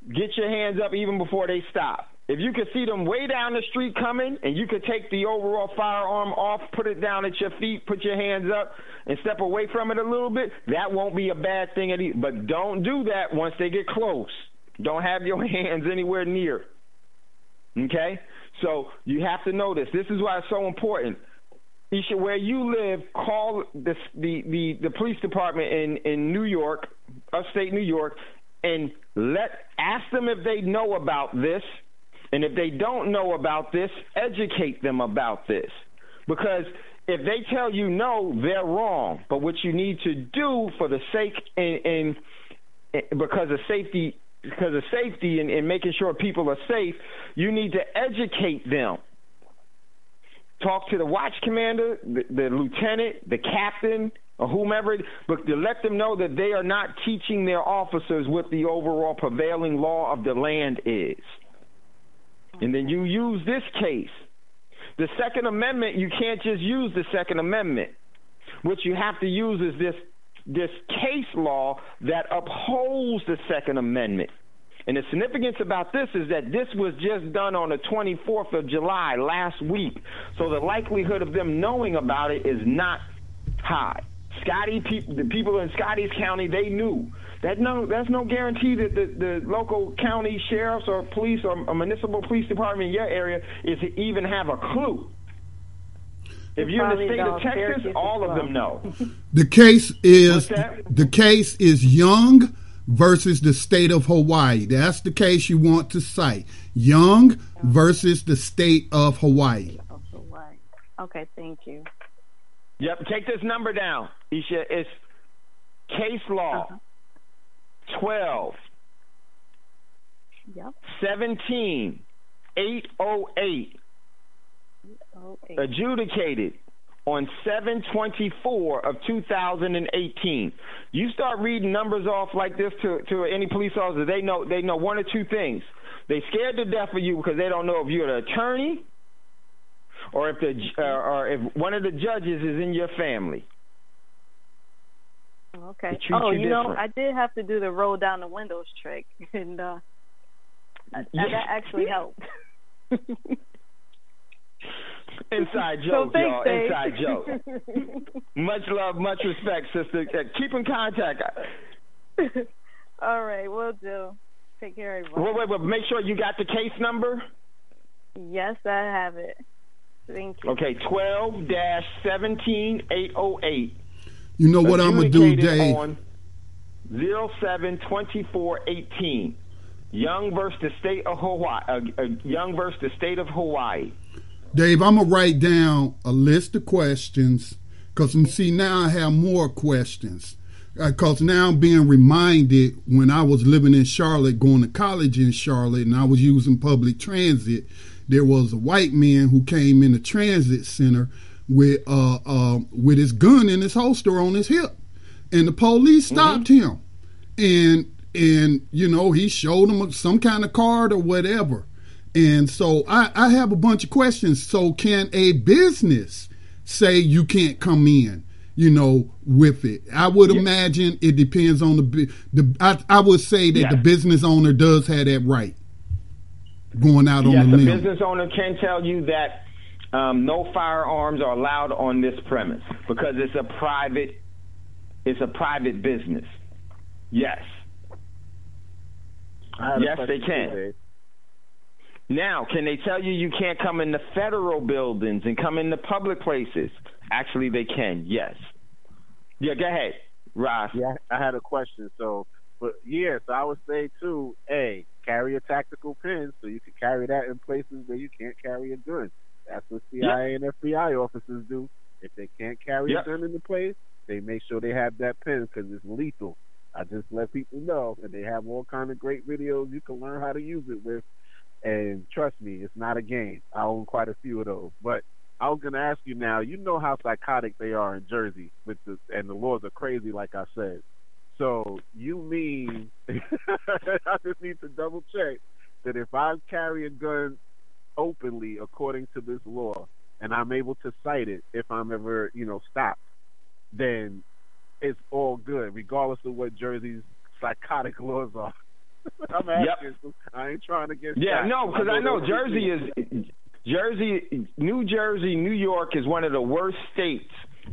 get your hands up even before they stop. If you could see them way down the street coming and you could take the overall firearm off, put it down at your feet, put your hands up, and step away from it a little bit, that won't be a bad thing. But don't do that once they get close. Don't have your hands anywhere near. Okay? So you have to know this. This is why it's so important. Isha, where you live, call the police department in New York, upstate New York, and ask them if they know about this. And if they don't know about this, educate them about this. Because if they tell you no, they're wrong. But what you need to do for the sake and because of safety and making sure people are safe, you need to educate them. Talk to the watch commander, the lieutenant, the captain, or whomever, but to let them know that they are not teaching their officers what the overall prevailing law of the land is. And then you use this case. The Second Amendment, you can't just use the Second Amendment. What you have to use is this case law that upholds the Second Amendment. And the significance about this is that this was just done on the 24th of July last week. So the likelihood of them knowing about it is not high. The people in Scotty's County, they knew. There's no guarantee that the local county sheriffs or police or municipal police department in your area is to even have a clue. If you're in the state of Texas, all of them know. The case is Young versus the state of Hawaii. That's the case you want to cite. Young versus the state of Hawaii. Okay, thank you. Yep, take this number down, Isha. It's case law 12 17 808 adjudicated on 7/24 of 2018. You start reading numbers off like this to any police officer, they know one or two things. They scared to death of you because they don't know if you're the attorney or if one of the judges is in your family. Okay. I did have to do the roll down the windows trick, and that actually helped. Inside joke, y'all. Inside joke. Much love, much respect, sister. Keep in contact. All right, will do. Take care, everyone. Wait. Make sure you got the case number. Yes, I have it. Thank you. Okay, 12-17-808. You know what I'm going to do, Dave? On 07-24-18. Young versus the state of Hawaii. Young versus the state of Hawaii. Dave, I'm going to write down a list of questions because, see, now I have more questions. Because now I'm being reminded when I was living in Charlotte, going to college in Charlotte, and I was using public transit, there was a white man who came in the transit center with his gun in his holster on his hip. And the police stopped him. And he showed him some kind of card or whatever. And so I have a bunch of questions. So can a business say you can't come in, with it? I would imagine it depends on I would say that the business owner does have that right. Going out on the limb. The business owner can tell you that no firearms are allowed on this premise because it's a private business. Yes. Yes, they can. Now, can they tell you can't come in the federal buildings and come in the public places? Actually, they can, yes. Yeah, go ahead, Ross. Yeah, I had a question. So I would say, too, carry a tactical pen so you can carry that in places where you can't carry a gun. That's what CIA and FBI officers do. If they can't carry a gun in the place, they make sure they have that pen because it's lethal. I just let people know, and they have all kind of great videos you can learn how to use it with. And trust me, it's not a game. I own quite a few of those. But I was going to ask you now, you know how psychotic they are in Jersey, and the laws are crazy, like I said. So you mean, I just need to double check, that if I carry a gun openly according to this law, and I'm able to cite it if I'm ever, stopped, then it's all good, regardless of what Jersey's psychotic laws are. I'm asking. I ain't trying to get. Yeah, shot. no, because I know New Jersey, New York is one of the worst states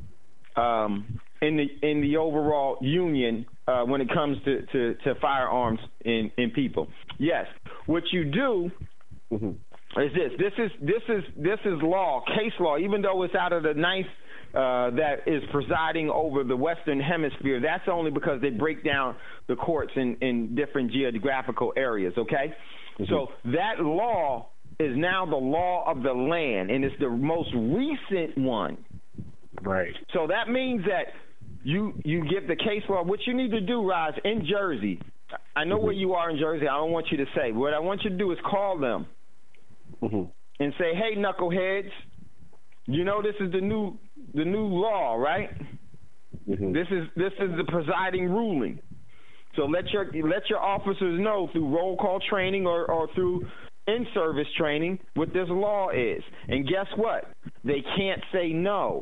in the overall union when it comes to firearms in people. Yes, what you do is this. This is law, case law. Even though it's out of the ninth that is presiding over the Western Hemisphere, that's only because they break down the courts in different geographical areas. Okay, so that law is now the law of the land, and it's the most recent one. Right. So that means that you get the case law. What you need to do, Roz, in Jersey, I know where you are in Jersey. I don't want you to say. What I want you to do is call them and say, "Hey, knuckleheads, you know this is the new law, right? This is the presiding ruling. So let your officers know through roll call training or through in-service training what this law is. And guess what? They can't say no.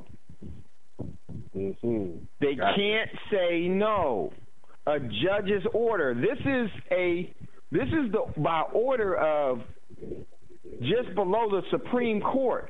They can't say no. A judge's order. This is by order of just below the Supreme Court.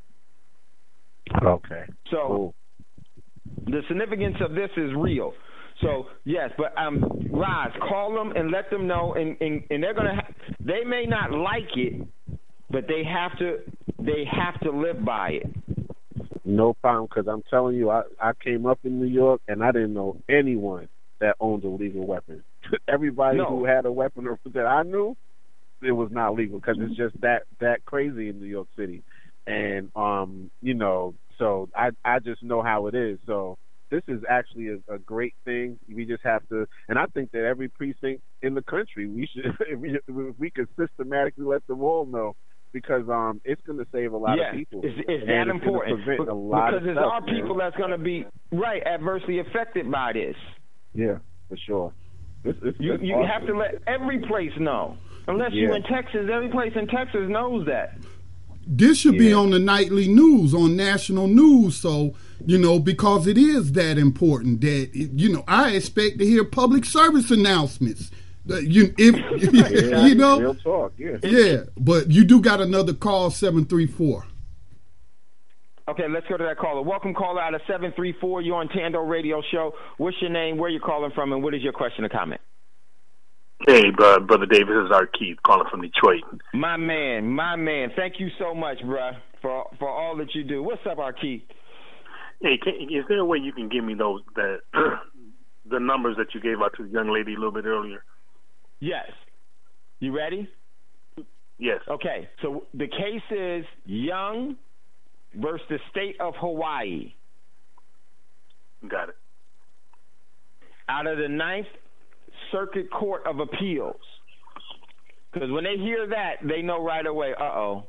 Okay. So the significance of this is real. So yes, but Roz, call them and let them know, and they're gonna. They may not like it, but they have to live by it. No problem, because I'm telling you, I came up in New York and I didn't know anyone that owned a legal weapon. Everybody who had a weapon or that I knew, it was not legal because it's just that crazy in New York City. And so I just know how it is. So this is actually a great thing. We just have to, and I think that every precinct in the country, we should, if we could systematically let them all know, because it's going to save a lot of people. It's that important because it's our people that's going to be adversely affected by this. Yeah, for sure. You awesome. have to let every place know. Unless you're in Texas, every place in Texas knows that. This should be on the nightly news, on national news, so, because it is that important that, I expect to hear public service announcements. Real talk, yeah, but you do got another call, 734. Okay, let's go to that caller. Welcome, caller, out of 734. You're on Tando Radio Show. What's your name, where you calling from, and what is your question or comment? Hey, Brother Davis, this is our Keith calling from Detroit. My man. Thank you so much, bruh, for all that you do. What's up, our Keith? Hey, is there a way you can give me the numbers that you gave out to the young lady a little bit earlier? Yes. You ready? Yes. Okay, so the case is Young versus the state of Hawaii. Got it. Out of the Ninth Circuit Court of Appeals. Because when they hear that, they know right away, uh-oh.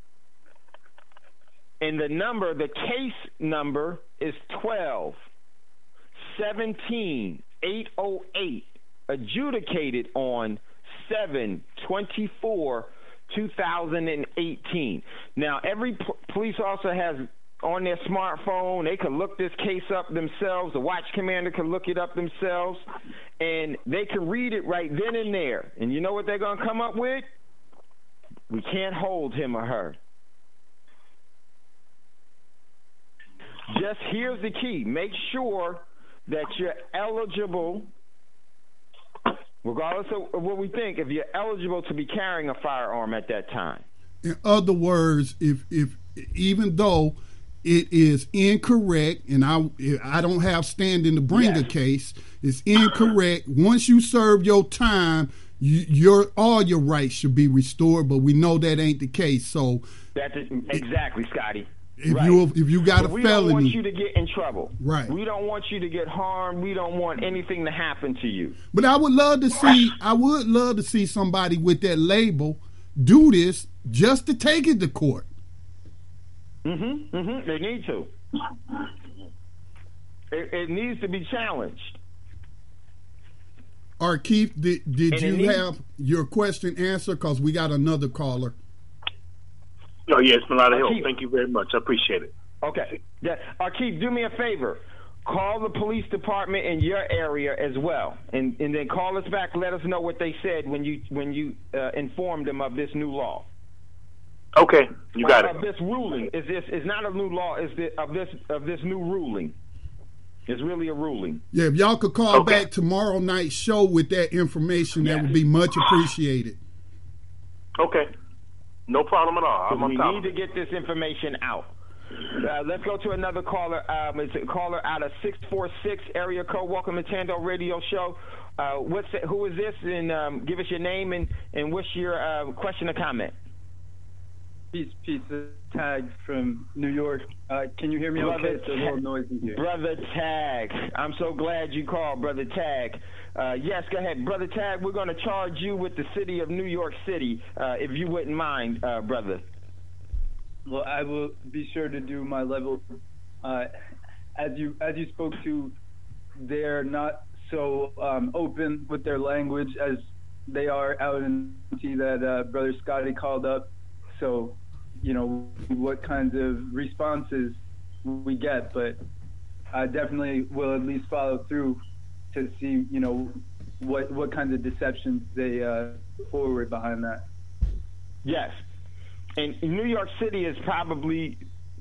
And the case number is 12-17-808, adjudicated on 7/24/2018. Now, every police officer has on their smartphone, they can look this case up themselves. The watch commander can look it up themselves, and they can read it right then and there. And you know what they're going to come up with? We can't hold him or her. Just here's the key. Make sure that you're eligible, regardless of what we think, if you're eligible to be carrying a firearm at that time. In other words, if even though it is incorrect, and I don't have standing to bring a case, it's incorrect. Once you serve your time, all your rights should be restored, but we know that ain't the case. So that's exactly, Scotty. If you got a felony, we don't want you to get in trouble. Right. We don't want you to get harmed. We don't want anything to happen to you. But I would love to see somebody with that label do this just to take it to court. They need to. It needs to be challenged. All right, Keith, did you have your question answered? Because we got another caller. Oh, yeah, it's been a lot of help. Thank you very much. I appreciate it. Okay. Yeah. Keith, do me a favor. call the police department in your area as well, and then call us back. Let us know what they said when you informed them of this new law. Okay, you got Of this ruling. It's not a new law. It's of this new ruling. It's really a ruling. Yeah, if y'all could call back tomorrow night's show with that information, that would be much appreciated. Okay, no problem at all. I'm on we top. need to get this information out. Let's go to another caller. It's a caller out of 646 area code. Welcome to Tando Radio Show. Who is this? And give us your name and what's your question or comment? Peace. Tag from New York. Can you hear me okay? It's a little noisy here. Brother Tag. I'm so glad you called, Brother Tag. Yes, go ahead. Brother Tag, we're going to charge you with the city of New York City, if you wouldn't mind, brother. Well, I will be sure to do my level. As you spoke to, they're not so open with their language as they are out in that Brother Scotty called up. So, what kinds of responses we get, but I definitely will at least follow through to see, what kinds of deceptions they forward behind that. Yes. And New York is probably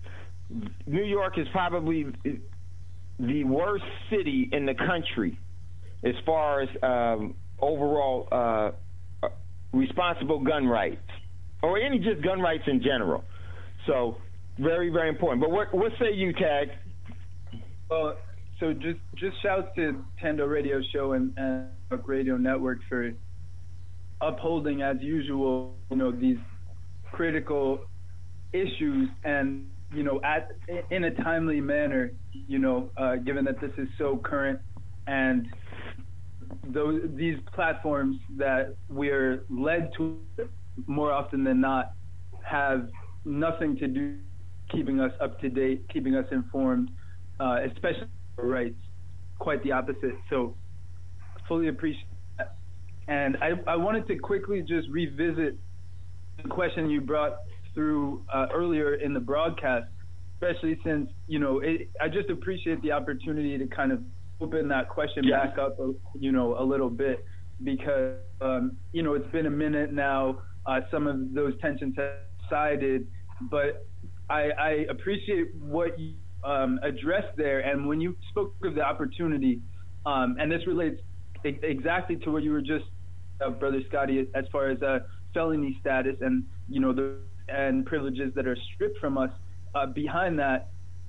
the worst city in the country as far as overall responsible gun rights, or any just gun rights in general. So very, very important. But what say you, Tag? Well, so just shouts to Tando Radio Show and Radio Network for upholding, as usual, these critical issues and, in a timely manner, given that this is so current, and these platforms that we're led to more often than not have nothing to do keeping us up to date, keeping us informed, especially for rights. Quite the opposite. So fully appreciate that. And I wanted to quickly just revisit the question you brought through earlier in the broadcast, especially since, I just appreciate the opportunity to kind of open that question back up, a little bit, because, it's been a minute now. Some of those tensions have subsided, but I appreciate what you addressed there. And when you spoke of the opportunity, and this relates exactly to what you were just, Brother Scotty, as far as felony status and, and privileges that are stripped from us, behind that,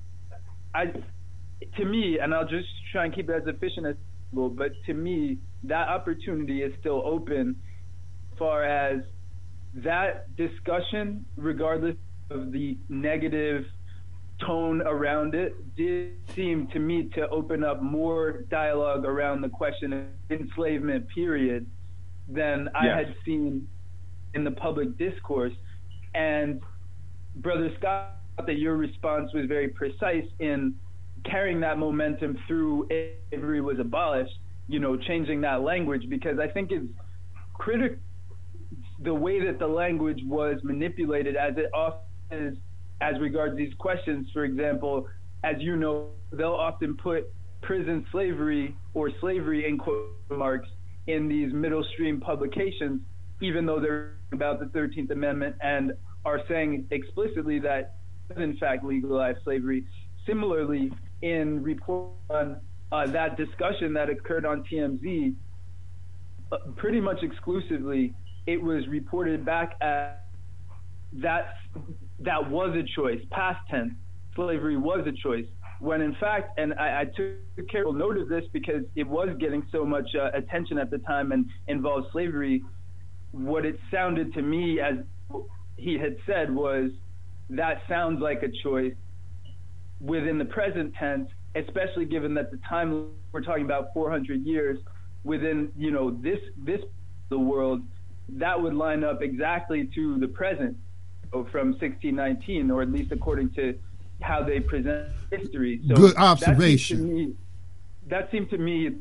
to me, and I'll just try and keep it as efficient as possible, but to me, that opportunity is still open as far as that discussion, regardless of the negative tone around it, did seem to me to open up more dialogue around the question of enslavement, period, than I had seen in the public discourse. And Brother Scott, that your response was very precise in carrying that momentum through slavery was abolished, changing that language, because I think it's critical the way that the language was manipulated, as it often is as regards these questions. For example, as you know, they'll often put prison slavery or slavery in quote marks in these middle stream publications, even though they're about the 13th Amendment and are saying explicitly that in fact legalized slavery. Similarly, in report on that discussion that occurred on TMZ, pretty much exclusively, it was reported back at that was a choice, past tense. Slavery was a choice, when in fact, and I took careful note of this because it was getting so much attention at the time and involved slavery. What it sounded to me, as he had said, was that sounds like a choice within the present tense, especially given that the time we're talking about 400 years within, this the world, that would line up exactly to the present from 1619, or at least according to how they present history. So good observation. That seemed to me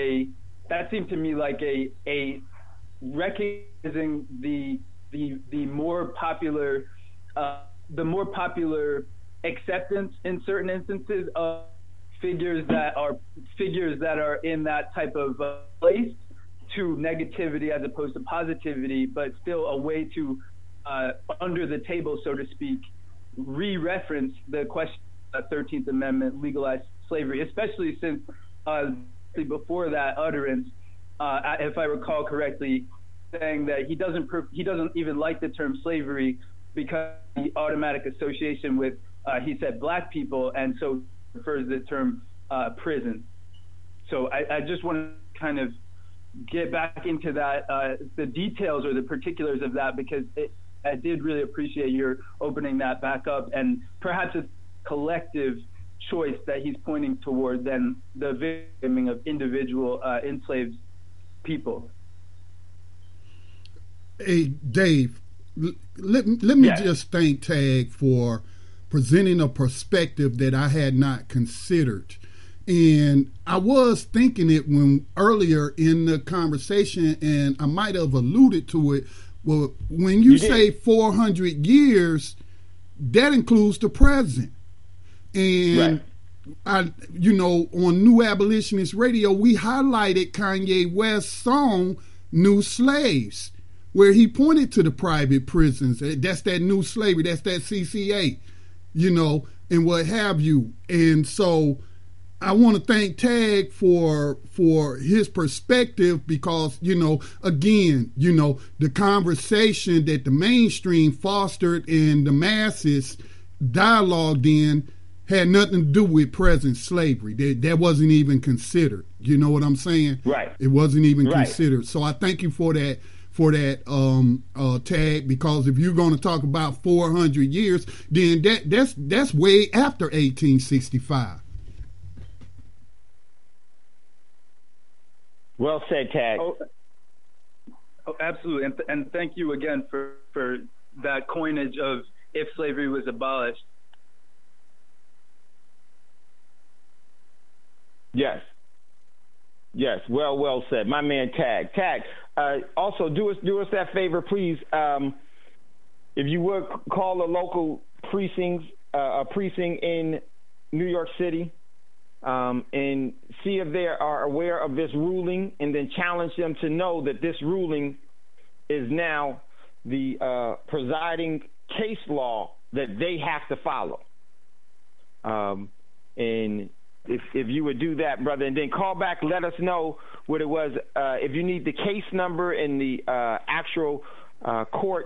like a recognizing the more popular acceptance in certain instances of figures that are in that type of place to negativity as opposed to positivity, but still a way to under the table, so to speak, re-reference the question of the 13th Amendment legalized slavery, especially since before that utterance, if I recall correctly, saying that he doesn't even like the term slavery because the automatic association with he said black people, and so refers to the term prison. So I just want to kind of get back into that, the details or the particulars of that, because I did really appreciate your opening that back up, and perhaps it's a collective choice that he's pointing toward than the victiming of individual enslaved people. Hey, Dave, let me just thank Tag for presenting a perspective that I had not considered. And I was thinking it when earlier in the conversation, and I might have alluded to it. Well, when you say 400 years, that includes the present. And on New Abolitionist Radio, we highlighted Kanye West's song, New Slaves, where he pointed to the private prisons. That's that new slavery. That's that CCA, and what have you. And so I want to thank Tag for his perspective, because, again, the conversation that the mainstream fostered and the masses dialogued in had nothing to do with present slavery. That wasn't even considered. You know what I'm saying? Right. It wasn't even considered. So I thank you for that. Tag, because if you're going to talk about 400 years, then that's way after 1865. Well said, Tag. Oh, absolutely, and thank you again for that coinage of if slavery was abolished. Yes. Well said, my man. Tag. Also, do us that favor, please. If you would call a local precinct in New York City, and see if they are aware of this ruling, and then challenge them to know that this ruling is now the presiding case law that they have to follow. And if you would do that, brother, and then call back, let us know what it was. If you need the case number and the actual court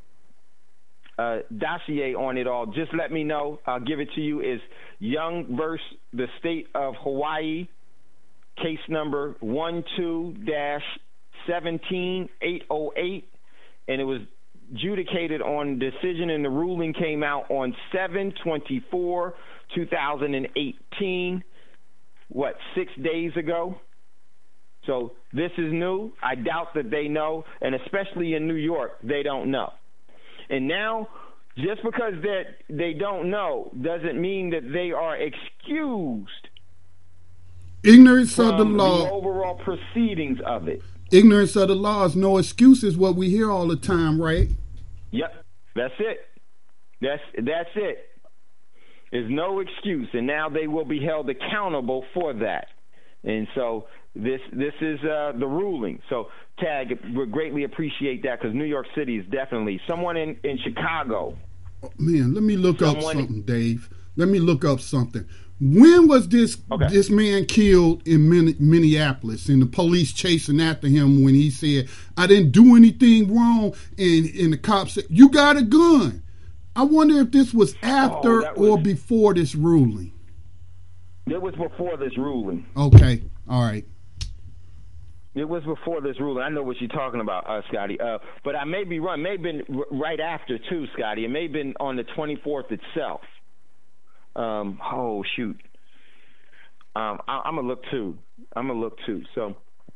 dossier on it all, just let me know. I'll give it to you. Is Young versus the State of Hawaii, case number 12-17808, and it was adjudicated on decision, and the ruling came out on 7/24/2018. 6 days ago? So this is new. I doubt that they know, and especially in New York, they don't know. And now, just because they don't know doesn't mean that they are excused. Ignorance of the law. The overall proceedings of it. Ignorance of the law is no excuse, is what we hear all the time, right? Yep, that's it. That's it. There's no excuse, and now they will be held accountable for that. And so this is the ruling. So, Tag, we greatly appreciate that, because New York City is definitely someone in Chicago. Man, let me look up something, Dave. Let me look up something. When was this man killed in Minneapolis, and the police chasing after him when he said, I didn't do anything wrong, and the cops said, you got a gun? I wonder if this was after or before this ruling. It was before this ruling. Okay, all right. It was before this ruling. I know what you're talking about, Scotty. But I may be wrong. It may have been right after, too, Scotty. It may have been on the 24th itself. Oh, shoot. I'm going to look, too. So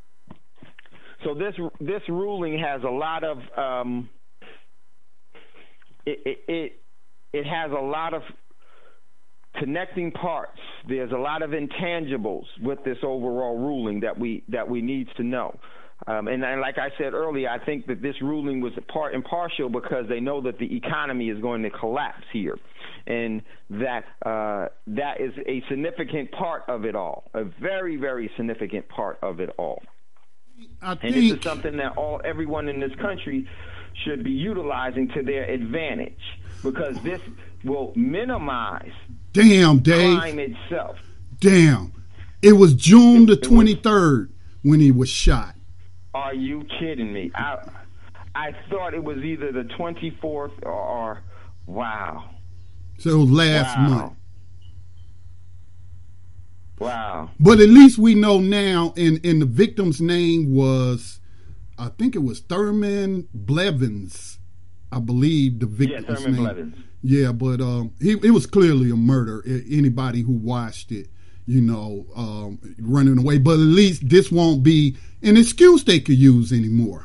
this ruling has a lot of it has a lot of connecting parts. There's a lot of intangibles with this overall ruling that we need to know. And like I said earlier, I think that this ruling was part and partial because they know that the economy is going to collapse here. and that that is a significant part of it all, a very, very significant part of it all. And this is something that everyone in this country should be utilizing to their advantage, because this will minimize crime itself. Damn. It was June the 23rd when he was shot. Are you kidding me? I thought it was either the 24th or wow. So it was last month. Wow. But at least we know now, and the victim's name was, I think it was Thurman Blevins, I believe the victim's name. Blevins. Yeah, but it was clearly a murder. Anybody who watched it, running away. But at least this won't be an excuse they could use anymore.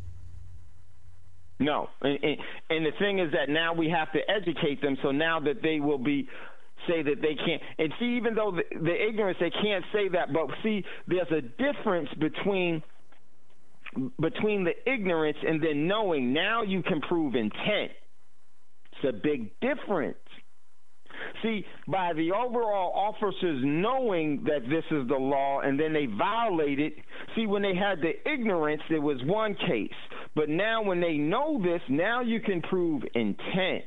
No. And the thing is that now we have to educate them, so now that they will say that they can't. And see, even though the ignorance, they can't say that, but see, there's a difference between the ignorance and then knowing. Now you can prove intent. It's a big difference. See, by the overall officers knowing that this is the law and then they violate it, see, when they had the ignorance, there was one case. But now when they know this, now you can prove intent.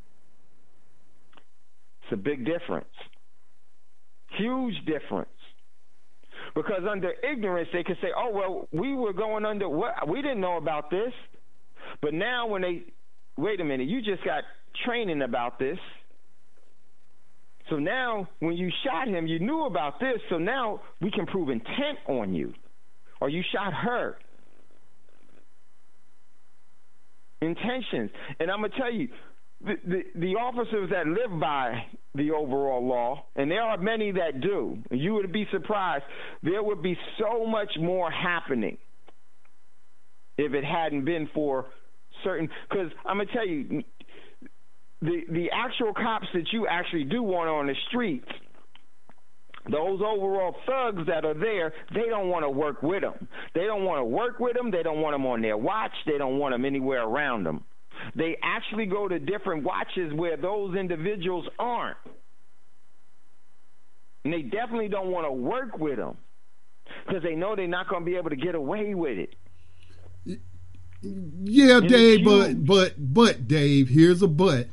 It's a big difference. Huge difference. Because under ignorance, they could say, oh, well, we were going under what? We didn't know about this. But now when they, wait a minute, you just got training about this. So now when you shot him, you knew about this. So now we can prove intent on you. Or you shot her. Intentions. And I'm going to tell you, the officers that live by the overall law, and there are many that do, you would be surprised, there would be so much more happening if it hadn't been for certain, because I'm going to tell you, the actual cops that you actually do want on the streets, those overall thugs that are there, they don't want to work with them. They don't want to work with them. They don't want them on their watch. They don't want them anywhere around them. They actually go to different watches where those individuals aren't. And they definitely don't want to work with them because they know they're not going to be able to get away with it. Yeah, Dave, but Dave, here's a but.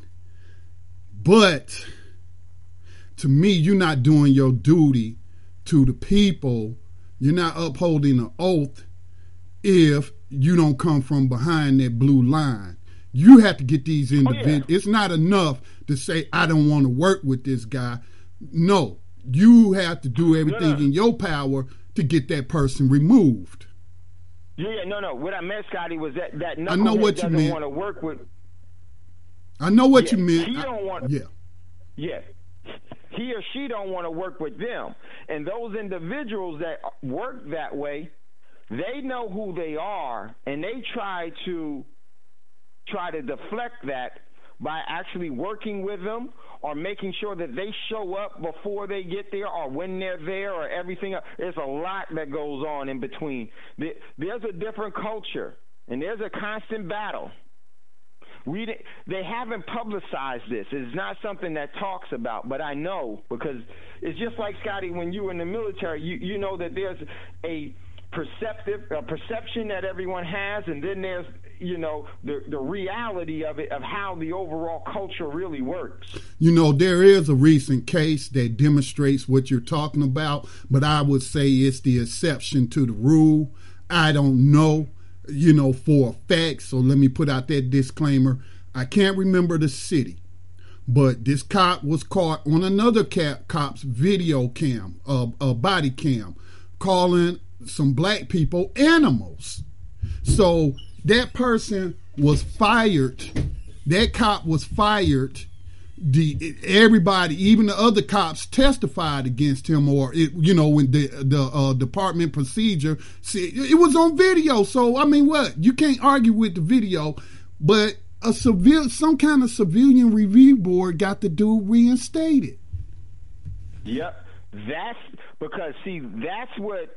But to me, you're not doing your duty to the people. You're not upholding an oath if you don't come from behind that blue line. You have to get these individuals. It's not enough to say, I don't want to work with this guy. No, you have to do everything in your power to get that person removed. Yeah, no. What I meant, Scotty, was that I know what you meant. Want to work with. I know what you meant. He don't want. Yeah. Yeah. He or she don't want to work with them. And those individuals that work that way, they know who they are, and they try to deflect that by actually working with them or making sure that they show up before they get there or when they're there or everything else. There's a lot that goes on in between. There's a different culture, and there's a constant battle. They haven't publicized this. It's not something that talks about, but I know because it's just like, Scotty, when you were in the military, you know that there's a perception that everyone has, and then there's, the reality of it, of how the overall culture really works. There is a recent case that demonstrates what you're talking about, but I would say it's the exception to the rule. I don't know, for a fact, so let me put out that disclaimer. I can't remember the city, but this cop was caught on another cop's video cam, body cam, calling some black people animals. So that person was fired. That cop was fired. Everybody, even the other cops, testified against him, or when the department procedure said it was on video. So I mean, what, you can't argue with the video, but some kind of civilian review board got the dude reinstated. Yep, that's because that's what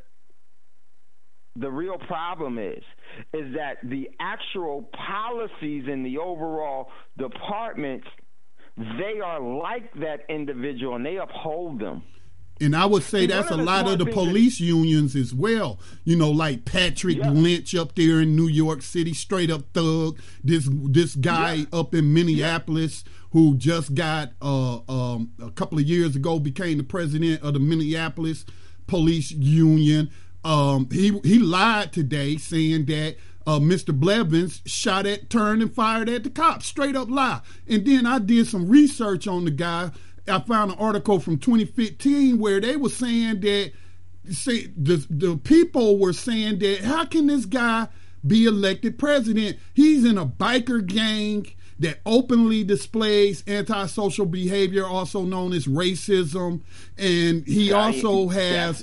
the real problem is that the actual policies in the overall departments, they are like that individual and they uphold them. And I would say that's a lot of the police unions as well. You know, like Patrick Lynch up there in New York City, straight up thug. This guy up in Minneapolis who just got a couple of years ago became the president of the Minneapolis Police Union. He lied today saying that Mr. Blevins turned and fired at the cops. Straight up lie. And then I did some research on the guy. I found an article from 2015 where they were saying that the people were saying that how can this guy be elected president? He's in a biker gang that openly displays antisocial behavior, also known as racism, and he also has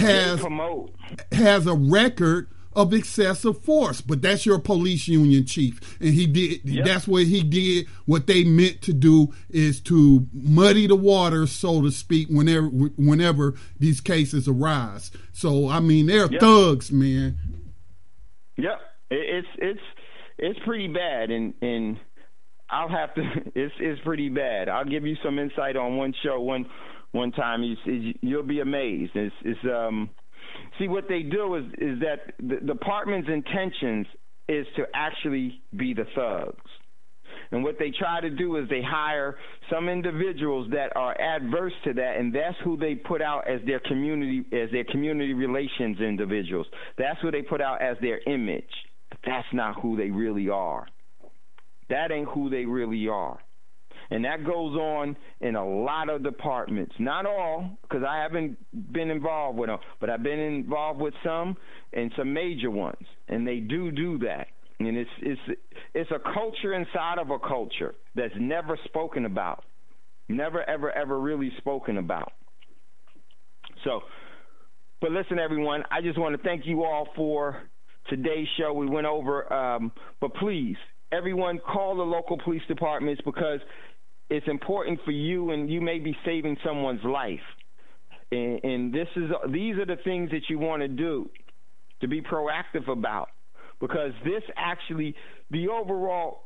a record of excessive force. But that's your police union chief, and he did. That's what he did. What they meant to do is to muddy the water, so to speak, whenever these cases arise. So I mean, they're thugs, man. Yep, it's pretty bad, and I'll have to. It's pretty bad. I'll give you some insight on one show one time. You'll be amazed. See, what they do is that the department's intentions is to actually be the thugs. And what they try to do is they hire some individuals that are adverse to that, and that's who they put out as their community relations individuals. That's who they put out as their image. But that's not who they really are. That ain't who they really are. And that goes on in a lot of departments. Not all, because I haven't been involved with them, but I've been involved with some and some major ones. And they do that. And it's a culture inside of a culture that's never spoken about. Never, ever really spoken about. So, but listen, everyone, I just want to thank you all for today's show. We went over, but please, everyone, call the local police departments, because it's important for you, and you may be saving someone's life. And these are the things that you want to do, to be proactive about, because this actually, the overall,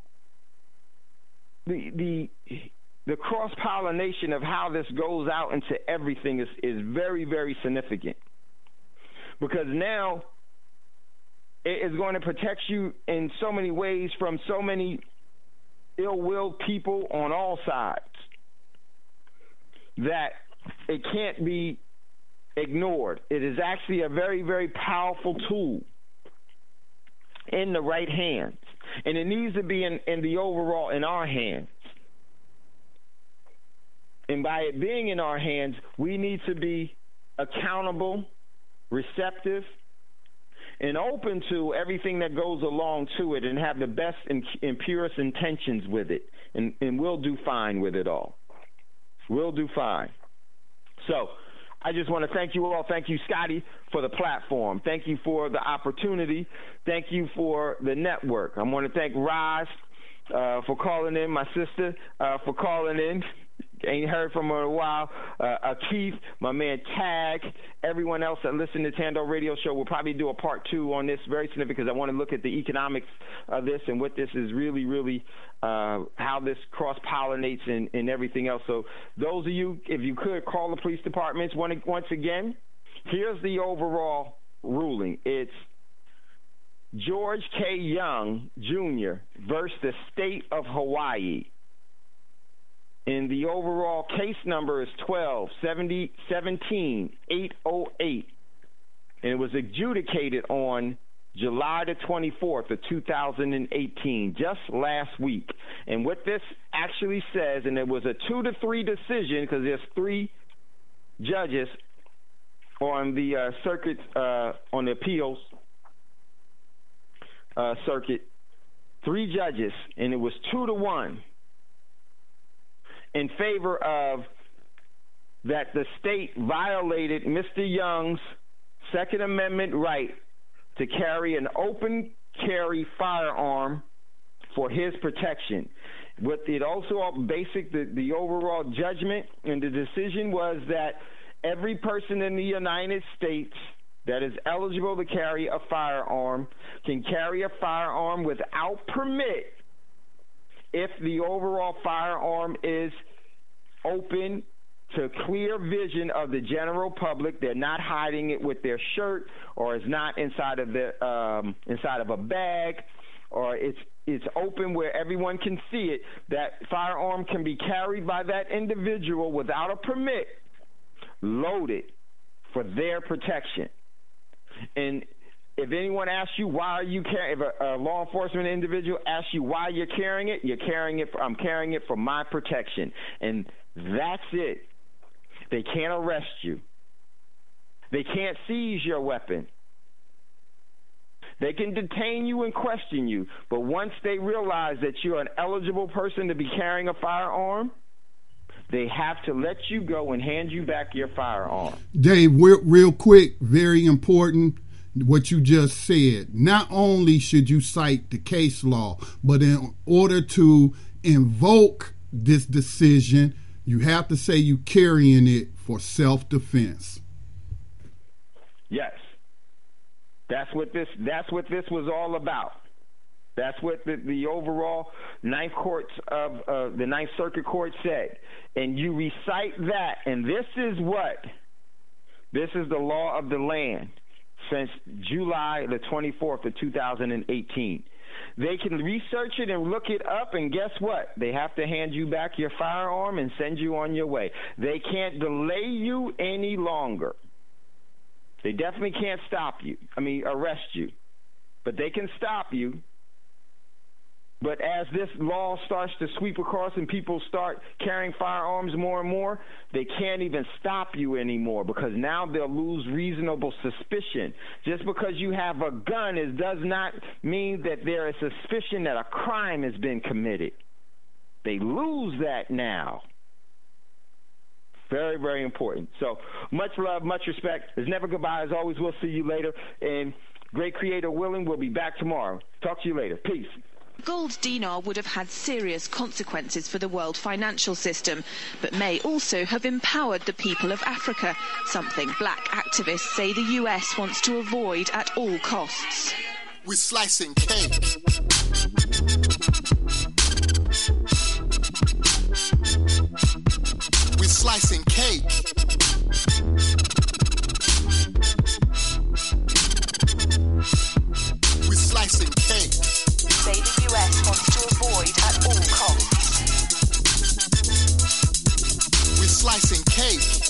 the cross-pollination of how this goes out into everything is very, very significant, because now it is going to protect you in so many ways from so many ill-willed people on all sides that it can't be ignored. It is actually a very, very powerful tool in the right hands, and it needs to be in the overall in our hands. And by it being in our hands, we need to be accountable, receptive, and open to everything that goes along to it, and have the best and purest intentions with it. And we'll do fine with it all. We'll do fine. So I just want to thank you all. Thank you, Scotty, for the platform. Thank you for the opportunity. Thank you for the network. I want to thank Roz for calling in, my sister for calling in. Ain't heard from her in a while. Keith, my man Tag, everyone else that listen to Tando Radio Show. We'll probably do a part 2 on this, very significant, because I want to look at the economics of this and what this is really, really, how this cross-pollinates and everything else. So those of you, if you could, call the police departments. Once again, here's the overall ruling. It's George K. Young, Jr. versus the state of Hawaii. And the overall case number is 12-17-808. And it was adjudicated on July the 24th of 2018, just last week. And what this actually says, and it was a 2-3 decision, because there's 3 judges on the circuit, on the appeals circuit, 3 judges, and it was 2-1. In favor of that the state violated Mr. Young's Second Amendment right to carry an open carry firearm for his protection. What it also the overall judgment and the decision was that every person in the United States that is eligible to carry a firearm can carry a firearm without permit if the overall firearm is open to clear vision of the general public, they're not hiding it with their shirt, or it's not inside of a bag, or it's open where everyone can see it, that firearm can be carried by that individual without a permit, loaded for their protection. And if anyone asks you why are you carrying, if a law enforcement individual asks you why you're carrying it, I'm carrying it for my protection. And that's it. They can't arrest you. They can't seize your weapon. They can detain you and question you, but once they realize that you're an eligible person to be carrying a firearm, they have to let you go and hand you back your firearm. Dave, real quick, very important, what you just said. Not only should you cite the case law, but in order to invoke this decision, you have to say you carrying it for self-defense. Yes. That's what this was all about. That's what the overall Ninth Circuit Court said. And you recite that, and this is the law of the land since July the 24th of 2018. They can research it and look it up, and guess what? They have to hand you back your firearm and send you on your way. They can't delay you any longer. They definitely can't arrest you. But they can stop you. But as this law starts to sweep across and people start carrying firearms more and more, they can't even stop you anymore, because now they'll lose reasonable suspicion. Just because you have a gun does not mean that there is suspicion that a crime has been committed. They lose that now. Very, very important. So much love, much respect. There's never goodbye. As always, we'll see you later. And great creator willing, we'll be back tomorrow. Talk to you later. Peace. Gold dinar would have had serious consequences for the world financial system, but may also have empowered the people of Africa, something black activists say the US wants to avoid at all costs. We're slicing cake. We're slicing cake. We're slicing cake. Say the US wants to avoid at all costs. We're slicing cake.